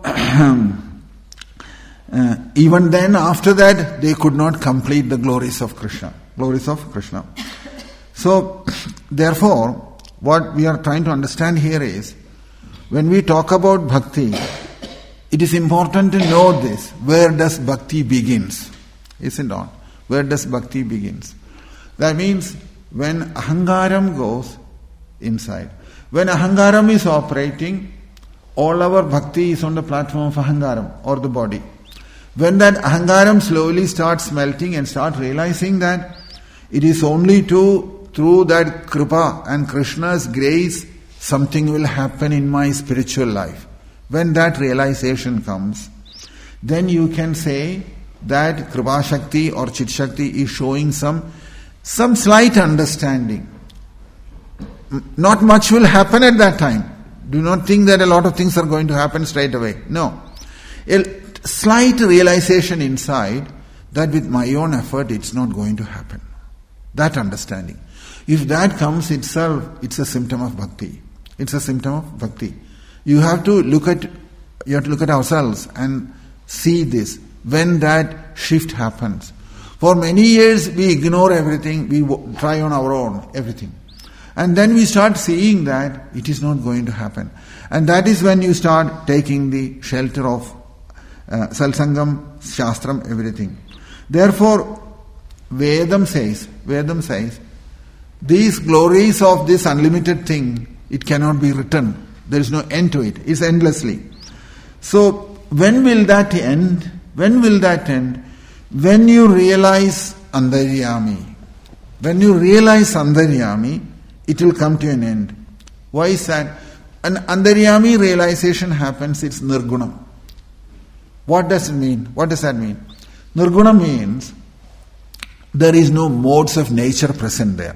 even then, after that, they could not complete the glories of Krishna. Glories of Krishna. So, therefore, what we are trying to understand here is, when we talk about bhakti, it is important to know this. Where does bhakti begins? Isn't it? Where does bhakti begins? That means when ahangaram goes inside. When ahangaram is operating, all our bhakti is on the platform of ahangaram or the body. When that ahangaram slowly starts melting and start realizing that it is only through that kripa and Krishna's grace something will happen in my spiritual life. When that realization comes, then you can say that Kripa Shakti or Chit Shakti is showing some slight understanding. Not much will happen at that time, Do not think that a lot of things are going to happen straight away. No. A slight realization inside that with my own effort it's not going to happen. That understanding. If that comes itself, it's a symptom of bhakti. It's a symptom of bhakti. You have to look at ourselves and see this. When that shift happens. For many years we ignore everything, we try on our own, everything. And then we start seeing that it is not going to happen. And that is when you start taking the shelter of Satsangam, Shastram, everything. Therefore, Vedam says, these glories of this unlimited thing, it cannot be written. There is no end to it. It's endlessly. So, when will that end? When will that end? When you realize Antaryami. When you realize Antaryami, it will come to an end. Why is that? An Antaryami realization happens, it's Nirgunam. What does it mean? What does that mean? Nirguna means there is no modes of nature present there.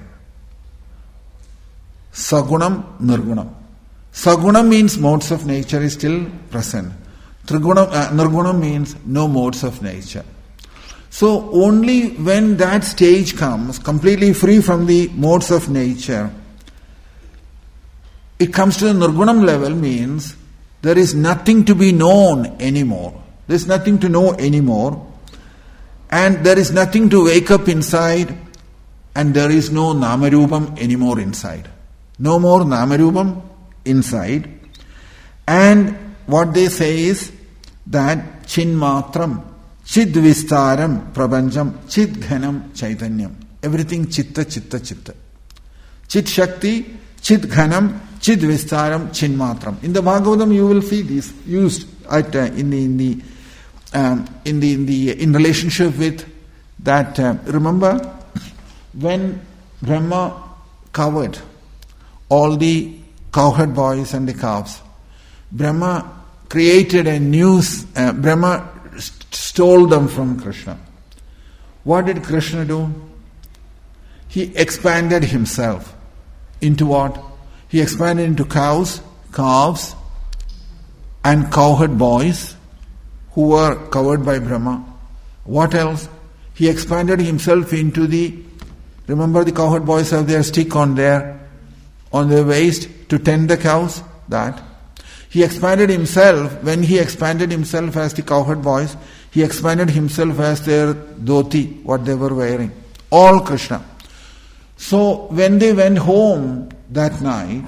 Sagunam, Nirgunam. Sagunam means modes of nature is still present. Nirgunam means no modes of nature. So only when that stage comes, completely free from the modes of nature, it comes to the Nirgunam level, means there is nothing to be known anymore. There is nothing to know anymore. And there is nothing to wake up inside, and there is no Namarupam anymore inside. No more Namarupam inside. And what they say is that Chinmatram, Chidvistaram, Prabanjam, Chidghanam, Chaitanyam. Everything Chitta, Chitta, Chitta. Chit Shakti, Chidghanam, Chidvistaram, Chinmatram. In the Bhagavatam you will see this used at in relationship with that. Remember when Brahma covered all the cowherd boys and the calves, Brahma created a new, Brahma stole them from Krishna. What did Krishna do? He expanded himself into what? He expanded into cows, calves, and cowherd boys who were covered by Brahma. What else? He expanded himself into remember the cowherd boys have their stick on their waist to tend the cows? That. He expanded himself, when he expanded himself as the cowherd boys, he expanded himself as their dhoti, what they were wearing. All Krishna. So when they went home that night,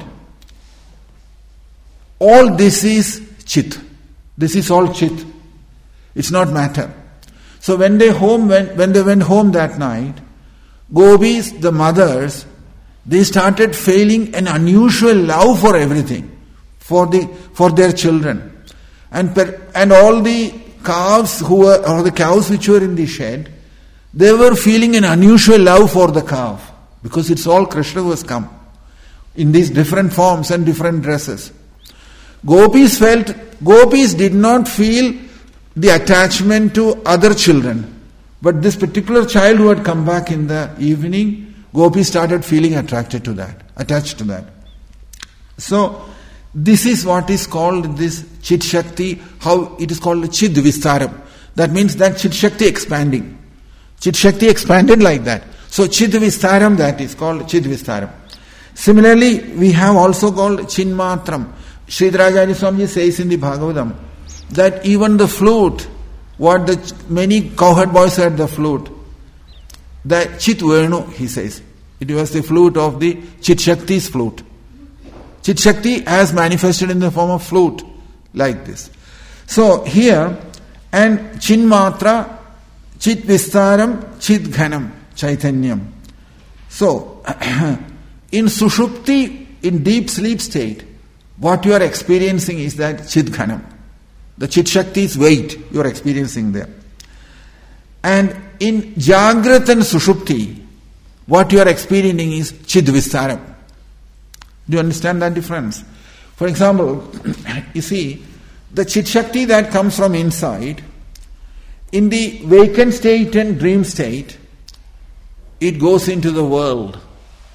all this is Chit. This is all Chit. It's not matter. So when they went home that night, gopis, the mothers, they started feeling an unusual love for everything, for their children, and all the calves or the cows which were in the shed, they were feeling an unusual love for the calf, because it's all Krishna who has come in these different forms and different dresses. Gopis did not feel the attachment to other children, but this particular child who had come back in the evening, gopis started feeling attached to that. So this is what is called this Chit Shakti, how it is called Chid Vistaram. That means that Chit Shakti expanding. Chit Shakti expanded like that. So Chid Vistaram, that is called Chid Vistaram. Similarly, we have also called Chinmatram. Sridharacharya Swamiji says in the Bhagavatam that even the flute, what the many cowherd boys had the flute, the Chit Venu, he says. It was the flute of the Chit Shakti's flute. Chit Shakti has manifested in the form of flute, like this. So here, and Chinmatra, Chit Vistaram, Chit Ghanam, Chaitanyam. So, in Sushupti, in deep sleep state, what you are experiencing is that Chit Ghanam. The Chit Shakti's weight you are experiencing there. And in Jagrat and Sushupti, what you are experiencing is Chid Vistaram. Do you understand that difference? For example, you see, the Chit Shakti that comes from inside, in the vacant state and dream state, it goes into the world.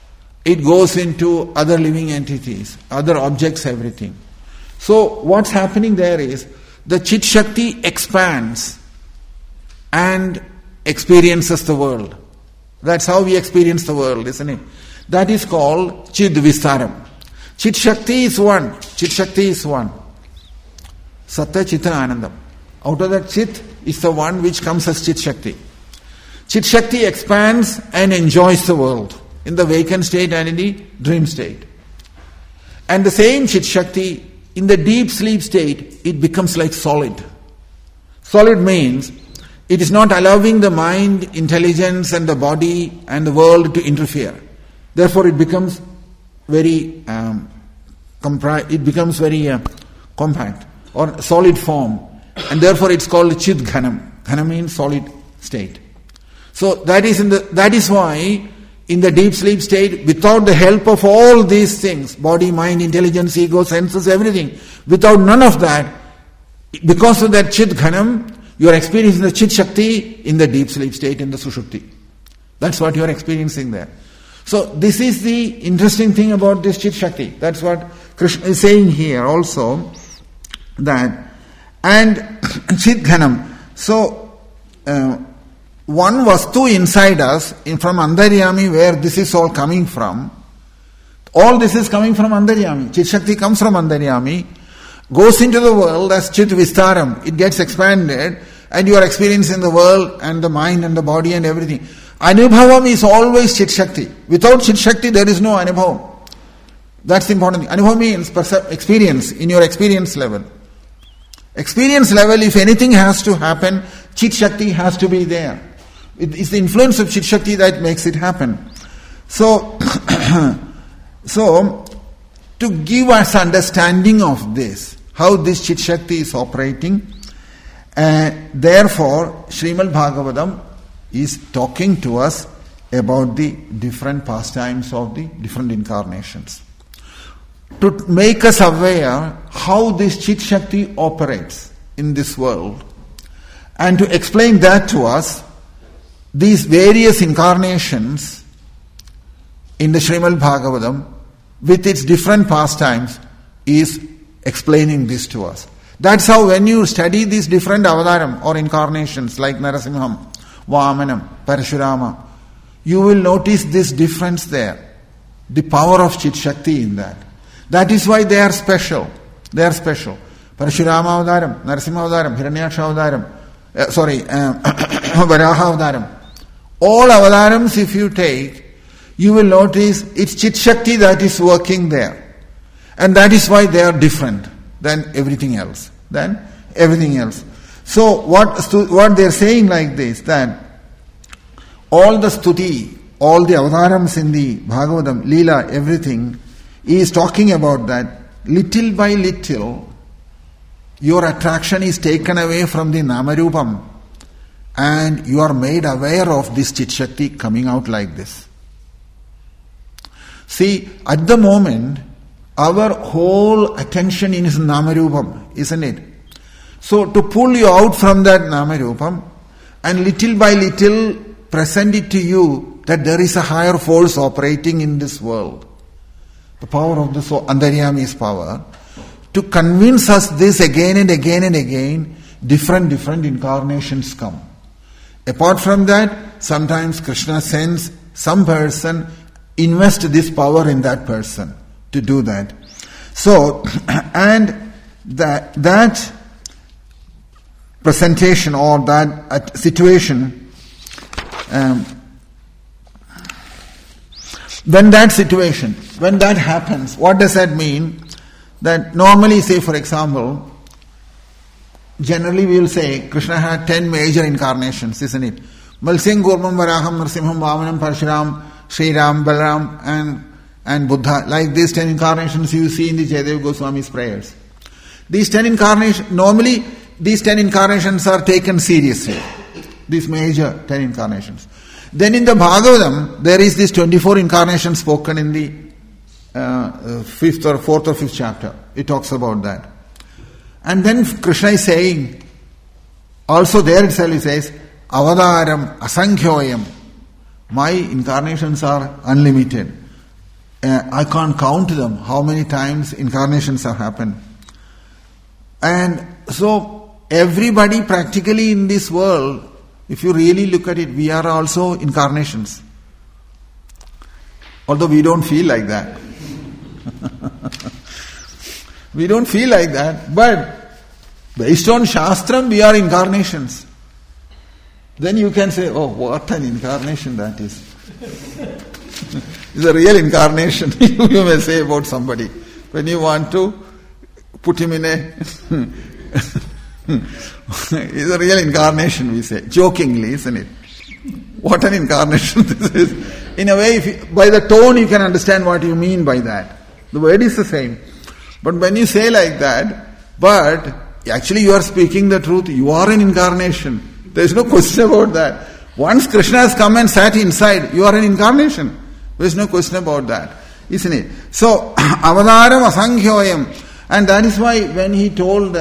it goes into other living entities, other objects, everything. So what's happening there is the Chit Shakti expands and experiences the world. That's how we experience the world, isn't it? That is called Chid Vistaram. Chit Shakti is one. Chit Shakti is one. Sattva Chitta Anandam. Out of that Chit is the one which comes as Chit Shakti. Chit Shakti expands and enjoys the world in the vacant state and in the dream state. And the same Chit Shakti, in the deep sleep state, it becomes like solid. Solid means it is not allowing the mind, intelligence and the body and the world to interfere. Therefore it becomes very compact or solid form. And therefore it's called Chid Ghanam. Ghanam means solid state. So that is why in the deep sleep state, without the help of all these things, body, mind, intelligence, ego, senses, everything, without none of that, because of that Chid Ghanam, you are experiencing the Chit Shakti in the deep sleep state, in the Sushupti. That's what you are experiencing there. So this is the interesting thing about this Chit Shakti. That's what Krishna is saying here also, that, and Chit Ghanam. So, one vastu inside us, from Antaryami, where this is all coming from, all this is coming from Antaryami. Chit Shakti comes from Antaryami, goes into the world as Chit Vistaram. It gets expanded, and you are experiencing the world and the mind and the body and everything. Anubhavam is always Chit Shakti. Without Chit Shakti, there is no Anubhavam. That's the important thing. Anubhavam means experience, in your experience level. Experience level, if anything has to happen, Chit Shakti has to be there. It is the influence of Chit Shakti that makes it happen. So, to give us understanding of this, how this Chit Shakti is operating, therefore, Srimad Bhagavatam is talking to us about the different pastimes of the different incarnations. To make us aware how this Chit Shakti operates in this world, and to explain that to us, these various incarnations in the Srimad Bhagavatam with its different pastimes is explaining this to us. That's how when you study these different avataram or incarnations like Narasimham, Vamanam, Parashurama, you will notice this difference there. The power of Chit Shakti in that. That is why they are special. They are special. Parashurama avataram, Narasimha avataram, Hiranyaksha avataram, Varaha avataram. All avatarams, if you take, you will notice it's Chit Shakti that is working there. And that is why they are different than everything else. So what they are saying like this, that all the stuti, all the avatarams in the Bhagavatam, Leela, everything, is talking about that little by little your attraction is taken away from the Namarupam and you are made aware of this Chit Shakti coming out like this. See, at the moment, our whole attention is Namarupam, isn't it? So to pull you out from that Namarupam and little by little present it to you that there is a higher force operating in this world. The power of the soul, Antaryami's power, to convince us this again and again and again, different incarnations come. Apart from that, sometimes Krishna sends some person, invest this power in that person to do that. So, and that presentation or that situation, when that happens, what does that mean? That normally, say for example, generally we will say Krishna had 10 major incarnations, isn't it? Malsing, Gurmam, Varaham, Narasimham, Vamanam, Parshuram, Sriram, Balaram and Buddha. Like these 10 incarnations you see in the Jayadeva Goswami's prayers. These 10 incarnations, normally these 10 incarnations are taken seriously. These major 10 incarnations. Then in the Bhagavatam, there is this 24 incarnations spoken in the 4th or 5th chapter. It talks about that. And then Krishna is saying, also there itself he says, Avadaram Asankhyoyam. My incarnations are unlimited. I can't count them, how many times incarnations have happened. And so everybody practically in this world, if you really look at it, we are also incarnations. Although we don't feel like that. We don't feel like that, but based on Shastram, we are incarnations. Then you can say, oh, what an incarnation that is. It's a real incarnation, you may say about somebody. When you want to put him in a... It's a real incarnation, we say. Jokingly, isn't it? What an incarnation this is. In a way, by the tone you can understand what you mean by that. The word is the same. But when you say like that, but actually you are speaking the truth, you are an incarnation. There is no question about that. Once Krishna has come and sat inside, you are an incarnation. There is no question about that, isn't it? So, avadaram asankhyoyam. And that is why when he told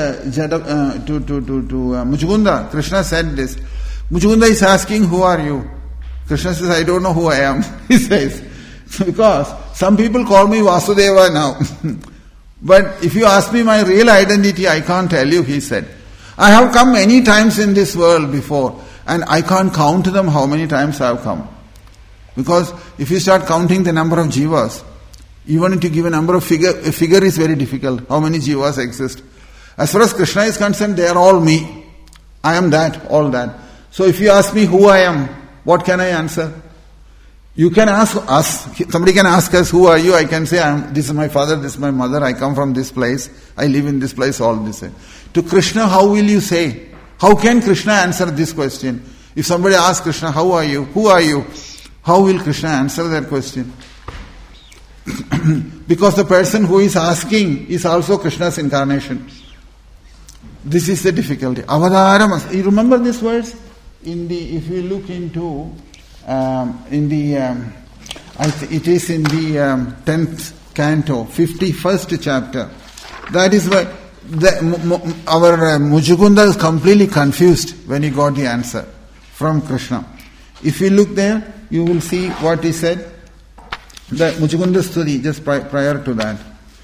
Muchukunda, Krishna said this. Muchukunda is asking, who are you? Krishna says, I don't know who I am. He says, because some people call me Vasudeva now. But if you ask me my real identity, I can't tell you, he said. I have come many times in this world before, and I can't count them how many times I have come. Because if you start counting the number of jivas, even to give a number of a figure is very difficult. How many jivas exist? As far as Krishna is concerned, they are all me. I am that, all that. So if you ask me who I am, what can I answer? You can ask us, somebody can ask us, who are you? I can say, this is my father, this is my mother, I come from this place, I live in this place, all this. To Krishna, how will you say? How can Krishna answer this question? If somebody asks Krishna, how are you? Who are you? How will Krishna answer that question? Because the person who is asking is also Krishna's incarnation. This is the difficulty. Avadaram. You remember this verse? If you look into, it is in the 10th canto, 51st chapter. That is why our Muchukunda is completely confused when he got the answer from Krishna. If you look there, you will see what he said. The Muchukunda Stuti, just prior to that.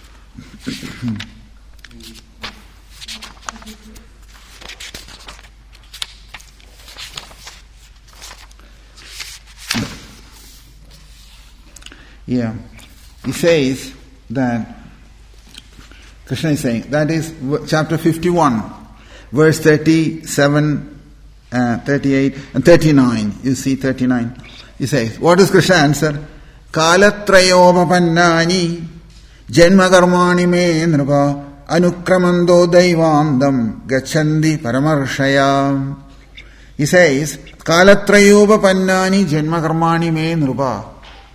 Yeah. He says that, Krishna is saying, that is chapter 51, verse 37, 38 and 39. You see 39. He says, what does Krishna answer? Kalatrayopapannani janmakarmani me nrupa anukramando daivandam gachandi paramarshaya. He says, Kalatrayopapannani janmakarmani me nrupa.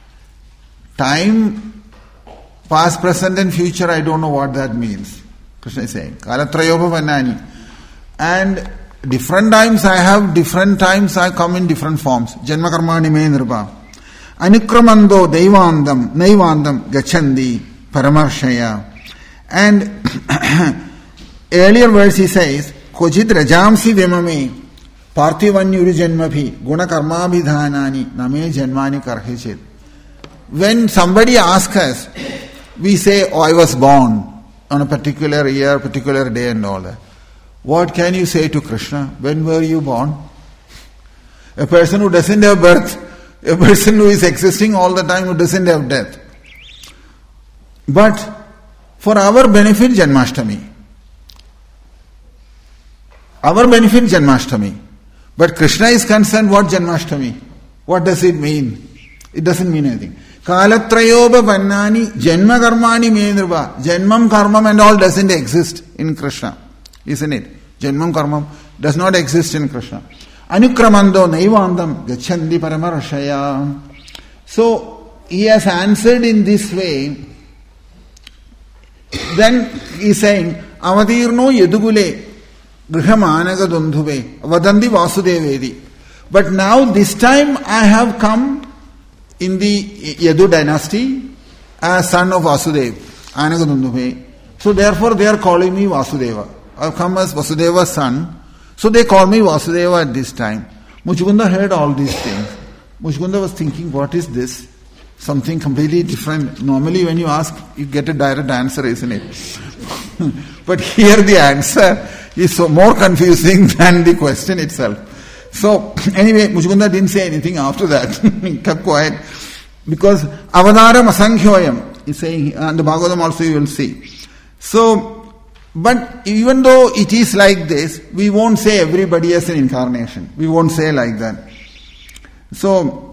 Time, past, present and future, I don't know what that means. Krishna is saying, Kalatrayopapannani. And different times I come in different forms. Janmakarmani me nrupa. Anukramando naivandam gachandi paramarshaya. And earlier verse he says, Kojid rajamsi vimame parthivanyuru janmabhi gunakarmabhidhanani name janmani karhechit. When somebody asks us, we say, I was born on a particular year, particular day and all that. What can you say to Krishna? When were you born? A person who doesn't have birth, a person who is existing all the time, who doesn't have death. But for our benefit, Janmashtami. Our benefit, Janmashtami. But Krishna is concerned, what Janmashtami? What does it mean? It doesn't mean anything. Kalatrayoba Pannani Janma Karmani Menruva. Janmam, Karmam and all doesn't exist in Krishna. Isn't it? Janmam, Karmam does not exist in Krishna. Anukramando naivandam gachandi paramarshaya. So he has answered in this way. Then he is saying, Avadirno yedugule grihamanaga dundhuve vadandi vasudevedi. But now this time I have come in the Yadu dynasty as son of Vasudeva, Anaga dundhuve. So therefore they are calling me Vasudeva. I have come as Vasudeva's son. So they call me Vasudeva at this time. Muchukunda heard all these things. Muchukunda was thinking, what is this? something completely different. Normally when you ask, you get a direct answer, isn't it? But here the answer is so more confusing than the question itself. So anyway, Mujukunda didn't say anything after that. He kept quiet. Because avadaram asankhyoyam is saying, and the Bhagavatam also you will see. So, but even though it is like this, we won't say everybody as an incarnation. We won't say like that. So,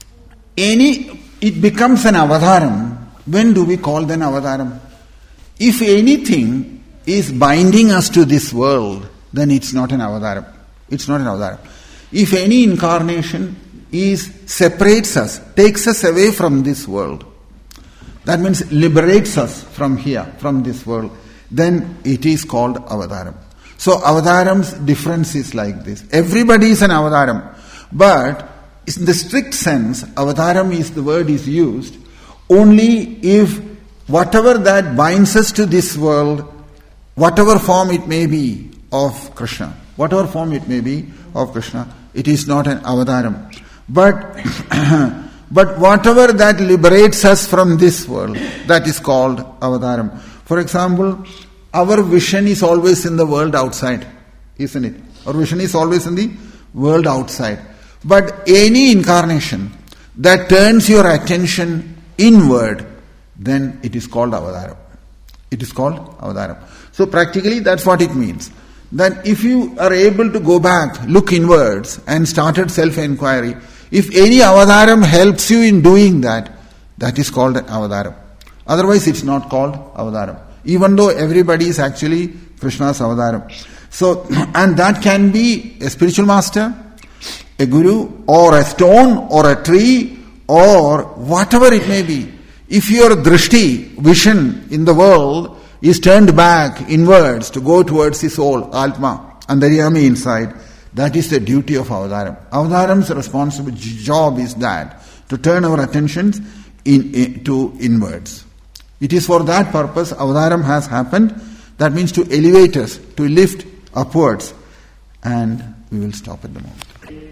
it becomes an avadaram. When do we call then avadaram? If anything is binding us to this world, then it's not an avadaram. It's not an avadaram. If any incarnation separates us, takes us away from this world, that means liberates us from here, from this world, then it is called avadaram. So avadaram's difference is like this. Everybody is an avadaram, but in the strict sense, avadaram is the word is used only if whatever that binds us to this world, whatever form it may be of Krishna, whatever form it may be of Krishna, it is not an avadaram. But whatever that liberates us from this world, that is called avadaram. For example, our vision is always in the world outside, isn't it? Our vision is always in the world outside. But any incarnation that turns your attention inward, then it is called avadaram. It is called avadaram. So practically that's what it means. That if you are able to go back, look inwards and started self-inquiry, if any avadaram helps you in doing that, that is called an avadaram. Otherwise it's not called avadaram. Even though everybody is actually Krishna's avadaram. So, and that can be a spiritual master, a guru, or a stone, or a tree, or whatever it may be. If your drishti, vision in the world, is turned back inwards to go towards the soul, Atma, and the Antaryami inside, that is the duty of avadaram. Avadaram's responsible job is that, to turn our attentions to inwards. It is for that purpose avadaram has happened. That means to elevate us, to lift upwards. And we will stop at the moment.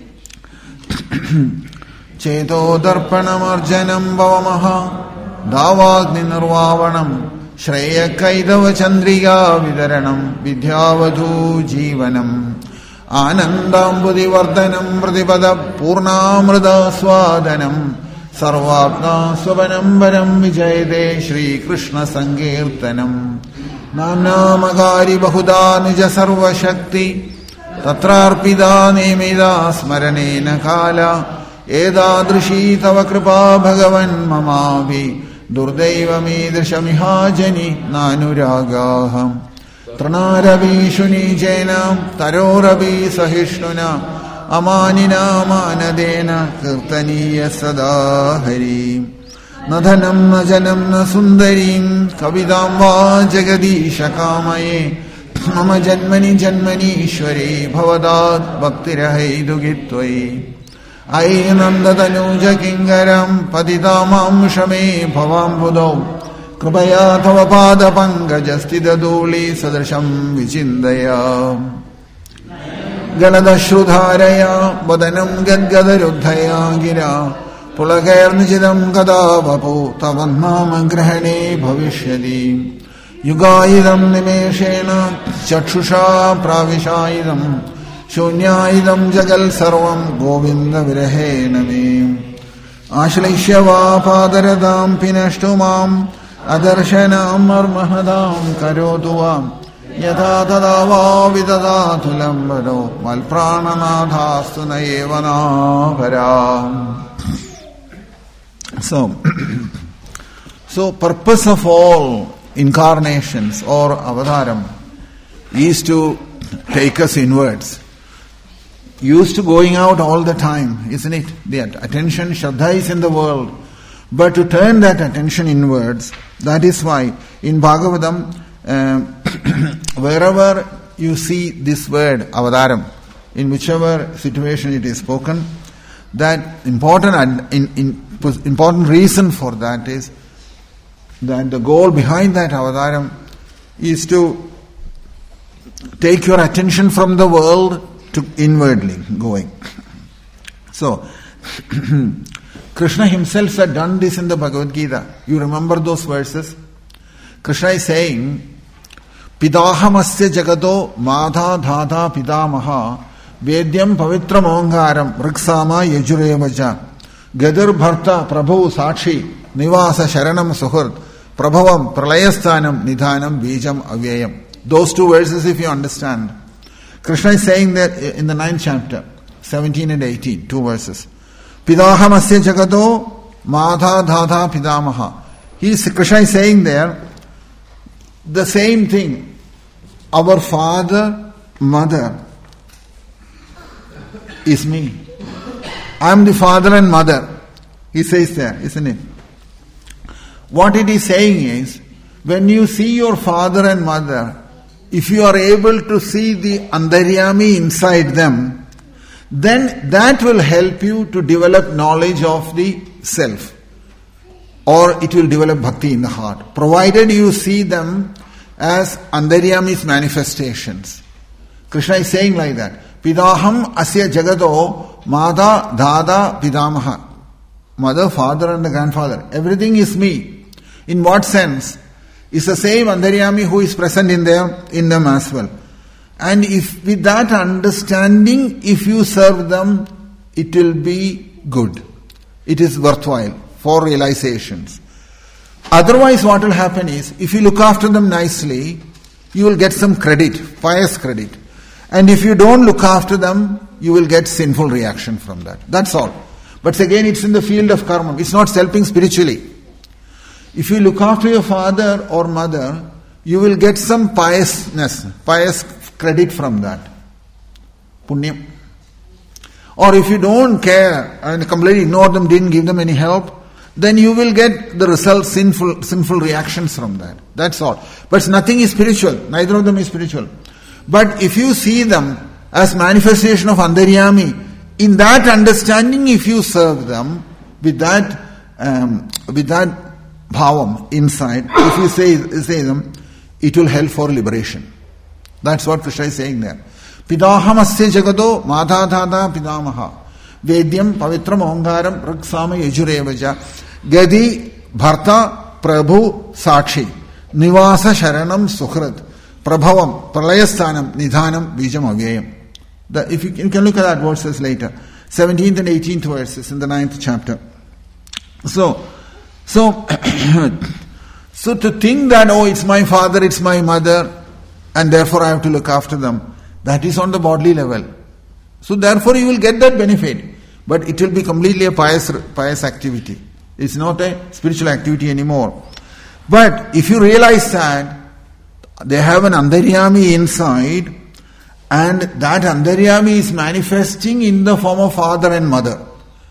Cheto darpanam arjanam bhavamaha davagni nirvavanam Shreya Kaidava Chandriga Vidaranam Vidyavadhu Jivanam Anandambudhi Vardhanam Pratipada Purnamrida Swadanam Sarvapna Swabanambaram Vijayade Shri Krishna Sankirtanam Namna Magari Bahuda Nija Sarva Shakti Tatrarpida Nemida Smaranena Kala Edadrishi Tava Kripa Bhagavan Mamavi Durdevamidrishamihajani nanuragaham Tranaravi shunijena taroravi sahishnuna Amanina manadena kirtaniya sadahari Nadhanam najanam na sundarim Kavidam va jagadisha kamaye Mama janmani janmani ishwari Bhavadat bhaktirahai dugittvai Ainanda tanuja kingaram patitamam shame bhavam buddho Kripaya tava pada pangajastida duli sadrasham vichindaya Galadashrudharaya vadanam gadgadarudhaya gira Pulagair nijidam kadavapu tavannama grahane bhavishyadi Yugayidam nimeshena chakshusha pravishayidam Shunyaidam jagal sarvam govinda virahena me Ashleishyava padaradam pinashtumam Adarsanam armahadam karotuvam Yatha tadava vidadatu lambado Malprananadhastu nayevanavaram. So purpose of all incarnations or avadaram is to take us inwards. Used to going out all the time, isn't it? The attention, Shraddha is in the world. But to turn that attention inwards, that is why in Bhagavatam, wherever you see this word, avadaram, in whichever situation it is spoken, that important reason for that is that the goal behind that avadaram is to take your attention from the world to inwardly going. So, Krishna himself had done this in the Bhagavad Gita. You remember those verses? Krishna is saying, Pidahamasya jagado madha dhada pidamaha vedyam pavitram ongaram riksama yajurevaja gadir bharta prabhu sakshi nivasa sharanam suhurt prabhavam pralayasthanam nidhanam bijam avyayam. Those two verses, if you understand. Krishna is saying that in the 9th chapter, 17 and 18, 2 verses. Pidahamasya jagado madha dhada pidamaha. Krishna is saying there the same thing. Our father, mother is me. I am the father and mother. He says there, isn't it? What it is saying is, when you see your father and mother, if you are able to see the Antaryami inside them, then that will help you to develop knowledge of the self. Or it will develop bhakti in the heart. Provided you see them as Antaryami's manifestations. Krishna is saying like that. Pidaham asya jagado mada dada pidamaha. Mother, father and the grandfather. Everything is me. In what sense? It's the same Antaryami who is present in them as well. And if with that understanding, if you serve them, it will be good. It is worthwhile for realizations. Otherwise, what will happen is, if you look after them nicely, you will get some credit, pious credit. And if you don't look after them, you will get sinful reaction from that. That's all. But again, it's in the field of karma. It's not helping spiritually. If you look after your father or mother, you will get some pious credit from that. Punyam. Or if you don't care and completely ignore them, didn't give them any help, then you will get the result, sinful reactions from that. That's all. But nothing is spiritual. Neither of them is spiritual. But if you see them as manifestation of Antaryami, in that understanding, if you serve them with that bhavam inside, if you say them, it will help for liberation. That's what Krishna is saying there. Pidahamasya jagado madhadhada pidamaha vedyam pavitram ongaram raksama yajurevaja gadi bharta prabhu sakshi nivasa sharanam suhrat prabhavam pralayasthanam nidhanam bijam avyayam. If you can look at that verses later, 17th and 18th verses in the 9th chapter. So to think that, it's my father, it's my mother, and therefore I have to look after them, that is on the bodily level. So therefore you will get that benefit, but it will be completely a pious activity. It's not a spiritual activity anymore. But if you realize that they have an Antaryami inside, and that Antaryami is manifesting in the form of father and mother,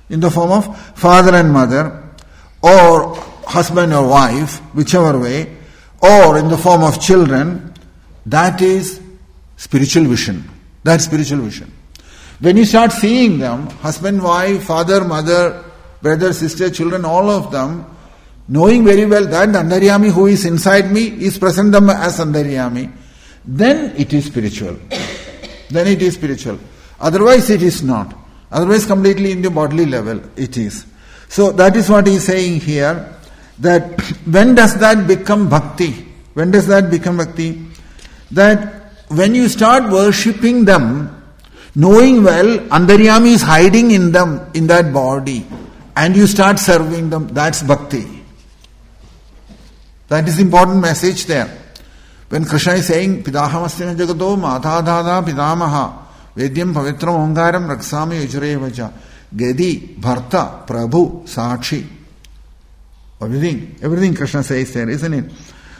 or husband or wife, whichever way, or in the form of children, that is spiritual vision. That's spiritual vision. When you start seeing them, husband, wife, father, mother, brother, sister, children, all of them, knowing very well that the Antaryami who is inside me is present them as Antaryami, then it is spiritual. Otherwise it is not. Otherwise completely in the bodily level it is. So that is what he is saying here, that when does that become bhakti? That when you start worshipping them, knowing well Antaryami is hiding in them, in that body, and you start serving them, that's bhakti. That is the important message there. When Krishna is saying, Pidahamasya jagato madhadhada pidamaha vedyam pavitram ongaram raksami yajurevaja gadi bharta prabhu sakshi. Everything Krishna says there, isn't it?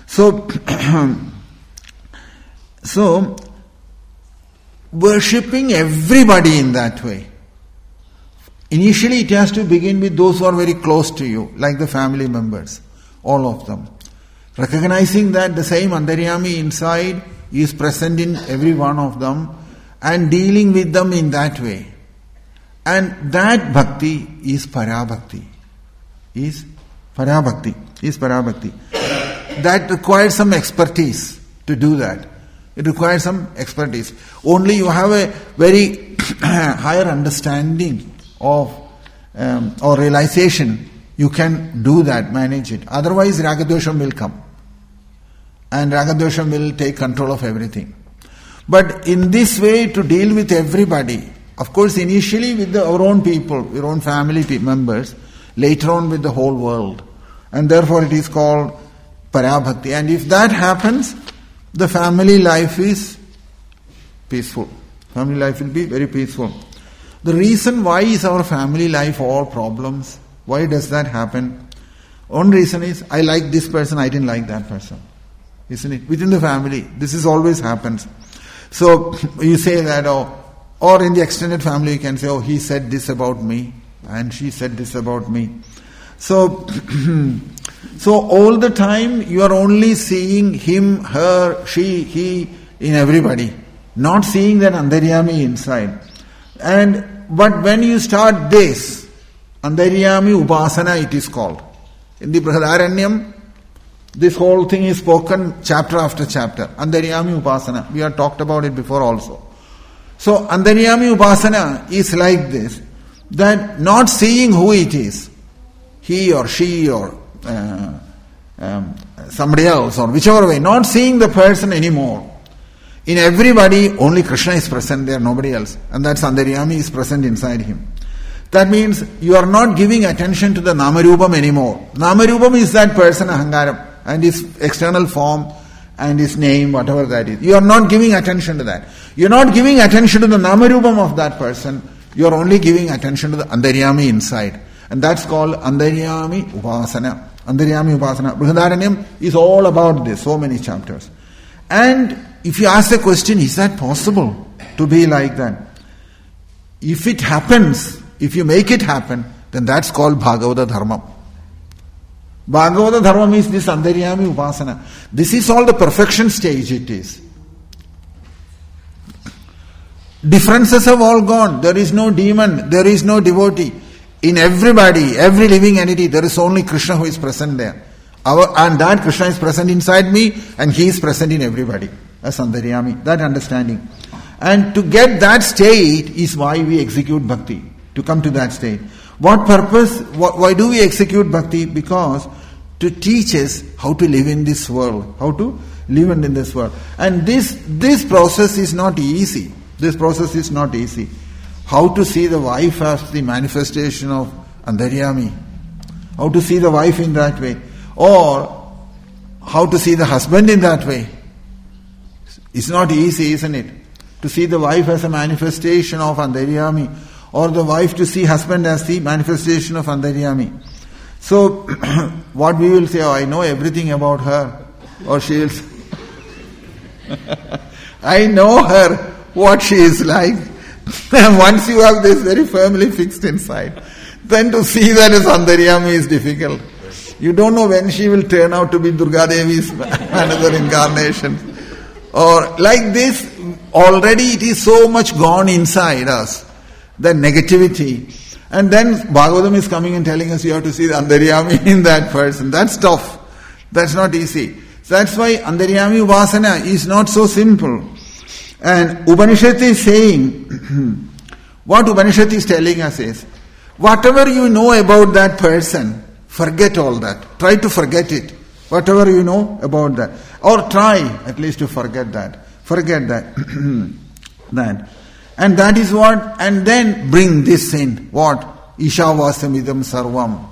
So worshipping everybody in that way. Initially it has to begin with those who are very close to you, like the family members, all of them. Recognizing that the same Antaryami inside is present in every one of them and dealing with them in that way. And that bhakti is parabhakti. That requires some expertise to do that. It requires some expertise. Only you have a very higher understanding of or realization, you can do that, manage it. Otherwise, Ragadosham will come. And Ragadosham will take control of everything. But in this way, to deal with everybody, of course, initially with our own people, our own family members, later on with the whole world. And therefore it is called Parabhakti. And if that happens, the family life is peaceful. Family life will be very peaceful. The reason why is our family life all problems? Why does that happen? One reason is, I like this person, I didn't like that person. Isn't it? Within the family, this is always happens. So you say that, or in the extended family you can say, he said this about me and she said this about me. So all the time you are only seeing him, her, she, he in everybody, not seeing that Antaryami inside. But when you start this, Antaryami Upasana it is called. In the Brihadaranyam, this whole thing is spoken chapter after chapter. Antaryami Upasana. We have talked about it before also. So Antaryami Upasana is like this, that not seeing who it is, he or she or somebody else or whichever way, not seeing the person anymore. In everybody, only Krishna is present there, nobody else. And that's Antaryami is present inside him. That means you are not giving attention to the Namarupam anymore. Namarupam is that person, Ahangaram, and his external form and his name, whatever that is. You are not giving attention to that. You are not giving attention to the Namarupam of that person. You are only giving attention to the Antaryami inside. And that's called Antaryami Upasana. Antaryami Upasana. Brihadaranyam is all about this, so many chapters. And if you ask the question, is that possible to be like that? If it happens, if you make it happen, then that's called Bhagavata Dharma. Bhagavata Dharma means this Antaryami Upasana. This is all the perfection stage it is. Differences have all gone. There is no demon, there is no devotee. In everybody, every living entity, there is only Krishna who is present there. And that Krishna is present inside me and he is present in everybody. That's Antaryami, that understanding. And to get that state is why we execute bhakti. To come to that state. What purpose? Why do we execute bhakti? Because to teach us how to live in this world. How to live in this world. And this process is not easy. This process is not easy. How to see the wife as the manifestation of Antaryami. How to see the wife in that way. Or how to see the husband in that way. It's not easy, isn't it? To see the wife as a manifestation of Antaryami. Or the wife to see husband as the manifestation of Antaryami. So, what we will say, I know everything about her. Or she will say, I know her, what she is like. And once you have this very firmly fixed inside, then to see that as Antaryami is difficult. You don't know when she will turn out to be Durga Devi's another incarnation. Or like this, already it is so much gone inside us. The negativity. And then Bhagavatam is coming and telling us you have to see the Antaryami in that person. That's tough. That's not easy. So that's why Antaryami Upasana is not so simple. And Upanishad is saying, what Upanishad is telling us is, whatever you know about that person, forget all that. Try to forget it. Whatever you know about that. Or try at least to forget that. Forget that. that. And that is what, and then bring this in. What? Ishavasamidam sarvam.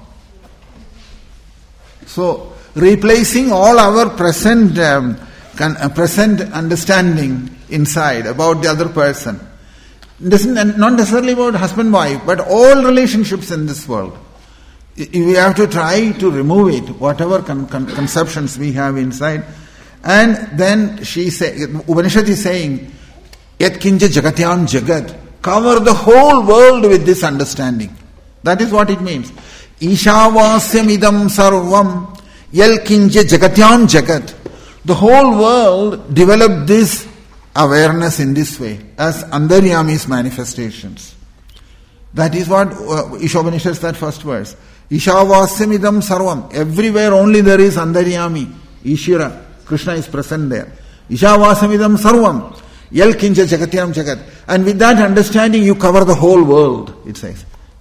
So, replacing all our present understanding inside about the other person. Not necessarily about husband-wife, but all relationships in this world. We have to try to remove it, whatever conceptions we have inside. And then Upanishad is saying, Yat kinja jagatyam jagat. Cover the whole world with this understanding. That is what it means. Ishavasyam idam sarvam yal kinja jagatyam jagat. The whole world developed this awareness in this way as Antaryami's manifestations. That is what Ishopanishad, that first verse. Ishavasyam idam sarvam. Everywhere only there is Antaryami. Ishvara. Krishna is present there. Ishavasyam idam sarvam. Yal kinja jagatyam jagat. And with that understanding you cover the whole world, it says.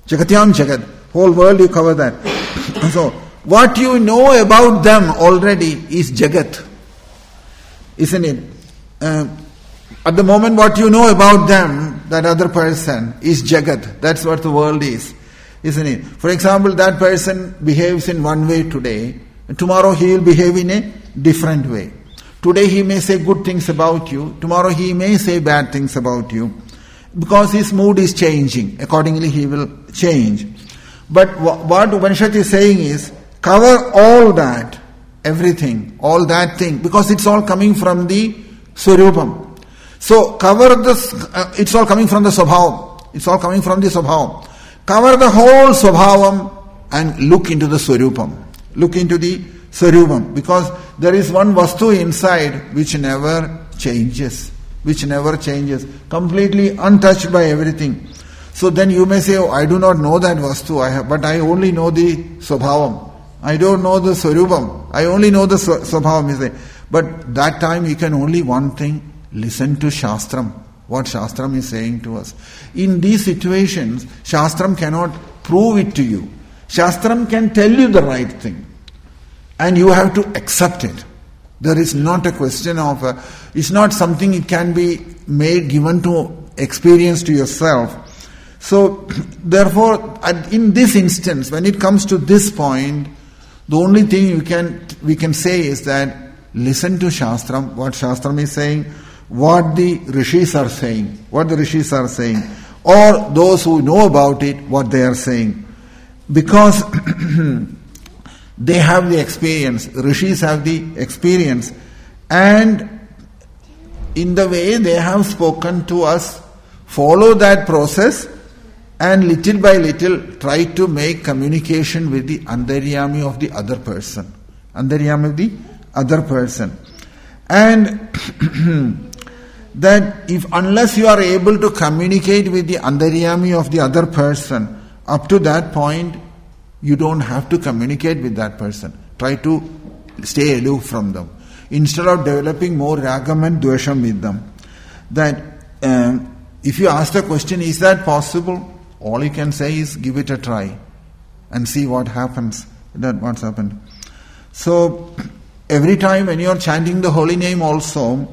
Jagatyam Jagat. Whole world you cover that. So, what you know about them already is Jagat. Isn't it? At the moment what you know about them, that other person, is Jagat. That's what the world is. Isn't it? For example, that person behaves in one way today. Tomorrow he will behave in a different way. Today he may say good things about you. Tomorrow he may say bad things about you. Because his mood is changing. Accordingly he will change. But what Upanishad is saying is, cover all that, everything, all that thing, because it's all coming from the Swarupam. So cover this, it's all coming from the Swabhavam. It's all coming from the Swabhavam. Cover the whole Swabhavam and look into the Swarupam. Look into the Swarupam. Because there is one Vastu inside which never changes. Completely untouched by everything. So then you may say, oh, I do not know that Vastu, but I only know the Swabhavam. I don't know the Swarupam. I only know the Swabhavam. But that time you can only one thing, listen to Shastram. What Shastram is saying to us. In these situations, Shastram cannot prove it to you. Shastram can tell you the right thing. And you have to accept it. There is not a question of, it's not something it can be given to experience to yourself. So, therefore, in this instance, when it comes to this point, the only thing we can say is that listen to Shastram, what Shastram is saying, what the Rishis are saying, or those who know about it, what they are saying. Because they have the experience, Rishis have the experience, and in the way they have spoken to us, follow that process and little by little try to make communication with the Antaryami of the other person. And that unless you are able to communicate with the Antaryami of the other person, up to that point, you don't have to communicate with that person. Try to stay aloof from them. Instead of developing more ragam and dvesham with them. That if you ask the question, is that possible? All you can say is, give it a try and see what happens. What's happened. So, every time when you are chanting the holy name also,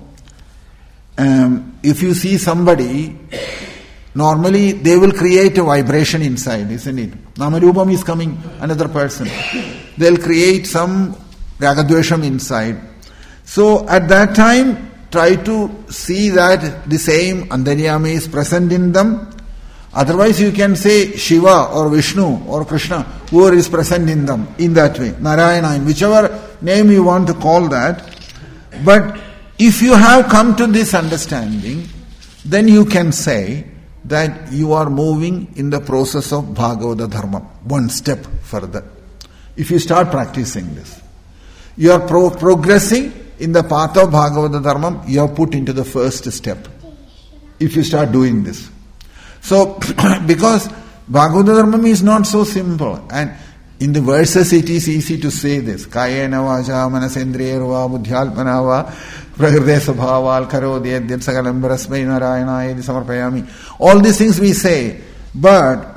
if you see somebody, normally they will create a vibration inside, isn't it? Namarupam is coming, another person. They'll create some ragadvesham inside. So at that time, try to see that the same Antaryami is present in them. Otherwise you can say Shiva or Vishnu or Krishna, whoever is present in them, in that way. Narayana, in whichever name you want to call that. But if you have come to this understanding, then you can say that you are moving in the process of Bhagavata Dharma, one step further. If you start practicing this, you are progressing in the path of Bhagavata Dharma, you are put into the first step. If you start doing this. So, because Bhagavata Dharma is not so simple, and in the verses it is easy to say this. Kayena vaja manasendriyarva buddhyalpana va prakrite sabhaval karodi yadyat sagalam brasmai narayana yadi samarpayami. All these things we say, but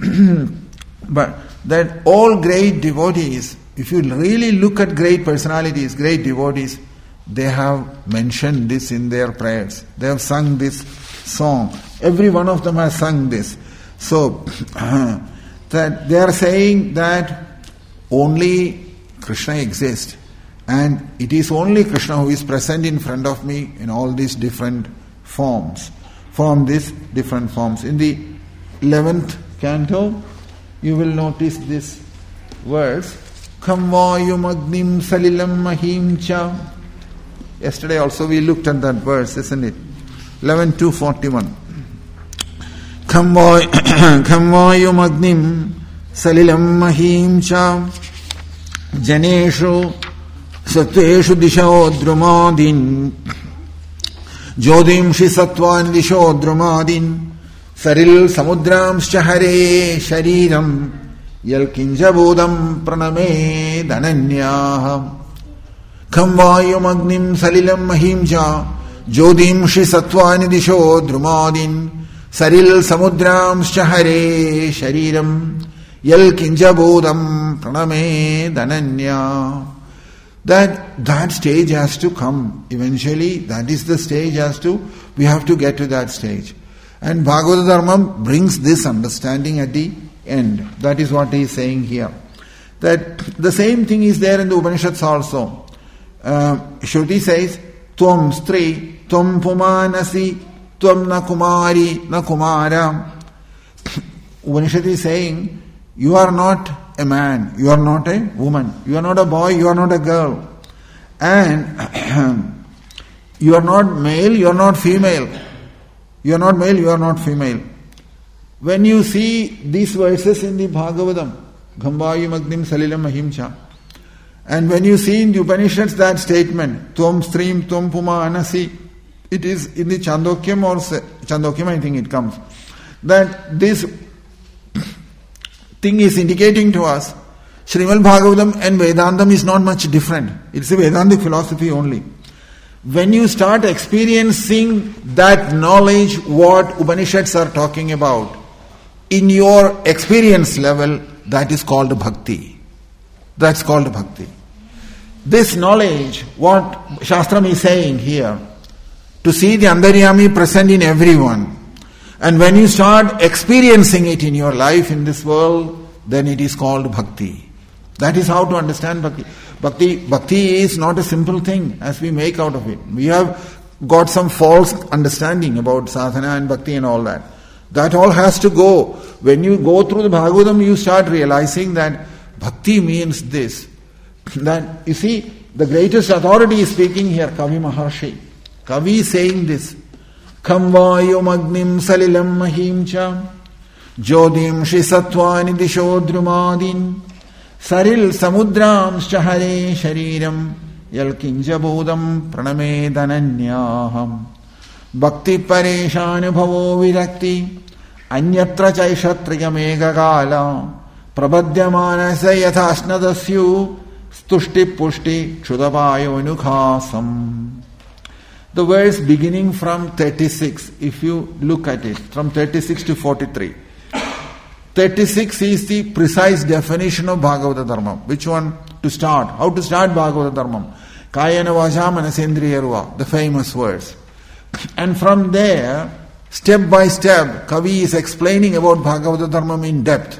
that all great devotees, if you really look at great personalities, great devotees, they have mentioned this in their prayers. They have sung this song. Every one of them has sung this. So, that they are saying that only Krishna exists, and it is only Krishna who is present in front of me in all these different forms. In the 11th canto, you will notice this verse, Kham vayumagnim salilam mahim cha. Yesterday also we looked at that verse, isn't it? 11:241. Kham vayumagnim salilam mahim cha janeshu satveshu dishodrumadin jodimshi satvan dishodrumadin saril samudramscha hare shariram yalkinjabodam praname dhananyaha. Kham vayumagnim salilam mahim cha jodimshi satvani dishodrumadin Saril samudramscha hare shariram yal kinjabodam praname dhananya. That stage has to come. Eventually, that is the stage we have to get to that stage. And Bhagavata Dharma brings this understanding at the end. That is what he is saying here. That the same thing is there in the Upanishads also. Shruti says, Tvam Stri, Tvam Pumanasi, Tvam na Kumari, na Kumara. Upanishad is saying, you are not a man, you are not a woman, you are not a boy, you are not a girl. And you are not male, you are not female. You are not male, you are not female. When you see these verses in the Bhagavatam, Gambhayum Agnim Salilam Ahimcha, and when you see in the Upanishads that statement, Tvam Strim, Tvam Puma Anasi, it is in the Chandokyam or Chandokyam, I think it comes, that this thing is indicating to us, Srimad Bhagavatam and Vedantam is not much different. It's a Vedantic philosophy only. When you start experiencing that knowledge, what Upanishads are talking about, in your experience level, that is called bhakti. That's called bhakti. This knowledge, what Shastram is saying here, to see the Antaryami present in everyone, and when you start experiencing it in your life, in this world, then it is called bhakti. That is how to understand bhakti. Bhakti is not a simple thing as we make out of it. We have got some false understanding about sadhana and bhakti and all that. That all has to go. When you go through the Bhagavatam, you start realizing that bhakti means this. That, you see, the greatest authority is speaking here, Kavi Maharshi. Kavi is saying this. Kamvayum agnim salilam mahimcha jodim shisatvani dishodrumadin saril samudram shahare shariram yalkinjabodam praname dhananyaham bhakti pareshanubhavo virakti anyatra chaishatriyamegakala prabhadyamanasa yathashnadasyu stushti pushti kshudapayo nukhasam. The verse beginning from 36, if you look at it, from 36 to 43. 36 is the precise definition of Bhagavata Dharma. Which one to start? How to start Bhagavata Dharma? Kayana vacha manasendriyarva, the famous verse. And from there, step by step, Kavi is explaining about Bhagavata Dharma in depth.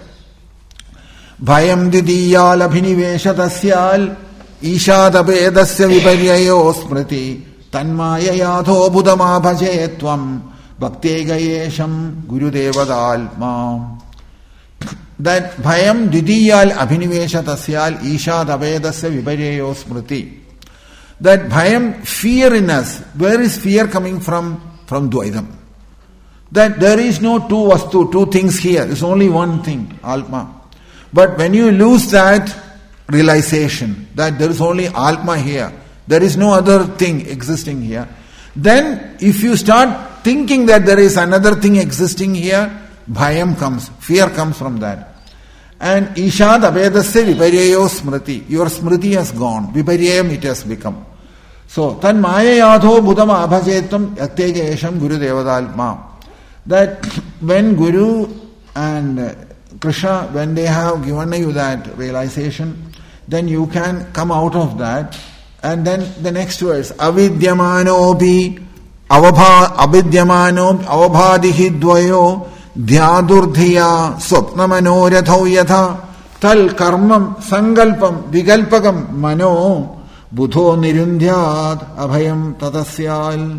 Bhayam didiyal abhiniveshatasyal ishadabedasya viparyayo smriti Tanmaya yatho budama bhajetvam bhaktegayesham gurudevadalma. That bhayam didiyal abhiniveshatasyal ishad avedasya viparyayo smriti. That bhayam, fear in us. Where is fear coming from? From Dvaidam. That there is no two vastu, two things here. There's only one thing, Atma. But when you lose that realization, that there is only Atma here, there is no other thing existing here, then if you start thinking that there is another thing existing here, bhayam comes, fear comes from that. And ishad avedasya viparyayo smriti, your smriti has gone, viparyayam it has become. So, tan maya yadho budama abhajetam yaktege guru devadalma. That when Guru and Krishna, when they have given you that realization, then you can come out of that. And then the next verse, avidyamanopi avidyamano avabhadihi dvayo dhyadurdhiya swapnamanorathau yatha tal karmam sangalpam vigalpagam mano budho nirundhyad abhayam tatasyal.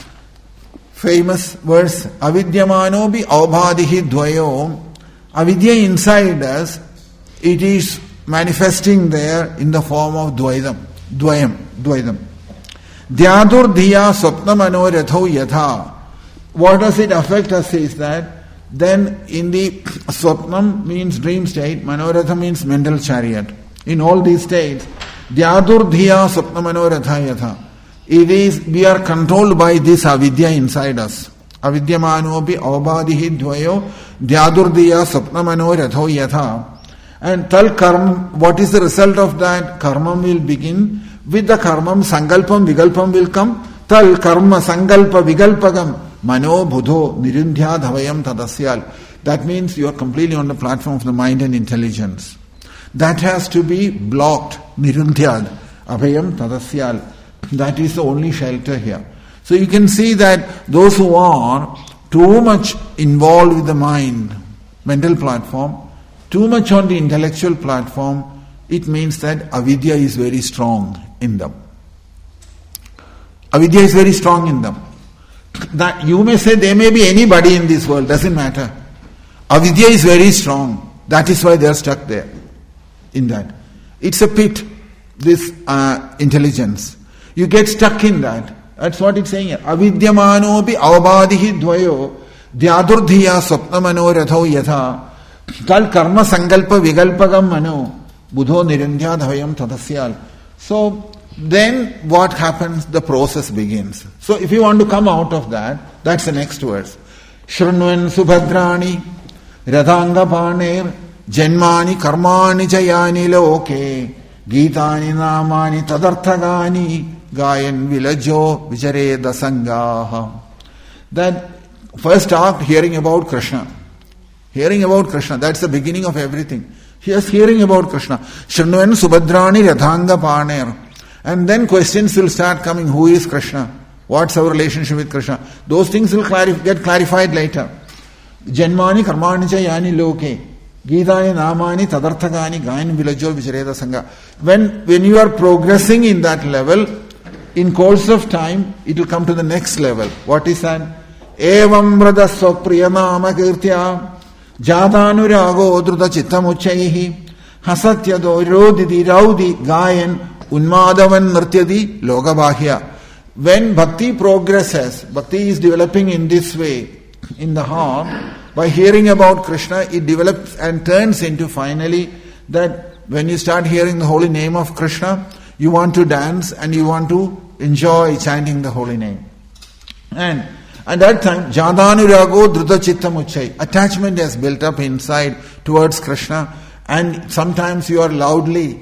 Famous verse, avidyamanopi avabhadihi dvayo. Avidya inside us, it is manifesting there in the form of Dvaidam. Dvaidam. Dhyadur dhiya swapna manorathau yatha. What does it affect us is that then in the swapnam means dream state, manoratha means mental chariot. In all these states, dhyadur dhiya swapna manoratha yatha. It is, we are controlled by this avidya inside us. Avidyamanopi avabhadihi dvayo dhyadur dhiya swapna manorathau yatha. And tal karma, what is the result of that? Karma will begin. With the karma, sankalpam, vigalpam will come. Tal karma, sankalpa, vigalpagam, Mano budho nirundhyad havayam tadasyal. That means you are completely on the platform of the mind and intelligence. That has to be blocked. Nirundhyad abhayam tadasyal. That is the only shelter here. So you can see that those who are too much involved with the mind, mental platform, too much on the intellectual platform, it means that avidya is very strong in them. Avidya is very strong in them. That you may say there may be anybody in this world, doesn't matter. Avidya is very strong. That is why they are stuck there. In that. It's a pit, this intelligence. You get stuck in that. That's what it's saying here. Avidyamanopi avabadihi dvayo dyadurdhiya swapnamano ratho yatha kal karma sankalpa vigalpagam mano budho nirundhyad havayam tadasyal. So then what happens? The process begins. So if you want to come out of that, that's the next verse. Shrunvan subhadrani radhanga paner janmani karmani chayani loke gitani namani tadarthagani gayan vilajo vichare dasangaha. That first start hearing about Krishna. Hearing about Krishna, that's the beginning of everything. Just hearing about Krishna. Shrunvan subhadrani radhanga paner. And then questions will start coming. Who is Krishna? What's our relationship with Krishna? Those things will get clarified later. Janmani karmani cha yani loke. Gitani namani tadarthagani gayan vilajo vichareda sangha. When you are progressing in that level, in course of time, it will come to the next level. What is that? Evam brada swapriyanama kirtya jadanurago druta chittamuchaihi hasatyado rodidi raudi gayan Unmadavan nrityadi logabahya. When bhakti progresses, bhakti is developing in this way in the heart, by hearing about Krishna, it develops and turns into finally that when you start hearing the holy name of Krishna, you want to dance and you want to enjoy chanting the holy name. And at that time, Jadanurago Druta Chittamuchai, attachment has built up inside towards Krishna, and sometimes you are loudly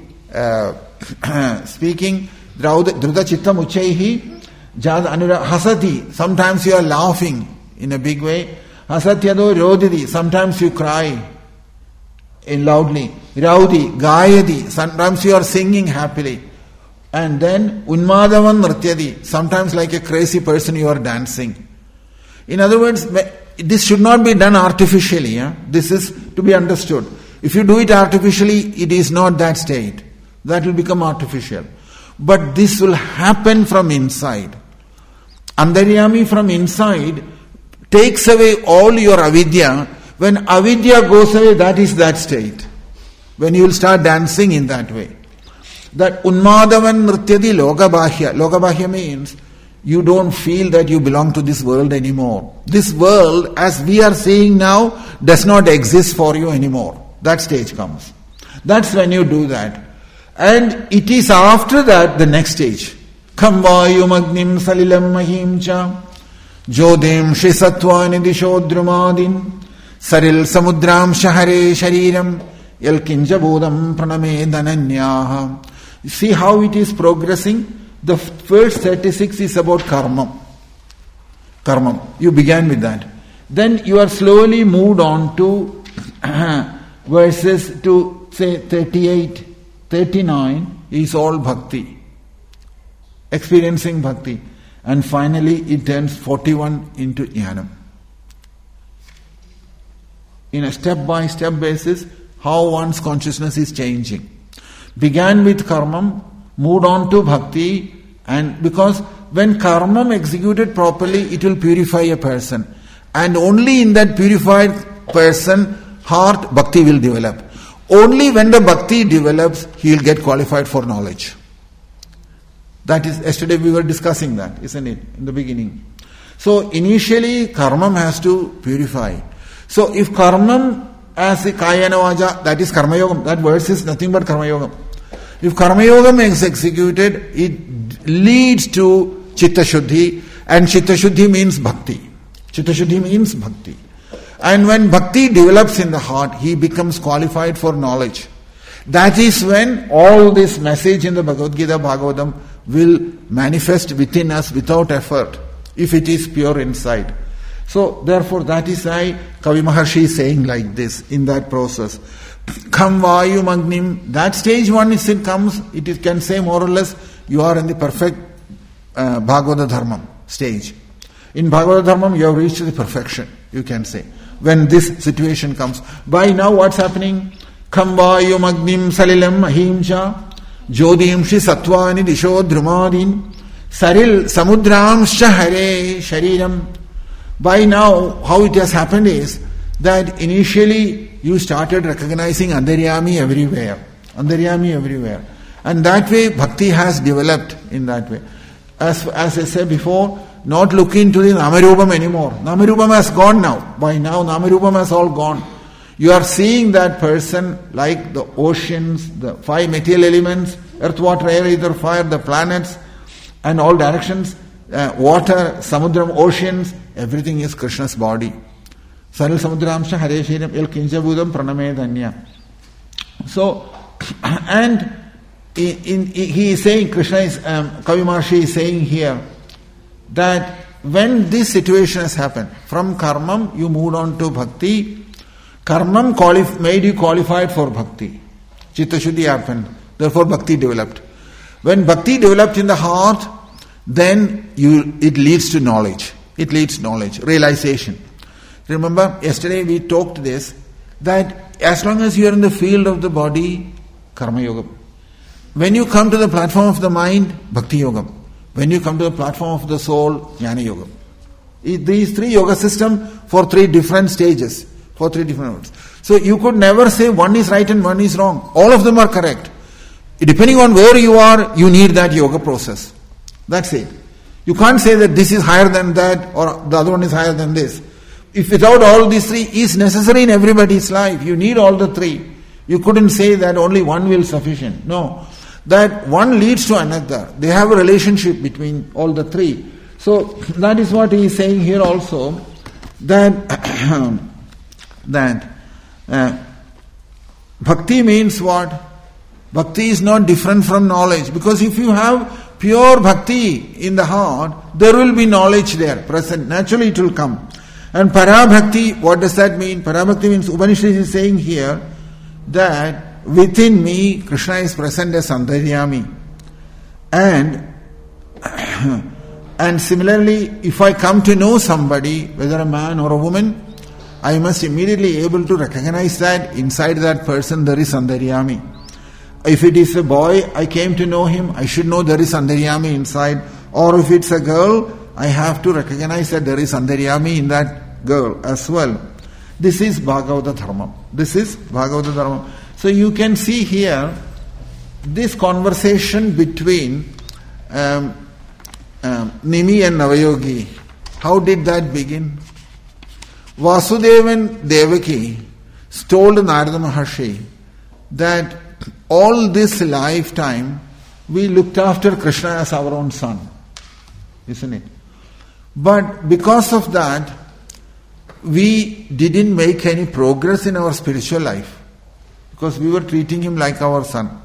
speaking, Druta Chitta Muchaihi, Hasati, sometimes you are laughing in a big way, Hasatyado Rodidi, sometimes you cry in loudly, Raudi, Gayadi, sometimes you are singing happily, and then Unmadavan Nrityadi, sometimes like a crazy person you are dancing. In other words, this should not be done artificially. This is to be understood. If you do it artificially, it is not that state. That will become artificial. But this will happen from inside. Antaryami from inside takes away all your avidya. When avidya goes away, that is that state. When you will start dancing in that way. That unmadavan nrityadi logabahya. Logabahya means you don't feel that you belong to this world anymore. This world, as we are seeing now, does not exist for you anymore. That stage comes. That's when you do that. And it is after that the next stage. Kambhayumagnim salilam mahimcha jodem shri sattvani dishodrumadin saril samudram shahare shariram yalkinja bodham praname dhananyaha. See how it is progressing? The first 36 is about karma. Karma. You began with that. Then you are slowly moved on to verses to say 38. 39 is all bhakti, experiencing bhakti, and finally it turns 41 into jnanam. In a step-by-step basis, how one's consciousness is changing. Began with karma, moved on to bhakti, and because when karma executed properly, it will purify a person, and only in that purified person, heart, bhakti will develop. Only when the bhakti develops, he will get qualified for knowledge. That is, yesterday we were discussing that, isn't it, in the beginning. So initially, karma has to purify. So if karma as a kayana vaja, that is karma yogam, that verse is nothing but karma yogam. If karma yogam is executed, it leads to chitta shuddhi, and chitta shuddhi means bhakti. Chitta shuddhi means bhakti. And when bhakti develops in the heart, he becomes qualified for knowledge. That is when all this message in the Bhagavad Gita, Bhagavatam will manifest within us without effort, if it is pure inside. So, therefore, that is why Kavi Maharshi is saying like this in that process. Kam Vayum Agnim, that stage one it comes, it can say more or less, you are in the perfect Bhagavata Dharmam stage. In Bhagavata Dharmam, you have reached the perfection, you can say. When this situation comes. By now, what's happening? Kam Vayum Agnim Salilam Ahimcha Jodimshi Sattvani Disho Dhrumadin Saril Samudramsha Hare Shariram. By now, how it has happened is that initially you started recognizing Antaryami everywhere. Antaryami everywhere. And that way, bhakti has developed in that way. As I said before, not look into the Namarupam anymore. Namarupam has gone now. By now, Namarupam has all gone. You are seeing that person like the oceans, the 5 material elements, earth, water, air, ether, fire, the planets, and all directions, water, samudram, oceans, everything is Krishna's body. Saril Samudramsha Hare Shiram El Kinchabudam Praname Dhanya. So, and he is saying, Krishna is, Kavi Maharshi is saying here, that when this situation has happened, from karmam you moved on to bhakti, karmam made you qualified for bhakti. Chitta Shuddhi happened, therefore bhakti developed. When bhakti developed in the heart, then it leads to knowledge. It leads to knowledge, realization. Remember, yesterday we talked this, that as long as you are in the field of the body, karma yoga. When you come to the platform of the mind, bhakti yoga. When you come to the platform of the soul, jnana yoga. These 3 yoga system for 3 different stages, for 3 different modes. So you could never say one is right and one is wrong. All of them are correct. Depending on where you are, you need that yoga process. That's it. You can't say that this is higher than that or the other one is higher than this. If without all these 3 is necessary in everybody's life, you need all the 3. You couldn't say that only one will sufficient. No. That one leads to another. They have a relationship between all the 3. So that is what he is saying here also, that bhakti means what? Bhakti is not different from knowledge. Because if you have pure bhakti in the heart, there will be knowledge there, present. Naturally it will come. And parabhakti, what does that mean? Parabhakti means, Upanishad is saying here, that within me, Krishna is present as Antaryami. And similarly, if I come to know somebody, whether a man or a woman, I must immediately able to recognize that inside that person there is Antaryami. If it is a boy, I came to know him, I should know there is Antaryami inside. Or if it's a girl, I have to recognize that there is Antaryami in that girl as well. This is Bhagavata Dharma. This is Bhagavata Dharma. So you can see here this conversation between Nimi and Navayogi. How did that begin? Vasudeva and Devaki told Narada Maharshi that all this lifetime we looked after Krishna as our own son. Isn't it? But because of that, we didn't make any progress in our spiritual life. Because we were treating him like our son.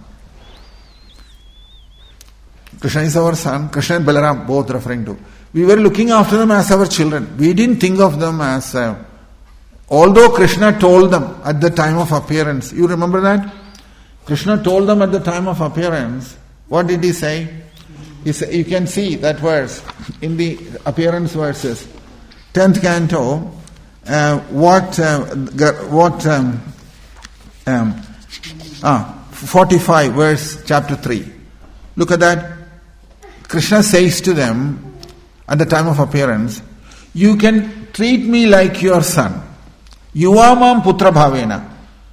Krishna is our son, Krishna and Balaram, both referring to. We were looking after them as our children. We didn't think of them as... although Krishna told them at the time of appearance, you remember that? Krishna told them at the time of appearance, what did he say? He said, you can see that verse in the appearance verses. 10th canto, 45 verse chapter 3. Look at that. Krishna says to them at the time of appearance, you can treat me like your son. Yuvamam putra bhavena.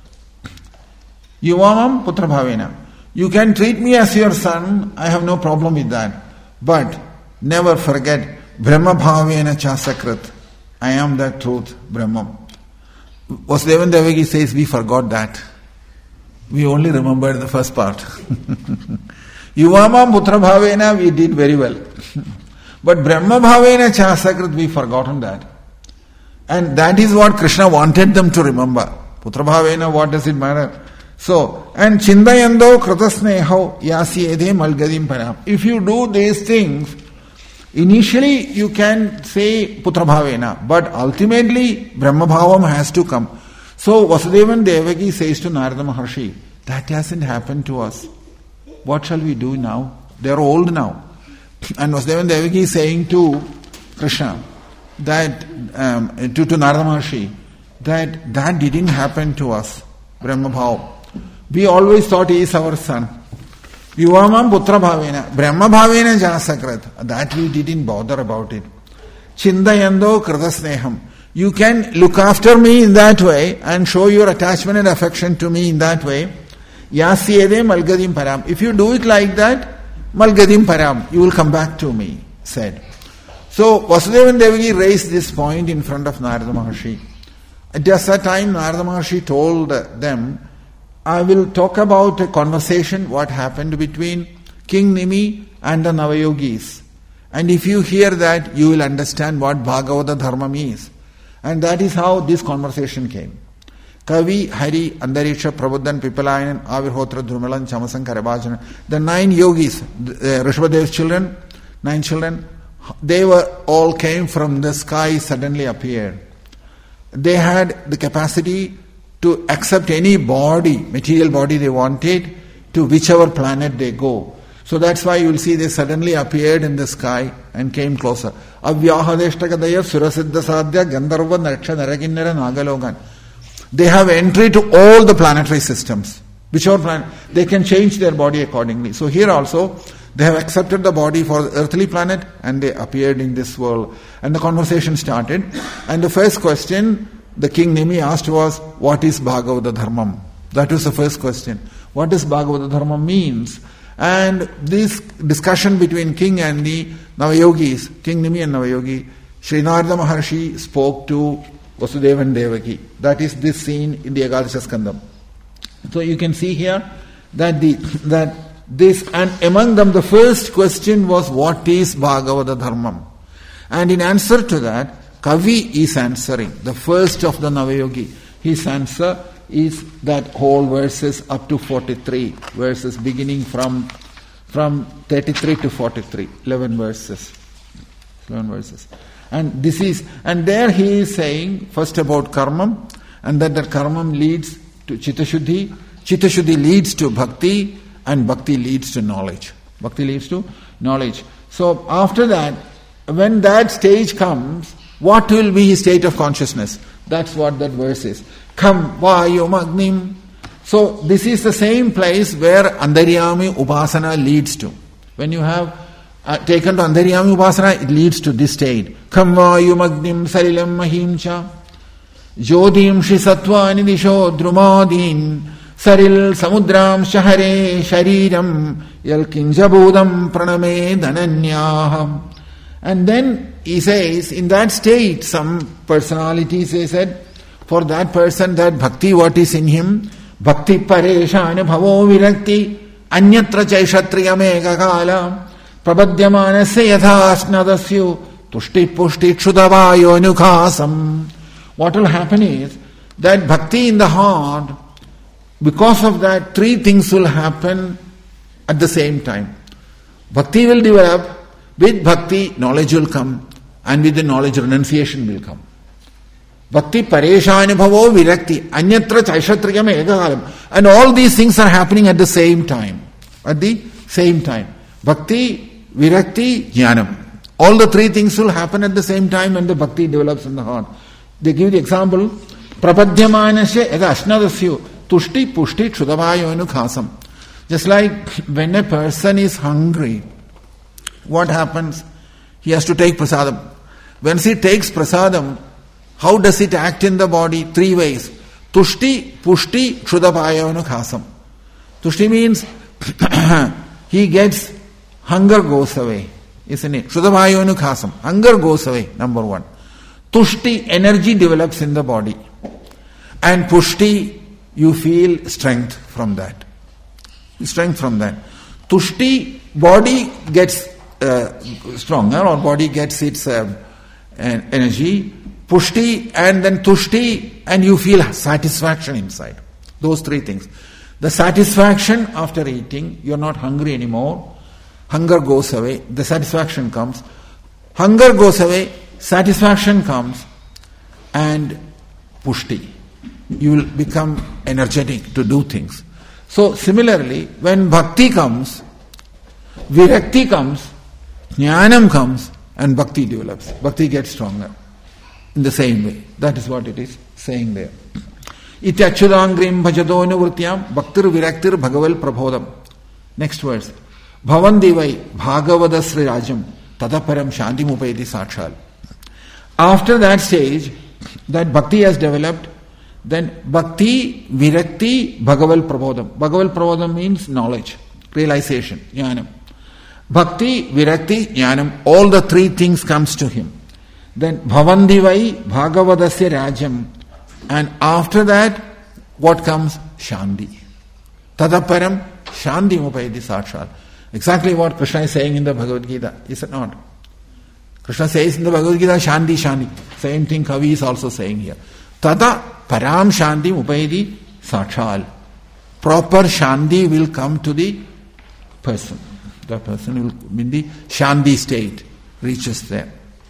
Yuvamam putra bhavena. You can treat me as your son, I have no problem with that. But never forget, Brahma bhavena chasakrit. I am that truth, Brahman. Vasudeva Devaki says we forgot that. We only remembered the first part. Yuvamam putra bhavena we did very well. But Brahma bhavena chasakrit we forgotten that. And that is what Krishna wanted them to remember. Putra bhavena, what does it matter? So, and chindayando kratasneho yasi edhe malgadim param. If you do these things, Initially you can say Putra Bhavena, but ultimately Brahma Bhavam has to come. So Vasudevan Devaki says to Narada Maharshi, that hasn't happened to us. What shall we do now? They are old now. And Vasudevan Devaki is saying to Krishna, that to Narada Maharshi, that didn't happen to us, Brahma Bhav. We always thought he is our son. Yuvamam Putra Bhavena, Brahma Bhavena Jasakrat. That we didn't bother about it. Chindayando Kritasneham. You can look after me in that way and show your attachment and affection to me in that way. Yasyede Malgadim Param. If you do it like that, Malgadim Param, you will come back to me, said. So Vasudevan Devaki raised this point in front of Narada Maharshi. At just that time, Narada Maharshi told them, I will talk about a conversation, what happened between King Nimi and the Navayogis. And if you hear that, you will understand what Bhagavata Dharma means. And that is how this conversation came. Kavi, Hari, Andariksha, Prabodhan, Pipalayan, Avirhotra, Drumalan, Chamasan, Karabhajan, the 9 yogis, Rishabhadev's children, 9 children, they all came from the sky, suddenly appeared. They had the capacity to accept any body, material body they wanted, to whichever planet they go. So that's why you will see they suddenly appeared in the sky and came closer. Avyahadeshtakadaya surasiddha sadhya gandharva naksha narakinnara nagalogan. They have entry to all the planetary systems. Whichever planet, they can change their body accordingly. So here also, they have accepted the body for the earthly planet and they appeared in this world. And the conversation started. And the first question the King Nimi asked was, what is Bhagavata Dharmam? That was the first question. What does Bhagavata Dharmam means? And this discussion between King and the Navayogis, King Nimi and Navayogi, Sri Narada Maharshi spoke to Vasudevan Devaki. That is this scene in the Ekadasha Skandam. So you can see here that this, and among them the first question was, what is Bhagavata Dharmam? And in answer to that, Kavi is answering, the first of the Navayogi. His answer is that whole verses up to 43, verses beginning from 33 to 43, 11 verses. And there he is saying first about karmam, and that karmam leads to Chitta-shuddhi leads to bhakti, and bhakti leads to knowledge. So after that, when that stage comes, what will be his state of consciousness? That's what that verse is. Kam vayumagnim. So this is the same place where Antaryami Upasana leads to. When you have taken to Antaryami Upasana, it leads to this state. Kam vayumagnim salilam mahimcha. Jodim shi sattvani disho drumadin. Saril samudram shahare shariram. Yalkinjabodam praname dhananyaham. And then he says, in that state, some personalities, they said, for that person, that bhakti, what is in him? Bhakti pareshana bhavo virakti anyatra chaishatriyame gagala prabhadyamanasya yadhasnadasyu tushti pushti kshudavayo nukhasam. What will happen is that bhakti in the heart, because of that, 3 things will happen at the same time. Bhakti will develop. With bhakti, knowledge will come, and with the knowledge, renunciation will come. Bhakti pareshana bhavo virakti anyatra chaishatriyam ekagalam. And all these things are happening at the same time. Bhakti, virakti, jnanam. All the 3 things will happen at the same time when the bhakti develops in the heart. They give the example, prapadyamanasya yada ashnadasyu tushti pushti kshudavayo nukhasam. Just like when a person is hungry, what happens? He has to take prasadam. When he takes prasadam, how does it act in the body? 3 ways. Tushti, pushti, kshudapayavana khasam. Tushti means he gets, hunger goes away, isn't it? Kshudapayavana khasam. Hunger goes away, number 1. Tushti, energy develops in the body. And pushti, you feel strength from that. Tushti, body gets stronger, or body gets its energy. Pushti and then tushti, and you feel satisfaction inside. Those 3 things. The satisfaction after eating, you're not hungry anymore. Hunger goes away. The satisfaction comes. Hunger goes away, satisfaction comes, and pushti. You will become energetic to do things. So similarly, when bhakti comes, virakti comes, jnanam comes, and bhakti develops. Bhakti gets stronger. In the same way. That is what it is saying there. Ityachudangrim bhajado nuvrityam bhaktir viraktir bhagaval prabodham. Next verse. Bhavandi vai bhagavadasri rajam tadaparam shanti mupayati sakshal. After that stage, that bhakti has developed, then bhakti, virakti, bhagaval prabodham. Bhagaval prabodham means knowledge, realization, jnanam. Bhakti, virakti, jnanam, all the three things comes to him. Then bhavandi vai bhagavadasya rajam. And after that, what comes? Shanti. Tadaparam shanti mupayati sakshal. Exactly what Krishna is saying in the Bhagavad Gita, is it not? Krishna says in the Bhagavad Gita, shanti, shanti. Same thing Kavi is also saying here. Tada param shanti mupayati sakshal. Proper shanti will come to the person. The person will in the shanti state, reaches there.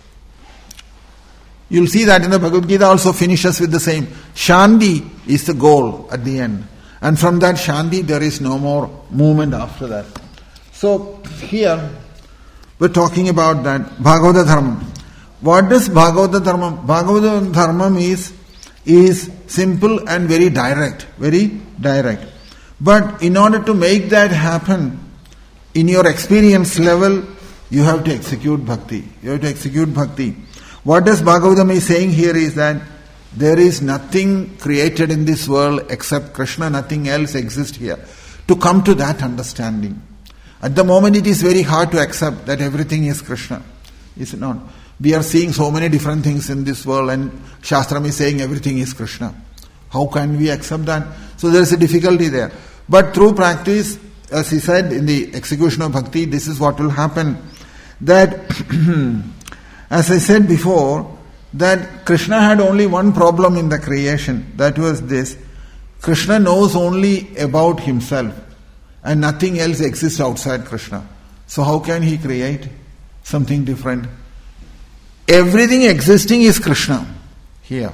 You'll see that in the Bhagavad Gita also finishes with the same. Shanti is the goal at the end. And from that shanti there is no more movement after that. So here we're talking about that Bhagavata Dharma. What does Bhagavata Dharma? Bhagavata Dharma is simple and very direct. Very direct. But in order to make that happen, in your experience level, you have to execute bhakti. You have to execute bhakti. What does Bhagavatam is saying here is that there is nothing created in this world except Krishna, nothing else exists here. To come to that understanding. At the moment it is very hard to accept that everything is Krishna. Is it not? We are seeing so many different things in this world and Shastram is saying everything is Krishna. How can we accept that? So there is a difficulty there. But through practice, as he said in the execution of bhakti, this is what will happen. That, as I said before, that Krishna had only one problem in the creation. That was this. Krishna knows only about himself and nothing else exists outside Krishna. So how can he create something different? Everything existing is Krishna here.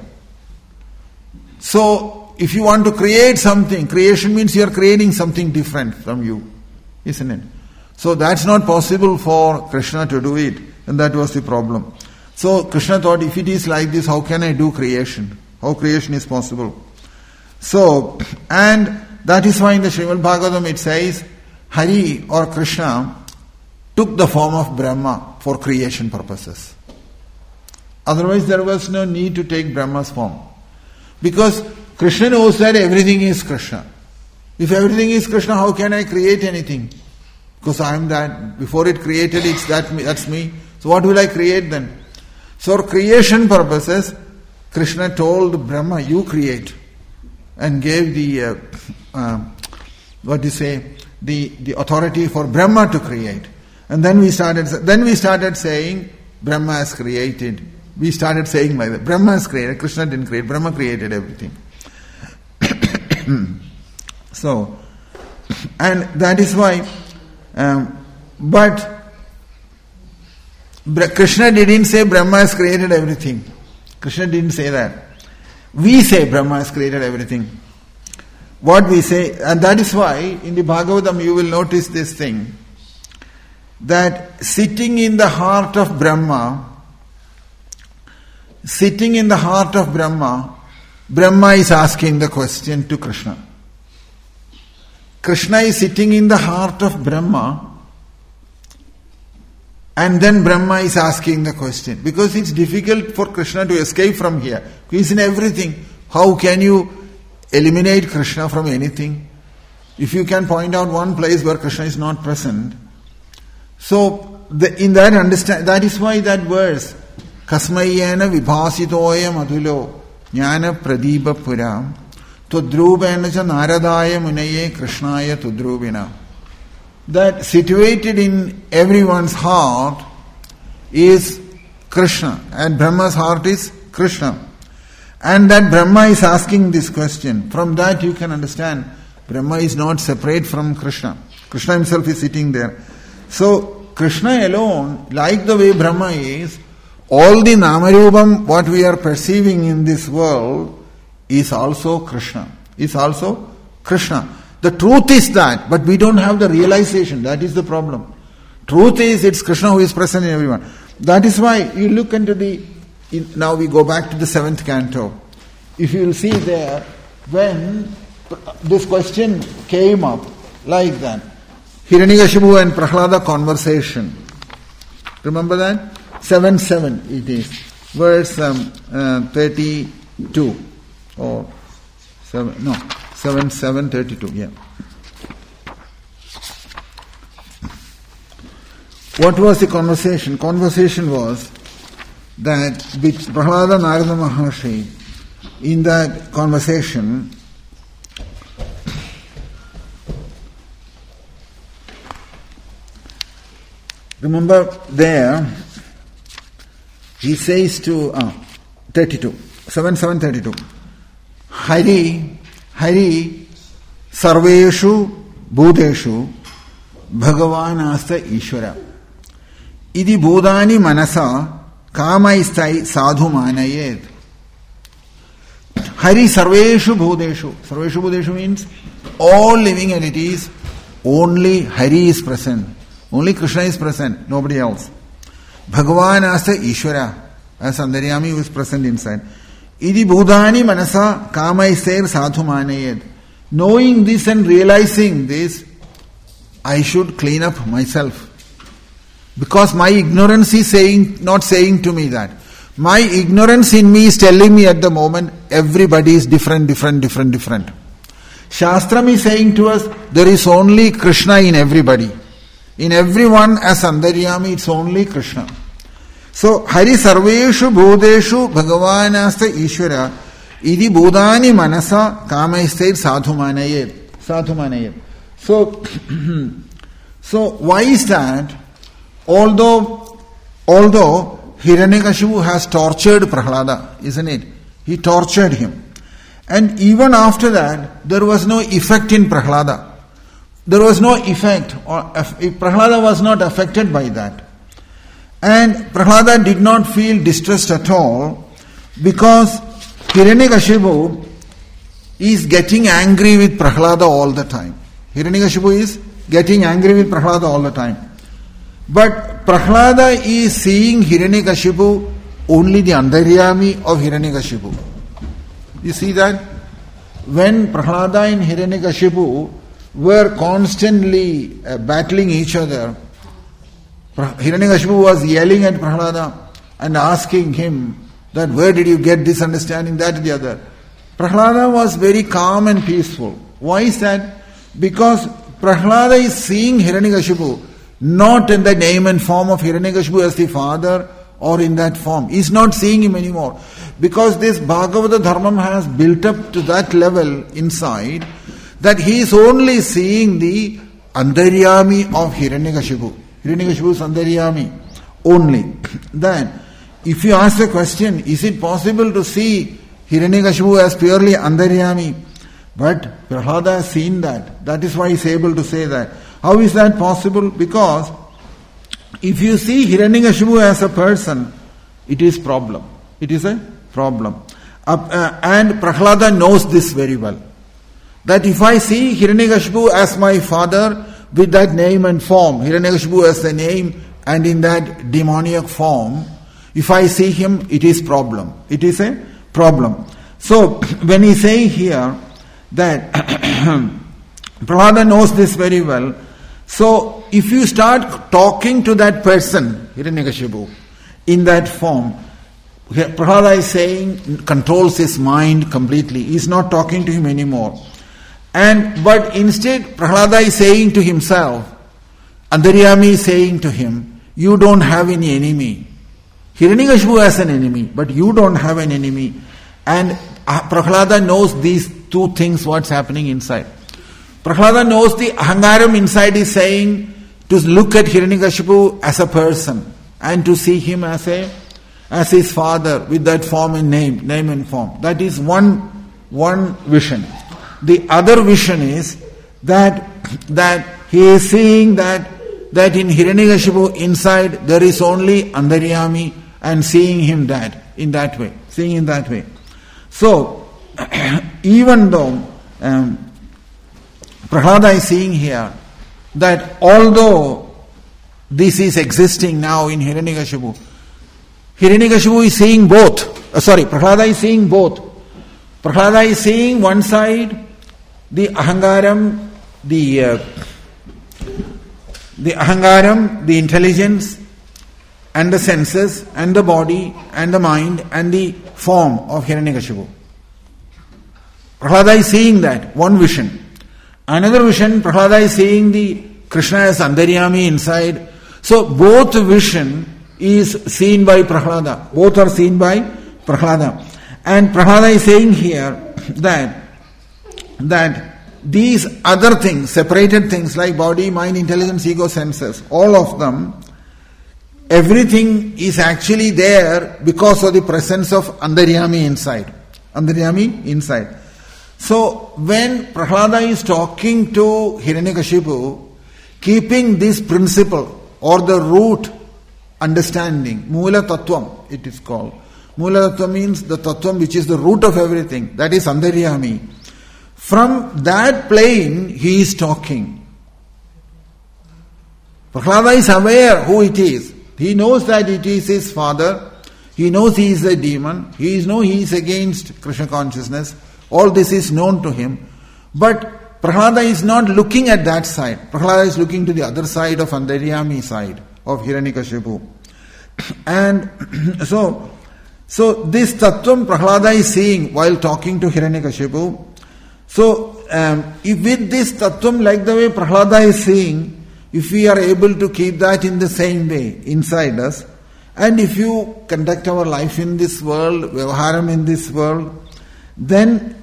So if you want to create something, creation means you are creating something different from you, isn't it? So that's not possible for Krishna to do it, and that was the problem. So Krishna thought, if it is like this, how can I do creation? How creation is possible? So, and that is why in the Srimad Bhagavatam it says, Hari or Krishna took the form of Brahma for creation purposes. Otherwise there was no need to take Brahma's form. Because Krishna knows that everything is Krishna. If everything is Krishna, how can I create anything? Because I am that. Before it created, it's that's me. So what will I create then? So for creation purposes, Krishna told Brahma, you create. And gave the, the authority for Brahma to create. And then we started saying, Brahma has created. We started saying like that. Brahma has created, Krishna didn't create, Brahma created everything. So, and that is why, but Krishna didn't say Brahma has created everything. Krishna didn't say that. We say Brahma has created everything. What we say, and that is why in the Bhagavatam you will notice this thing, that sitting in the heart of Brahma, Brahma is asking the question to Krishna. Krishna is sitting in the heart of Brahma, and then Brahma is asking the question. Because it's difficult for Krishna to escape from here. He is in everything. How can you eliminate Krishna from anything? If you can point out one place where Krishna is not present. So, in that understand, that is why that verse, Kasmayena vibhasitoya madhulo jnana pradipa puram tudrubena cha naradaya munaye krishnaya tudrubina. That situated in everyone's heart is Krishna, and Brahma's heart is Krishna. And that Brahma is asking this question. From that you can understand Brahma is not separate from Krishna. Krishna himself is sitting there. So Krishna alone, like the way Brahma is, all the Namarubam, what we are perceiving in this world, is also Krishna. Is also Krishna. The truth is that, but we don't have the realization. That is the problem. Truth is, it's Krishna who is present in everyone. That is why you look into now we go back to the 7th canto. If you will see there, when this question came up like that, Hiranyakashipu and Prahlada conversation. Remember that? 7:7 it is. Verse 32. Or 7:32, yeah. What was the conversation? Conversation was that Prahlada Narada Maharshi, in that conversation, remember there, he says to 7:32, Hari Sarveshu Bhuteshu Bhagavanasta Ishvara Idi Bhudani Manasa Kamaistai Sadhu Manayet. Hari Sarveshu Bhuteshu. Sarveshu Bhuteshu means all living entities, only Hari is present. Only Krishna is present, nobody else. Bhagavan Asta Ishvara, as Andaryami who is present inside. Idi Bhudani Manasa Kamaisair Sadhu Manayet. Knowing this and realizing this, I should clean up myself. Because my ignorance is not saying to me that. My ignorance in me is telling me at the moment, everybody is different. Shastram is saying to us, there is only Krishna in everybody. In everyone as Andaryami, it's only Krishna. So, Hari Sarveshu Bhudeshu Bhagavanasta Ishvara Idi Bhudani Manasa Kamaistai Sadhu Manayet. So why is that? Although Hiranyakashipu has tortured Prahlada, isn't it? He tortured him. And even after that, there was no effect in Prahlada. There was no effect, or Prahlada was not affected by that. And Prahlada did not feel distressed at all, because Hiranyakashipu is getting angry with Prahlada all the time. Hiranyakashipu is getting angry with Prahlada all the time. But Prahlada is seeing Hiranyakashipu only the Andaryami of Hiranyakashipu. You see that? When Prahlada and Hiranyakashipu were constantly battling each other, Hiranyakashipu was yelling at Prahlada and asking him that where did you get this understanding, that and the other. Prahlada was very calm and peaceful. Why is that? Because Prahlada is seeing Hiranyakashipu not in the name and form of Hiranyakashipu as the father or in that form. He is not seeing him anymore. Because this Bhagavata Dharmam has built up to that level inside that he is only seeing the Andaryami of Hiranyakashipu. Hiranyakashipu is Andaryami only. Then, if you ask the question, is it possible to see Hiranyakashipu as purely Andaryami? But Prahlada has seen that. That is why he is able to say that. How is that possible? Because if you see Hiranyakashipu as a person, it is problem. It is a problem. And Prahlada knows this very well. That if I see Hiranyakashipu as my father with that name and form, Hiranyakashipu as the name and in that demoniac form, if I see him, it is problem. It is a problem. So, when he saying here that Prahlada knows this very well, so if you start talking to that person, Hiranyakashipu, in that form, Prahlada is saying, controls his mind completely. He is not talking to him anymore. But instead, Prahlada is saying to himself, Andaryami is saying to him, you don't have any enemy. Hiranyakashipu has an enemy, but you don't have an enemy. And Prahlada knows these two things, what's happening inside. Prahlada knows the Ahangaram inside is saying to look at Hiranyakashipu as a person and to see him as his father with that form and name and form. That is one vision. The other vision is that he is seeing that that in Hiranyakashipu inside there is only Antaryami and seeing him in that way. So, even though Prahlada is seeing here that although this is existing now in Hiranyakashipu is seeing both. Prahlada is seeing both. Prahlada is seeing one side, the ahangaram, the intelligence and the senses and the body and the mind and the form of Hiranyakashipu. Prahlada is seeing that, one vision. Another vision, Prahlada is seeing the Krishna as Antaryami inside. So both vision is seen by Prahlada. Both are seen by Prahlada. And Prahlada is saying here that these other things, separated things like body, mind, intelligence, ego, senses, all of them, everything is actually there because of the presence of Antaryami inside. So when Prahlada is talking to Hiranyakashipu, keeping this principle or the root understanding, Mula Tattvam it is called. Mula Tattva means the Tattvam which is the root of everything, that is Antaryami. From that plane he is talking. Prahlada is aware who it is. He knows that it is his father. He knows he is a demon. He knows he is against Krishna consciousness. All this is known to him. But Prahlada is not looking at that side. Prahlada is looking to the other side of Antaryami side of Hiranyakashipu. And so this Tattvam Prahlada is seeing while talking to Hiranyakashipu. So if with this Tattvam, like the way Prahlada is seeing, if we are able to keep that in the same way inside us, and if you conduct our life in this world, Vyavaharam in this world, then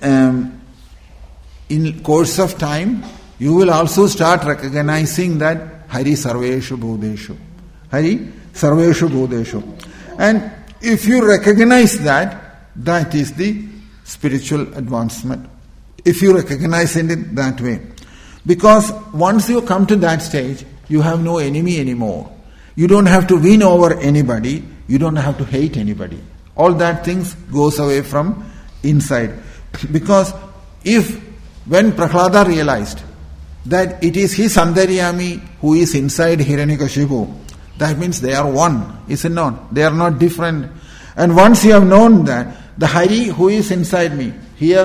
in course of time, you will also start recognizing that Hari Sarveshu Bhudeshu. Hari Sarveshu Bhudeshu. And if you recognize that is the spiritual advancement. If you recognize it that way. Because once you come to that stage, you have no enemy anymore. You don't have to win over anybody. You don't have to hate anybody. All that things goes away from inside. Because when Prahlada realized that it is his Antaryami who is inside Hiranyakashipu, that means they are one, is it not? They are not different. And once you have known that, the Hari who is inside me, here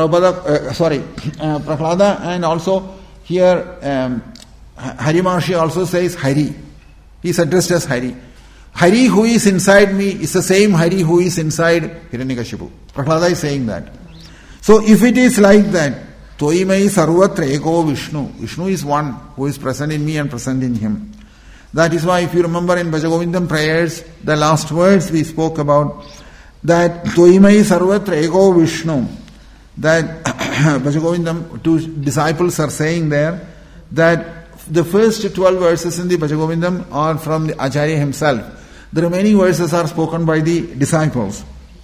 Prahlada, and also here Hari Maharshi also says Hari. He is addressed as Hari. Hari who is inside me is the same Hari who is inside Hiranyakashipu. Prahlada is saying that. So if it is like that, Toimai Sarvatra Eko Vishnu. Vishnu is one who is present in me and present in him. That is why if you remember in Bhajagovindam prayers, the last words we spoke about, that Toimai Sarvatra Eko Vishnu. That Bhajagovindam, two disciples are saying there, that the first 12 verses in the Bhajagovindam are from the Acharya himself. The remaining verses are spoken by the disciples.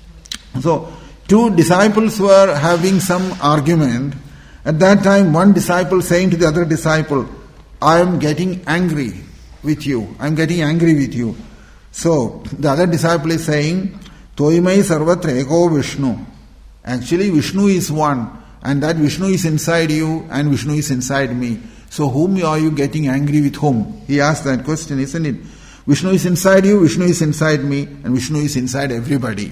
So, two disciples were having some argument. At that time, one disciple saying to the other disciple, I am getting angry with you. I am getting angry with you. So, the other disciple is saying, Toimai Sarvatra Eko Vishnu. Actually, Vishnu is one, and that Vishnu is inside you, and Vishnu is inside me. So, whom are you getting angry with whom? He asked that question, isn't it? Vishnu is inside you, Vishnu is inside me, and Vishnu is inside everybody.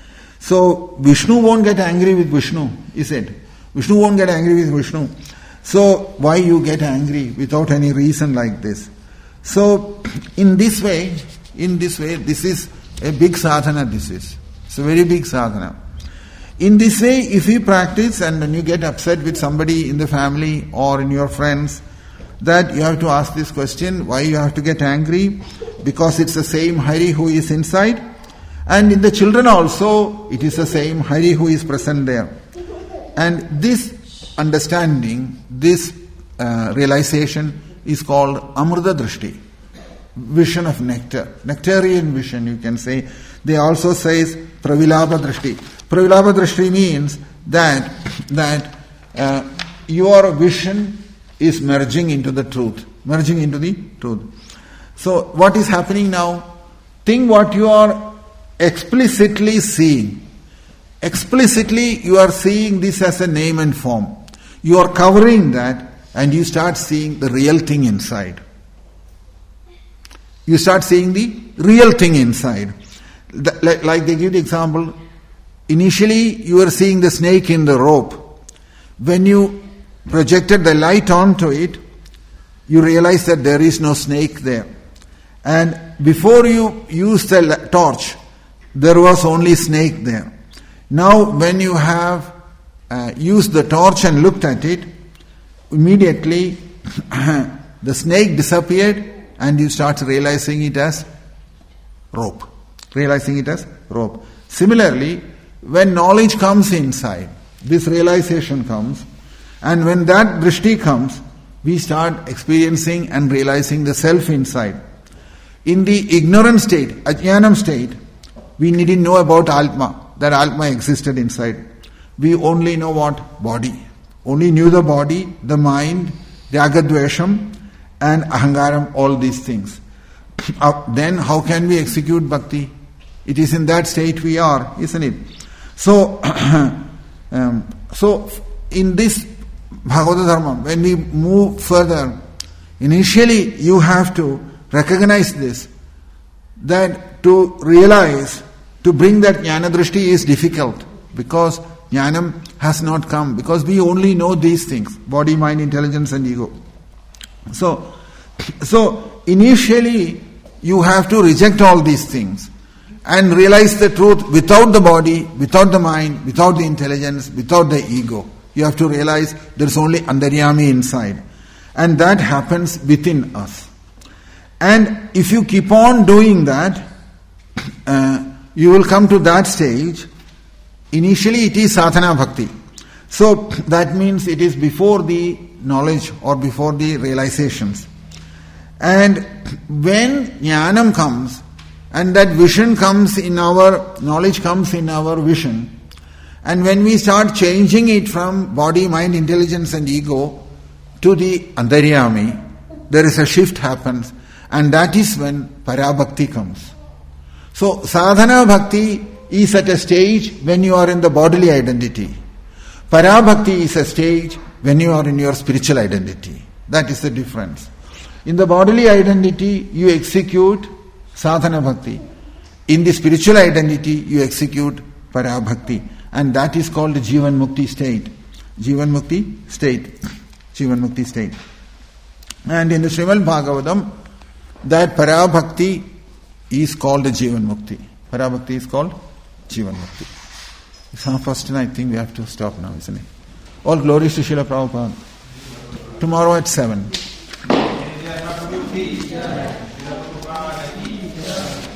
So, Vishnu won't get angry with Vishnu, is it? Vishnu won't get angry with Vishnu. So, why you get angry without any reason like this? So, in this way, this is a big sadhana, It's a very big sadhana. In this way, if you practice and when you get upset with somebody in the family or in your friends, that you have to ask this question, why you have to get angry? Because it's the same Hari who is inside. And in the children also, it is the same Hari who is present there. And this understanding, this realization is called Amrita Drishti, vision of nectar, nectarian vision you can say. They also says Pravilapa Drishti. Pravilapa Drishti means that your vision is merging into the truth. merging into the truth. So what is happening now? Think what you are explicitly seeing. Explicitly you are seeing this as a name and form. You are covering that and you start seeing the real thing inside. You start seeing the real thing inside. Like they give the example, initially you were seeing the snake in the rope. When you projected the light onto it, you realize that there is no snake there. And before you used the torch, there was only snake there. Now when you have used the torch and looked at it, immediately the snake disappeared and you start realizing it as rope. Realizing it as rope. Similarly, when knowledge comes inside, this realization comes, and when that drishti comes, we start experiencing and realizing the self inside. In the ignorant state, ajnanam state, we didn't know about Atma, that Atma existed inside. We only know what? Body. Only knew the body, the mind, the agadvesham, and ahangaram, all these things. Then how can we execute bhakti? It is in that state we are, isn't it? So, so in this Bhagavata Dharma, when we move further, initially you have to recognize this, that to realize, to bring that jnana drishti is difficult, because jnanam has not come, because we only know these things, body, mind, intelligence and ego. So initially you have to reject all these things and realize the truth without the body, without the mind, without the intelligence, without the ego. You have to realize there is only Antaryami inside. And that happens within us. And if you keep on doing that, you will come to that stage. Initially it is sadhana bhakti. So that means it is before the knowledge or before the realizations. And when jnanam comes, and that vision comes in our, knowledge comes in our vision, and when we start changing it from body, mind, intelligence and ego to the Antaryami, there is a shift happens, and that is when parabhakti comes. So sadhana bhakti is at a stage when you are in the bodily identity. Parabhakti is a stage when you are in your spiritual identity. That is the difference. In the bodily identity, you execute sadhana bhakti. In the spiritual identity, you execute parabhakti. And that is called the Jivan Mukti state. Jivan Mukti state. Jivan Mukti state. And in the Srimad Bhagavatam, that parabhakti is called the Jivan Mukti. Parabhakti is called Jivan Mukti. It's 1:30 and I think we have to stop now, isn't it? All glories to Srila Prabhupada. Tomorrow at 7.